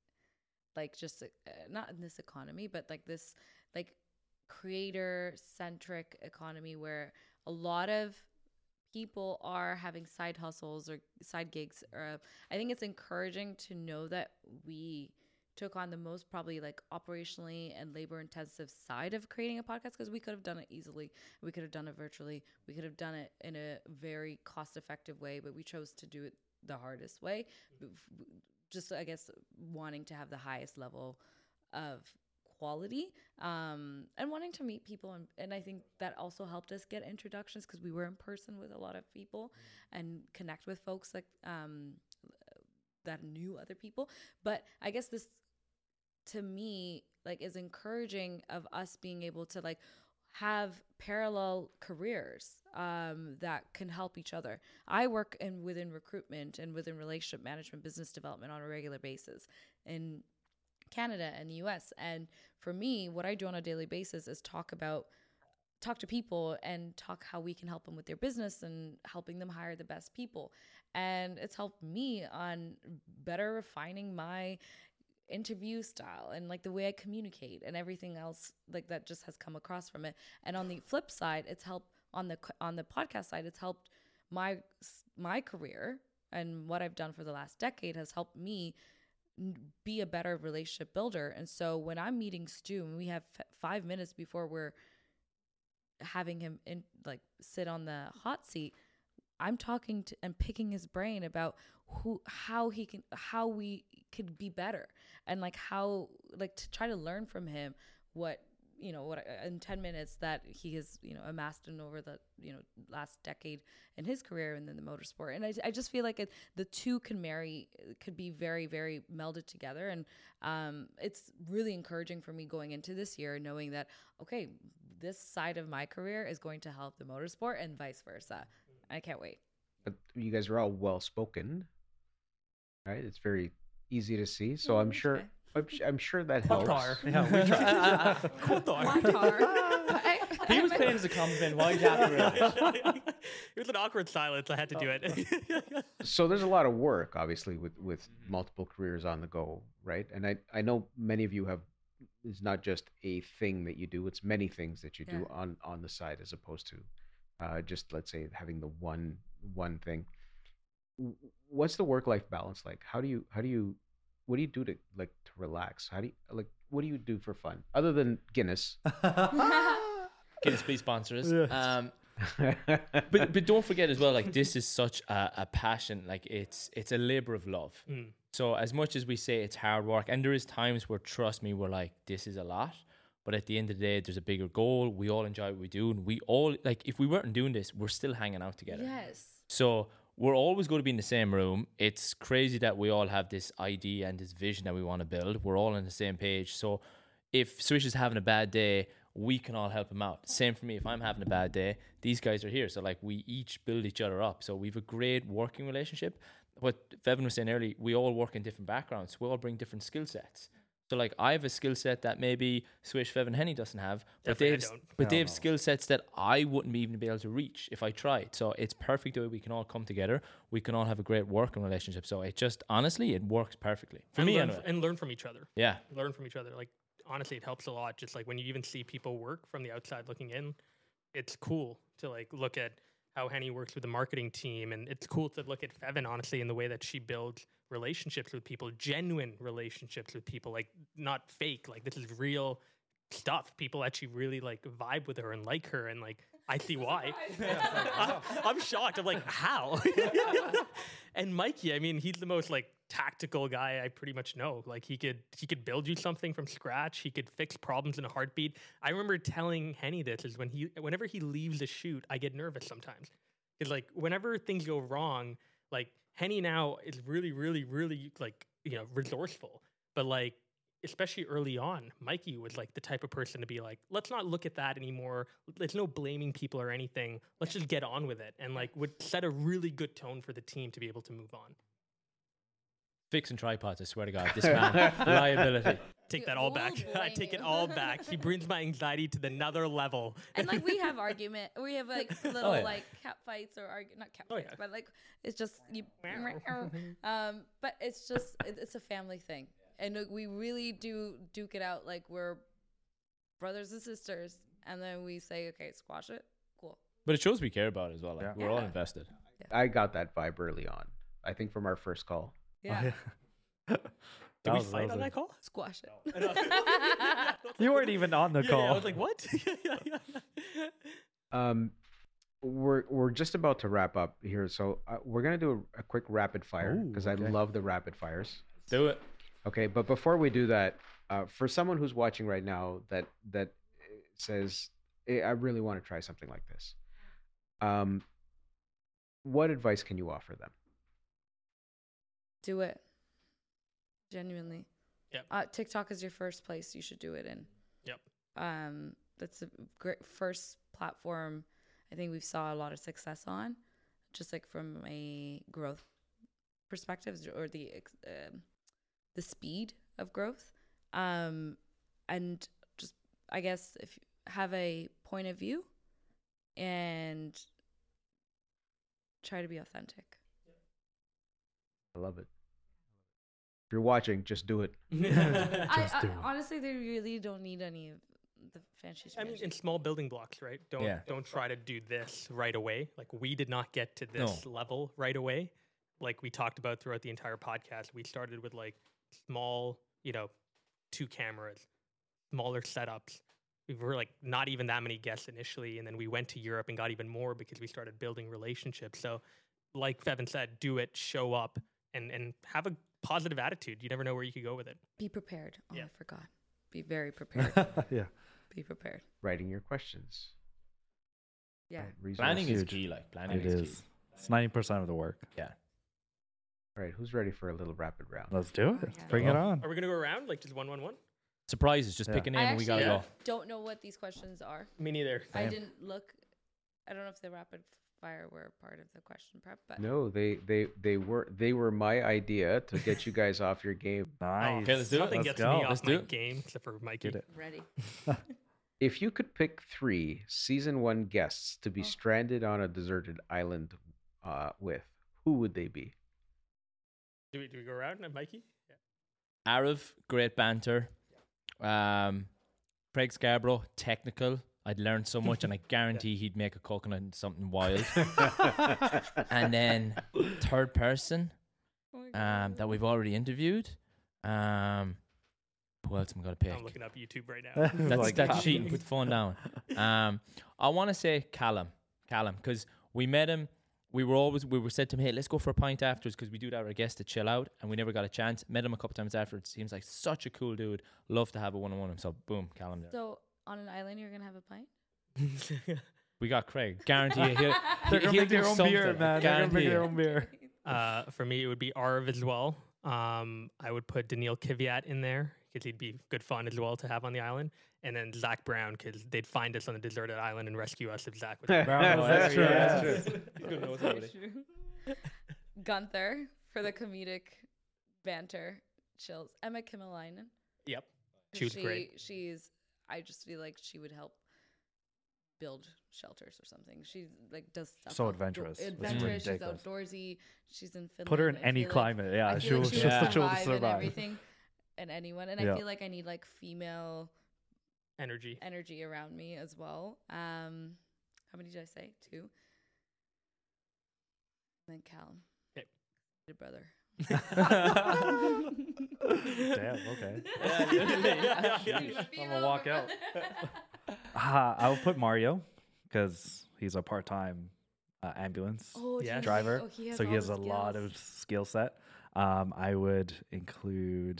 [SPEAKER 5] like, just uh, not in this economy, but like this, like, creator centric economy where a lot of people are having side hustles or side gigs. Or I think it's encouraging to know that we took on the most probably like operationally and labor intensive side of creating a podcast, because we could have done it easily. We could have done it virtually. We could have done it in a very cost effective way, but we chose to do it the hardest way. Just, I guess, wanting to have the highest level of quality, um, and wanting to meet people. And, and I think that also helped us get introductions because we were in person with a lot of people and connect with folks like um, that knew other people. But I guess this to me like is encouraging of us being able to like have parallel careers um, that can help each other. I work in within recruitment and within relationship management, business development on a regular basis in Canada and the U S. And for me, what I do on a daily basis is talk about talk to people and talk how we can help them with their business and helping them hire the best people. And it's helped me on better refining my interview style and like the way I communicate and everything else like that just has come across from it. And on the flip side, it's helped on the on the podcast side, it's helped my my career, and what I've done for the last decade has helped me be a better relationship builder. And so when I'm meeting Stu and we have f- five minutes before we're having him in like sit on the hot seat, I'm talking to and picking his brain about who, how he can, how we could be better, and like how, like to try to learn from him what, you know, what in ten minutes that he has, you know, amassed in over the, you know, last decade in his career and then the motorsport. And I, I just feel like it, the two can marry, could be very, very melded together. And um, it's really encouraging for me going into this year, knowing that, okay, this side of my career is going to help the motorsport and vice versa. I can't wait.
[SPEAKER 2] But you guys are all well spoken, right? It's very easy to see. So I'm sure,
[SPEAKER 5] okay.
[SPEAKER 2] I'm, s- I'm sure that helps.
[SPEAKER 1] Qatar.
[SPEAKER 3] Yeah, we try.
[SPEAKER 1] Qatar.
[SPEAKER 4] He was paying as a compliment. Why did you have to ruin it?
[SPEAKER 1] It was an awkward silence. I had to do it.
[SPEAKER 2] So there's a lot of work, obviously, with with multiple careers on the go, right? And I I know many of you have. It's not just a thing that you do; it's many things that you do
[SPEAKER 5] Yeah.
[SPEAKER 2] on on the side, as opposed to uh, just let's say having the one one thing. W- What's the work life balance like? How do you how do you what do you do to like to relax? How do you like what do you do for fun other than Guinness?
[SPEAKER 4] Guinness, please sponsor us.
[SPEAKER 3] Yeah.
[SPEAKER 4] Um, but but don't forget as well, like this is such a, a passion. Like it's it's a labor of love.
[SPEAKER 1] Mm.
[SPEAKER 4] So as much as we say it's hard work, and there is times where, trust me, we're like, this is a lot. But at the end of the day, there's a bigger goal. We all enjoy what we do, and we all like. If we weren't doing this, we're still hanging out together.
[SPEAKER 5] Yes.
[SPEAKER 4] So we're always going to be in the same room. It's crazy that we all have this idea and this vision that we want to build. We're all on the same page. So if Swish is having a bad day, we can all help him out. Same for me. If I'm having a bad day, these guys are here. So like we each build each other up. So we have a great working relationship. What Fevin was saying earlier, we all work in different backgrounds. We all bring different skill sets. So like I have a skill set that maybe Swish, Fevin, Henny doesn't have, but they
[SPEAKER 1] Definitely
[SPEAKER 4] have,
[SPEAKER 1] I don't.
[SPEAKER 4] but they
[SPEAKER 3] No,
[SPEAKER 4] have
[SPEAKER 3] no.
[SPEAKER 4] skill sets that I wouldn't even be able to reach if I tried. So it's perfect the way we can all come together. We can all have a great working relationship. So it just honestly, it works perfectly for
[SPEAKER 1] and
[SPEAKER 4] me.
[SPEAKER 1] learn,
[SPEAKER 4] Anyway.
[SPEAKER 1] and learn from each other.
[SPEAKER 4] Yeah,
[SPEAKER 1] Learn from each other. Like honestly, it helps a lot. Just like when you even see people work from the outside looking in, it's cool to like look at how Henny works with the marketing team, and it's cool to look at Fevin honestly in the way that she builds relationships with people, genuine relationships with people, like not fake. Like this is real stuff. People actually really like vibe with her and like her, and like I see why. I'm, I'm shocked. I'm like, how? And Mikey, I mean, he's the most like tactical guy I pretty much know. Like he could he could build you something from scratch. He could fix problems in a heartbeat. I remember telling Henny this is when he whenever he leaves the shoot, I get nervous sometimes. Because like whenever things go wrong, like Henny now is really, really, really like, you know, resourceful. But like especially early on, Mikey was like the type of person to be like, let's not look at that anymore. There's no blaming people or anything. Let's just get on with it. And like would set a really good tone for the team to be able to move on.
[SPEAKER 4] fixing tripods. I swear to God, this man liability.
[SPEAKER 1] Take
[SPEAKER 5] We
[SPEAKER 1] that all
[SPEAKER 5] all
[SPEAKER 1] back. I
[SPEAKER 5] blame
[SPEAKER 1] take it
[SPEAKER 5] you.
[SPEAKER 1] all back. He brings my anxiety to the another level.
[SPEAKER 5] And like we have argument, we have like little
[SPEAKER 4] Oh, yeah.
[SPEAKER 5] like cat fights or argue, not cat
[SPEAKER 1] Oh,
[SPEAKER 5] fights,
[SPEAKER 1] yeah.
[SPEAKER 5] but like it's just you. um, but it's just it, it's a family thing, and uh, we really do duke it out like we're brothers and sisters, and then we say, okay, squash it, cool.
[SPEAKER 4] But it shows we care about it as well. Like,
[SPEAKER 3] Yeah.
[SPEAKER 4] we're all
[SPEAKER 5] Yeah.
[SPEAKER 4] invested.
[SPEAKER 2] I got that vibe early on. I think from our first call.
[SPEAKER 5] Yeah,
[SPEAKER 1] Did we
[SPEAKER 3] was-
[SPEAKER 1] fight
[SPEAKER 3] was
[SPEAKER 1] on
[SPEAKER 3] a-
[SPEAKER 1] that call?
[SPEAKER 5] squash it.
[SPEAKER 3] You weren't even on the
[SPEAKER 1] Yeah,
[SPEAKER 3] call.
[SPEAKER 1] yeah, I was like, what? Yeah, yeah, yeah.
[SPEAKER 2] Um, we're we're just about to wrap up here, so uh, we're gonna do a, a quick rapid fire
[SPEAKER 3] Ooh,
[SPEAKER 2] because
[SPEAKER 3] okay.
[SPEAKER 2] I love the rapid fires.
[SPEAKER 4] Do it.
[SPEAKER 2] Okay, but before we do that, uh, for someone who's watching right now that that uh, says, "Eh, I really want to try something like this, um, what advice can you offer them?
[SPEAKER 5] Do it, genuinely.
[SPEAKER 1] Yep.
[SPEAKER 5] Uh, TikTok is your first place you should do it in.
[SPEAKER 1] Yep.
[SPEAKER 5] Um, that's a great first platform. I think we've saw a lot of success on, just like from a growth perspective or the um the speed of growth. Um, and just I guess if you have a point of view and try to be authentic.
[SPEAKER 2] I love it. If you're watching, just do it.
[SPEAKER 5] I, I
[SPEAKER 3] do it.
[SPEAKER 5] honestly, they really don't need any of the fancy.
[SPEAKER 1] I mean,
[SPEAKER 5] schmancy.
[SPEAKER 1] in small building blocks, right? Don't
[SPEAKER 4] Yeah.
[SPEAKER 1] don't try to do this right away. Like we did not get to this level right away. Like we talked about throughout the entire podcast, we started with like small, you know, two cameras, smaller setups. We were like not even that many guests initially, and then we went to Europe and got even more because we started building relationships. So, like Fevin said, do it, show up, and and have a positive attitude. You never know where you could go with it.
[SPEAKER 5] Be prepared. Oh,
[SPEAKER 1] Yeah.
[SPEAKER 5] I forgot. Be very prepared.
[SPEAKER 3] yeah.
[SPEAKER 5] Be prepared.
[SPEAKER 2] Writing your questions.
[SPEAKER 5] Yeah.
[SPEAKER 2] Right, reasonable-
[SPEAKER 4] Planning is
[SPEAKER 3] huge.
[SPEAKER 4] key. Like planning
[SPEAKER 3] It
[SPEAKER 4] is,
[SPEAKER 3] is. It's ninety percent of the work.
[SPEAKER 4] key. Yeah.
[SPEAKER 2] All right, who's ready for a little rapid round?
[SPEAKER 3] Let's do it.
[SPEAKER 5] Yeah.
[SPEAKER 3] Bring it on.
[SPEAKER 1] Are we gonna go around like just one, one, one?
[SPEAKER 4] Surprises. Just
[SPEAKER 3] Yeah.
[SPEAKER 4] pick a name
[SPEAKER 5] I
[SPEAKER 4] and we
[SPEAKER 5] actually
[SPEAKER 4] gotta go.
[SPEAKER 5] don't know what these questions are.
[SPEAKER 1] Me neither.
[SPEAKER 5] I
[SPEAKER 3] Same.
[SPEAKER 5] didn't look. I don't know if the rapid fire were part of the question prep, but
[SPEAKER 2] No, they they they were they were my idea to get you guys off your game.
[SPEAKER 3] Nice.
[SPEAKER 4] Okay, let's do it.
[SPEAKER 1] Nothing
[SPEAKER 3] Let's
[SPEAKER 1] gets
[SPEAKER 3] go.
[SPEAKER 1] me off
[SPEAKER 4] Let's
[SPEAKER 1] my
[SPEAKER 4] do it.
[SPEAKER 1] game except for Mikey.
[SPEAKER 3] Get it.
[SPEAKER 5] ready.
[SPEAKER 2] If you could pick three season one guests to be
[SPEAKER 5] Oh.
[SPEAKER 2] stranded on a deserted island uh, with, who would they be?
[SPEAKER 1] Do we do we go around, uh, Mikey?
[SPEAKER 4] Arav, great banter. Um, Craig Scarborough, technical. I'd learned so much, and I guarantee he'd make a coconut into something wild. And then third person um, that we've already interviewed. Um, who else am I gonna pick?
[SPEAKER 1] I'm looking up YouTube right now.
[SPEAKER 4] That's
[SPEAKER 3] Like,
[SPEAKER 4] that's
[SPEAKER 3] ah.
[SPEAKER 4] cheating. Put the phone down. Um, I want to say Callum, Callum, because we met him. We were always we were said to him, hey, let's go for a pint afterwards because we do that with our guests to chill out, and we never got a chance. Met him a couple times afterwards. Seems like such a cool dude. Love to have a one on one. So boom, Callum there.
[SPEAKER 5] So on an island, you're gonna have a pint.
[SPEAKER 4] We got Craig. Guarantee you, he'll,
[SPEAKER 3] They're gonna
[SPEAKER 4] he'll
[SPEAKER 3] make
[SPEAKER 4] do
[SPEAKER 3] their own beer,
[SPEAKER 4] something.
[SPEAKER 3] man. They're gonna make
[SPEAKER 4] Guarantee
[SPEAKER 3] their
[SPEAKER 4] it.
[SPEAKER 3] own beer.
[SPEAKER 1] Uh, for me, it would be Arv as well. Um, I would put Daniil Kvyat in there because he'd be good fun as well to have on the island. And then Zach Brown because they'd find us on a deserted island and rescue us if Zach was there.
[SPEAKER 3] Brown,
[SPEAKER 4] Oh,
[SPEAKER 3] that's
[SPEAKER 4] that's
[SPEAKER 3] true.
[SPEAKER 4] true,
[SPEAKER 3] Yeah.
[SPEAKER 4] that's true. Good knows
[SPEAKER 5] Very
[SPEAKER 4] everybody.
[SPEAKER 5] true. Gunther for the comedic banter chills. Emma Kimmelainen.
[SPEAKER 1] Yep.
[SPEAKER 5] 'cause
[SPEAKER 1] She was
[SPEAKER 5] she,
[SPEAKER 1] great.
[SPEAKER 5] She's. I just feel like she would help build shelters or something. She like does stuff.
[SPEAKER 3] So
[SPEAKER 5] outdo-
[SPEAKER 3] adventurous. It's
[SPEAKER 5] Adventurous. She's
[SPEAKER 3] ridiculous.
[SPEAKER 5] outdoorsy. She's in Finland.
[SPEAKER 3] Put her in
[SPEAKER 5] I
[SPEAKER 3] any
[SPEAKER 5] feel like-
[SPEAKER 3] climate.
[SPEAKER 5] I
[SPEAKER 3] Yeah,
[SPEAKER 5] feel
[SPEAKER 3] she'll
[SPEAKER 5] like she
[SPEAKER 3] she'll
[SPEAKER 5] would
[SPEAKER 4] Yeah.
[SPEAKER 3] she'll
[SPEAKER 5] survive and
[SPEAKER 3] survive.
[SPEAKER 5] everything, and anyone. And
[SPEAKER 3] Yeah.
[SPEAKER 5] I feel like I need like female
[SPEAKER 1] Energy.
[SPEAKER 5] energy around me as well. Um, how many did I say? Two. And then Callum.
[SPEAKER 1] Okay.
[SPEAKER 5] Your brother.
[SPEAKER 3] Damn. Okay.
[SPEAKER 1] Yeah, literally. Yeah, yeah, yeah.
[SPEAKER 3] I'm gonna walk out. Uh, I will put Mario because he's a part-time uh, ambulance
[SPEAKER 5] Oh,
[SPEAKER 1] Yeah.
[SPEAKER 5] geez.
[SPEAKER 3] driver,
[SPEAKER 5] Oh, he has
[SPEAKER 3] so he
[SPEAKER 5] all
[SPEAKER 3] has
[SPEAKER 5] the
[SPEAKER 3] a lot
[SPEAKER 5] skills.
[SPEAKER 3] of skill set. Um, I would include.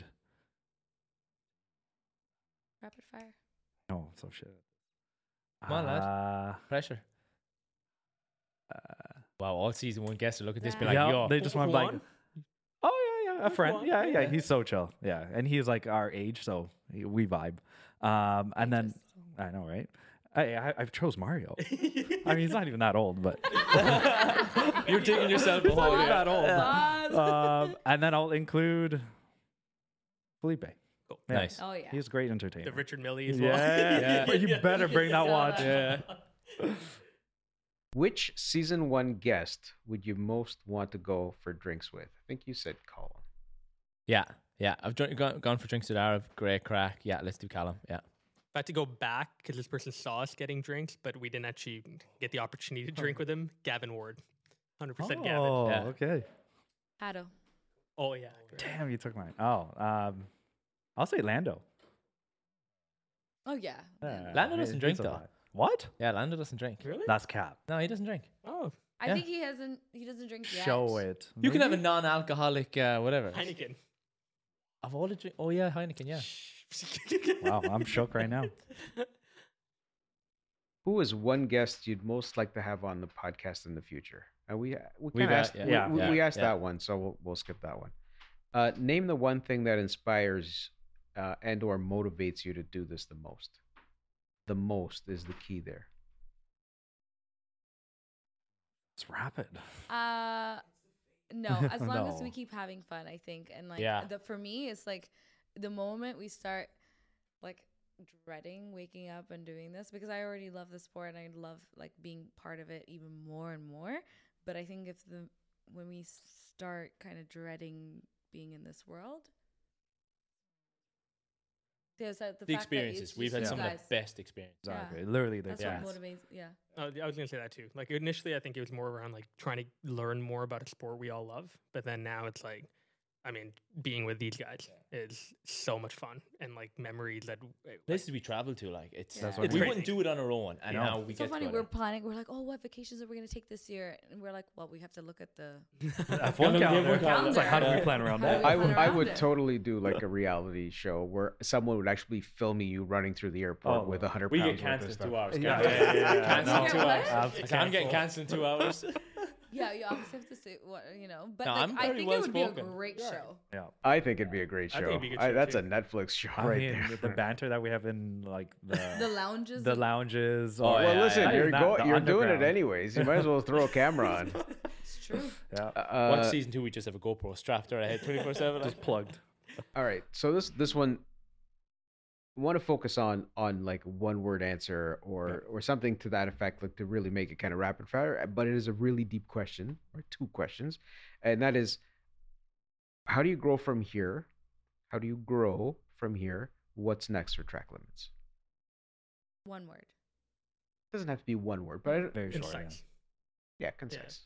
[SPEAKER 5] Rapid fire.
[SPEAKER 3] Oh, so shit.
[SPEAKER 4] Come on, lad.
[SPEAKER 3] Uh,
[SPEAKER 4] Pressure.
[SPEAKER 3] uh,
[SPEAKER 4] Wow, all season one guests are looking at this, be
[SPEAKER 5] Yeah.
[SPEAKER 4] like,
[SPEAKER 3] yeah,
[SPEAKER 4] yo,
[SPEAKER 3] they just went like,
[SPEAKER 1] Juan?
[SPEAKER 3] oh yeah, yeah, a friend,
[SPEAKER 1] Juan?
[SPEAKER 3] yeah, yeah,
[SPEAKER 1] Yeah.
[SPEAKER 3] he's so chill, yeah, and he's like our age, so he- we vibe. Um, and then I know, right? I I, I chose Mario. I mean, he's not even that old, but
[SPEAKER 4] you're digging yourself a
[SPEAKER 3] he's not
[SPEAKER 4] hole.
[SPEAKER 3] even
[SPEAKER 4] Yeah.
[SPEAKER 3] that old.
[SPEAKER 5] Pause.
[SPEAKER 3] um, and then I'll include Felipe.
[SPEAKER 1] Cool.
[SPEAKER 3] Yeah.
[SPEAKER 4] Nice.
[SPEAKER 5] Oh yeah.
[SPEAKER 3] He's a great entertainer.
[SPEAKER 1] The Richard Millie as well.
[SPEAKER 3] Yeah,
[SPEAKER 4] Yeah.
[SPEAKER 3] you better bring that
[SPEAKER 5] So
[SPEAKER 3] watch.
[SPEAKER 5] that-
[SPEAKER 4] Yeah.
[SPEAKER 2] Which season one guest would you most want to go for drinks with? I think you said Colin.
[SPEAKER 4] Yeah. Yeah. I've drunk, gone, gone for drinks with Arab. Great crack. Yeah. Let's do Callum. Yeah.
[SPEAKER 1] If I had to go back because this person saw us getting drinks, but we didn't actually get the opportunity to drink with him. Gavin Ward, hundred percent Gavin.
[SPEAKER 3] Oh,
[SPEAKER 4] Yeah.
[SPEAKER 3] okay.
[SPEAKER 5] Haddo.
[SPEAKER 1] Oh yeah, great.
[SPEAKER 3] Damn, you took mine. Oh, um, I'll say Lando.
[SPEAKER 5] Oh yeah.
[SPEAKER 3] Yeah,
[SPEAKER 4] Lando
[SPEAKER 3] he-
[SPEAKER 4] doesn't
[SPEAKER 3] he's
[SPEAKER 4] drink,
[SPEAKER 3] a
[SPEAKER 4] though.
[SPEAKER 3] vibe. What?
[SPEAKER 4] Yeah. Lando doesn't drink.
[SPEAKER 1] Really?
[SPEAKER 3] That's cap.
[SPEAKER 4] No, he doesn't drink.
[SPEAKER 1] Oh,
[SPEAKER 5] I
[SPEAKER 4] Yeah.
[SPEAKER 5] think he hasn't. He doesn't drink yet.
[SPEAKER 3] Show it.
[SPEAKER 4] You can have a
[SPEAKER 3] Maybe?
[SPEAKER 4] non-alcoholic, uh, whatever.
[SPEAKER 1] Heineken.
[SPEAKER 4] Of all the drink. Oh yeah, Heineken. Yeah.
[SPEAKER 3] Wow, I'm shook right now.
[SPEAKER 2] Who is one guest you'd most like to have on the podcast in the future? And we we
[SPEAKER 4] We've
[SPEAKER 2] kinda
[SPEAKER 4] asked-
[SPEAKER 2] asked,
[SPEAKER 3] yeah.
[SPEAKER 2] we, we-
[SPEAKER 4] Yeah,
[SPEAKER 2] we asked
[SPEAKER 4] yeah.
[SPEAKER 2] that one, so we'll, we'll skip that one. Uh, name the one thing that inspires uh, and or motivates you to do this the most? The most is the key there.
[SPEAKER 3] It's rapid.
[SPEAKER 5] Uh, no, as long as we
[SPEAKER 3] No.
[SPEAKER 5] keep having fun, I think. And like,
[SPEAKER 4] Yeah.
[SPEAKER 5] the for me, it's like the moment we start like dreading waking up and doing this, because I already love the sport and I love like being part of it even more and more. But I think if the when we start kind of dreading being in this world, there's that, the,
[SPEAKER 4] The
[SPEAKER 5] fact that it's
[SPEAKER 4] experiences. We've
[SPEAKER 5] just
[SPEAKER 4] had
[SPEAKER 5] you
[SPEAKER 4] some
[SPEAKER 5] guys.
[SPEAKER 4] of the best experiences.
[SPEAKER 5] Yeah.
[SPEAKER 3] Exactly. Literally, the
[SPEAKER 5] That's
[SPEAKER 4] Yeah.
[SPEAKER 5] what motivates. Yeah.
[SPEAKER 1] Oh, I was gonna say that too. Like initially, I think it was more around like trying to learn more about a sport we all love, but then now it's like, I mean, being with these guys is so much fun and like memories that. Like,
[SPEAKER 4] Places we travel to, like it's,
[SPEAKER 5] That's
[SPEAKER 4] it's
[SPEAKER 5] what
[SPEAKER 4] we
[SPEAKER 1] it is.
[SPEAKER 4] wouldn't do it on our own, and
[SPEAKER 3] No.
[SPEAKER 4] now we
[SPEAKER 5] It's so
[SPEAKER 4] get
[SPEAKER 5] funny.
[SPEAKER 4] to
[SPEAKER 5] We're
[SPEAKER 4] go there.
[SPEAKER 5] planning. We're like, oh, what vacations are we gonna take this year? And we're like, well, we have to look at the.
[SPEAKER 3] F one
[SPEAKER 4] Yeah,
[SPEAKER 3] calendar.
[SPEAKER 4] everyone calendar.
[SPEAKER 3] It's like, how do we
[SPEAKER 4] Yeah.
[SPEAKER 3] plan around
[SPEAKER 5] How do
[SPEAKER 3] that?
[SPEAKER 5] we
[SPEAKER 2] I
[SPEAKER 5] plan
[SPEAKER 2] would I
[SPEAKER 5] around
[SPEAKER 2] would
[SPEAKER 5] it.
[SPEAKER 2] totally do like a reality show where someone would actually be filming you running through the airport
[SPEAKER 3] Oh.
[SPEAKER 2] with a hundred
[SPEAKER 4] We
[SPEAKER 2] pounds
[SPEAKER 4] get
[SPEAKER 2] worth of
[SPEAKER 4] cancelled in
[SPEAKER 2] stuff.
[SPEAKER 4] two hours.
[SPEAKER 3] Yeah,
[SPEAKER 4] can't
[SPEAKER 3] yeah,
[SPEAKER 4] we?
[SPEAKER 3] yeah, yeah.
[SPEAKER 4] Cancelled in
[SPEAKER 5] No.
[SPEAKER 4] two
[SPEAKER 5] What?
[SPEAKER 4] hours.
[SPEAKER 3] Absolutely.
[SPEAKER 4] I'm getting cancelled in two hours.
[SPEAKER 5] Yeah, you obviously have to say what you know. But
[SPEAKER 4] No,
[SPEAKER 5] like,
[SPEAKER 4] I'm
[SPEAKER 5] I
[SPEAKER 4] very
[SPEAKER 5] think
[SPEAKER 4] well
[SPEAKER 5] it would be a
[SPEAKER 4] spoken.
[SPEAKER 5] great
[SPEAKER 1] Yeah.
[SPEAKER 5] show.
[SPEAKER 3] Yeah.
[SPEAKER 2] I think it'd be a great
[SPEAKER 1] I
[SPEAKER 2] show.
[SPEAKER 1] think it'd be a good
[SPEAKER 2] I-
[SPEAKER 1] show,
[SPEAKER 2] that's
[SPEAKER 1] too.
[SPEAKER 2] a Netflix show
[SPEAKER 3] I
[SPEAKER 2] right
[SPEAKER 3] mean,
[SPEAKER 2] there.
[SPEAKER 3] the banter that we have in like the
[SPEAKER 5] The lounges.
[SPEAKER 3] the
[SPEAKER 5] and-
[SPEAKER 3] lounges.
[SPEAKER 4] Oh,
[SPEAKER 3] or-
[SPEAKER 2] Well,
[SPEAKER 4] yeah,
[SPEAKER 2] listen,
[SPEAKER 4] yeah.
[SPEAKER 2] you're
[SPEAKER 3] Not
[SPEAKER 2] go-
[SPEAKER 3] the
[SPEAKER 2] you're doing it
[SPEAKER 3] underground.
[SPEAKER 2] anyways. You might as well throw a camera on.
[SPEAKER 5] It's true.
[SPEAKER 3] Yeah,
[SPEAKER 2] Uh,
[SPEAKER 4] Watch season two. We just have a GoPro strapped to our head twenty four seven.
[SPEAKER 3] just plugged.
[SPEAKER 2] All right. So this this one want to focus on on like one word answer or or something to that effect, like to really make it kind of rapid fire. But it is a really deep question or two questions, and that is, how do you grow from here? How do you grow from here? What's next for Track Limits?
[SPEAKER 5] One word.
[SPEAKER 2] Doesn't have to be one word, but I,
[SPEAKER 3] Very short. yeah.
[SPEAKER 1] Insights.
[SPEAKER 2] yeah, concise.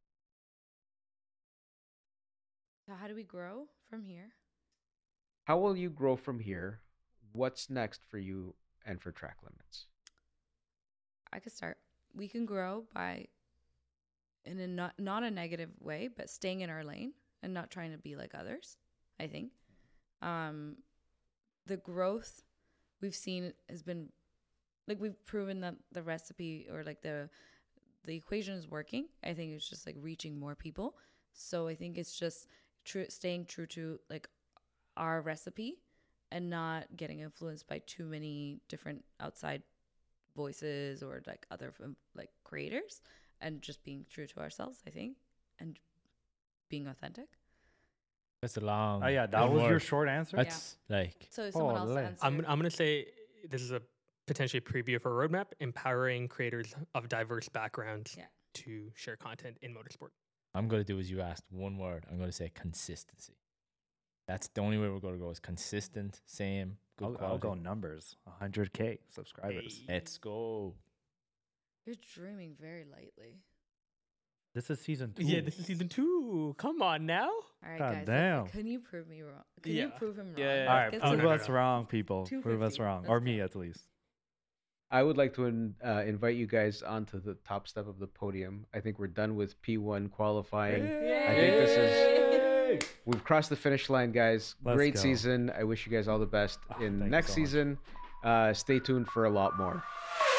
[SPEAKER 5] So how do we grow from here?
[SPEAKER 2] How will you grow from here? What's next for you and for Track Limits?
[SPEAKER 5] I could start. We can grow by, in a not not a negative way, but staying in our lane and not trying to be like others. I think, um, the growth we've seen has been, like we've proven that the recipe or like the the equation is working. I think it's just like reaching more people. So I think it's just true, staying true to like our recipe and not getting influenced by too many different outside voices or like other um, like creators, and just being true to ourselves, I think, and being authentic.
[SPEAKER 4] That's a long.
[SPEAKER 3] Oh yeah, that
[SPEAKER 4] one
[SPEAKER 3] was your
[SPEAKER 4] word.
[SPEAKER 3] short answer.
[SPEAKER 4] That's like
[SPEAKER 5] So someone else
[SPEAKER 3] Holy.
[SPEAKER 5] answer.
[SPEAKER 1] I'm I'm gonna say this is a potentially a preview of our roadmap, empowering creators of diverse backgrounds
[SPEAKER 5] Yeah.
[SPEAKER 1] to share content in motorsport.
[SPEAKER 4] I'm gonna do as you asked. One word. I'm gonna say consistency. That's the only way we're gonna go. Is consistent, same, good
[SPEAKER 3] I'll, I'll
[SPEAKER 4] quality.
[SPEAKER 3] go numbers. one hundred K subscribers.
[SPEAKER 1] Hey.
[SPEAKER 4] Let's go.
[SPEAKER 5] You're dreaming very lightly.
[SPEAKER 3] This is season two.
[SPEAKER 1] Yeah, this is season two. Come on now.
[SPEAKER 5] All right,
[SPEAKER 3] God
[SPEAKER 5] guys.
[SPEAKER 3] damn.
[SPEAKER 5] Can you prove me wrong? Can
[SPEAKER 1] Yeah.
[SPEAKER 5] you prove him wrong?
[SPEAKER 4] Yeah, yeah,
[SPEAKER 3] All
[SPEAKER 4] yeah.
[SPEAKER 3] right,
[SPEAKER 5] Let's
[SPEAKER 1] Oh,
[SPEAKER 5] get
[SPEAKER 3] prove
[SPEAKER 1] no, no,
[SPEAKER 3] us
[SPEAKER 1] no.
[SPEAKER 3] wrong, people.
[SPEAKER 5] two
[SPEAKER 3] Prove us
[SPEAKER 5] fifty.
[SPEAKER 3] wrong,
[SPEAKER 5] Let's
[SPEAKER 3] or
[SPEAKER 5] go.
[SPEAKER 3] me at least.
[SPEAKER 2] I would like to in, uh, invite you guys onto the top step of the podium. I think we're done with P one qualifying. I think this is we've crossed the finish line, guys.
[SPEAKER 3] Let's
[SPEAKER 2] Great
[SPEAKER 3] go.
[SPEAKER 2] season. I wish you guys all the best
[SPEAKER 3] Oh,
[SPEAKER 2] in
[SPEAKER 3] thank you
[SPEAKER 2] next
[SPEAKER 3] so much.
[SPEAKER 2] season. Uh, stay tuned for a lot more.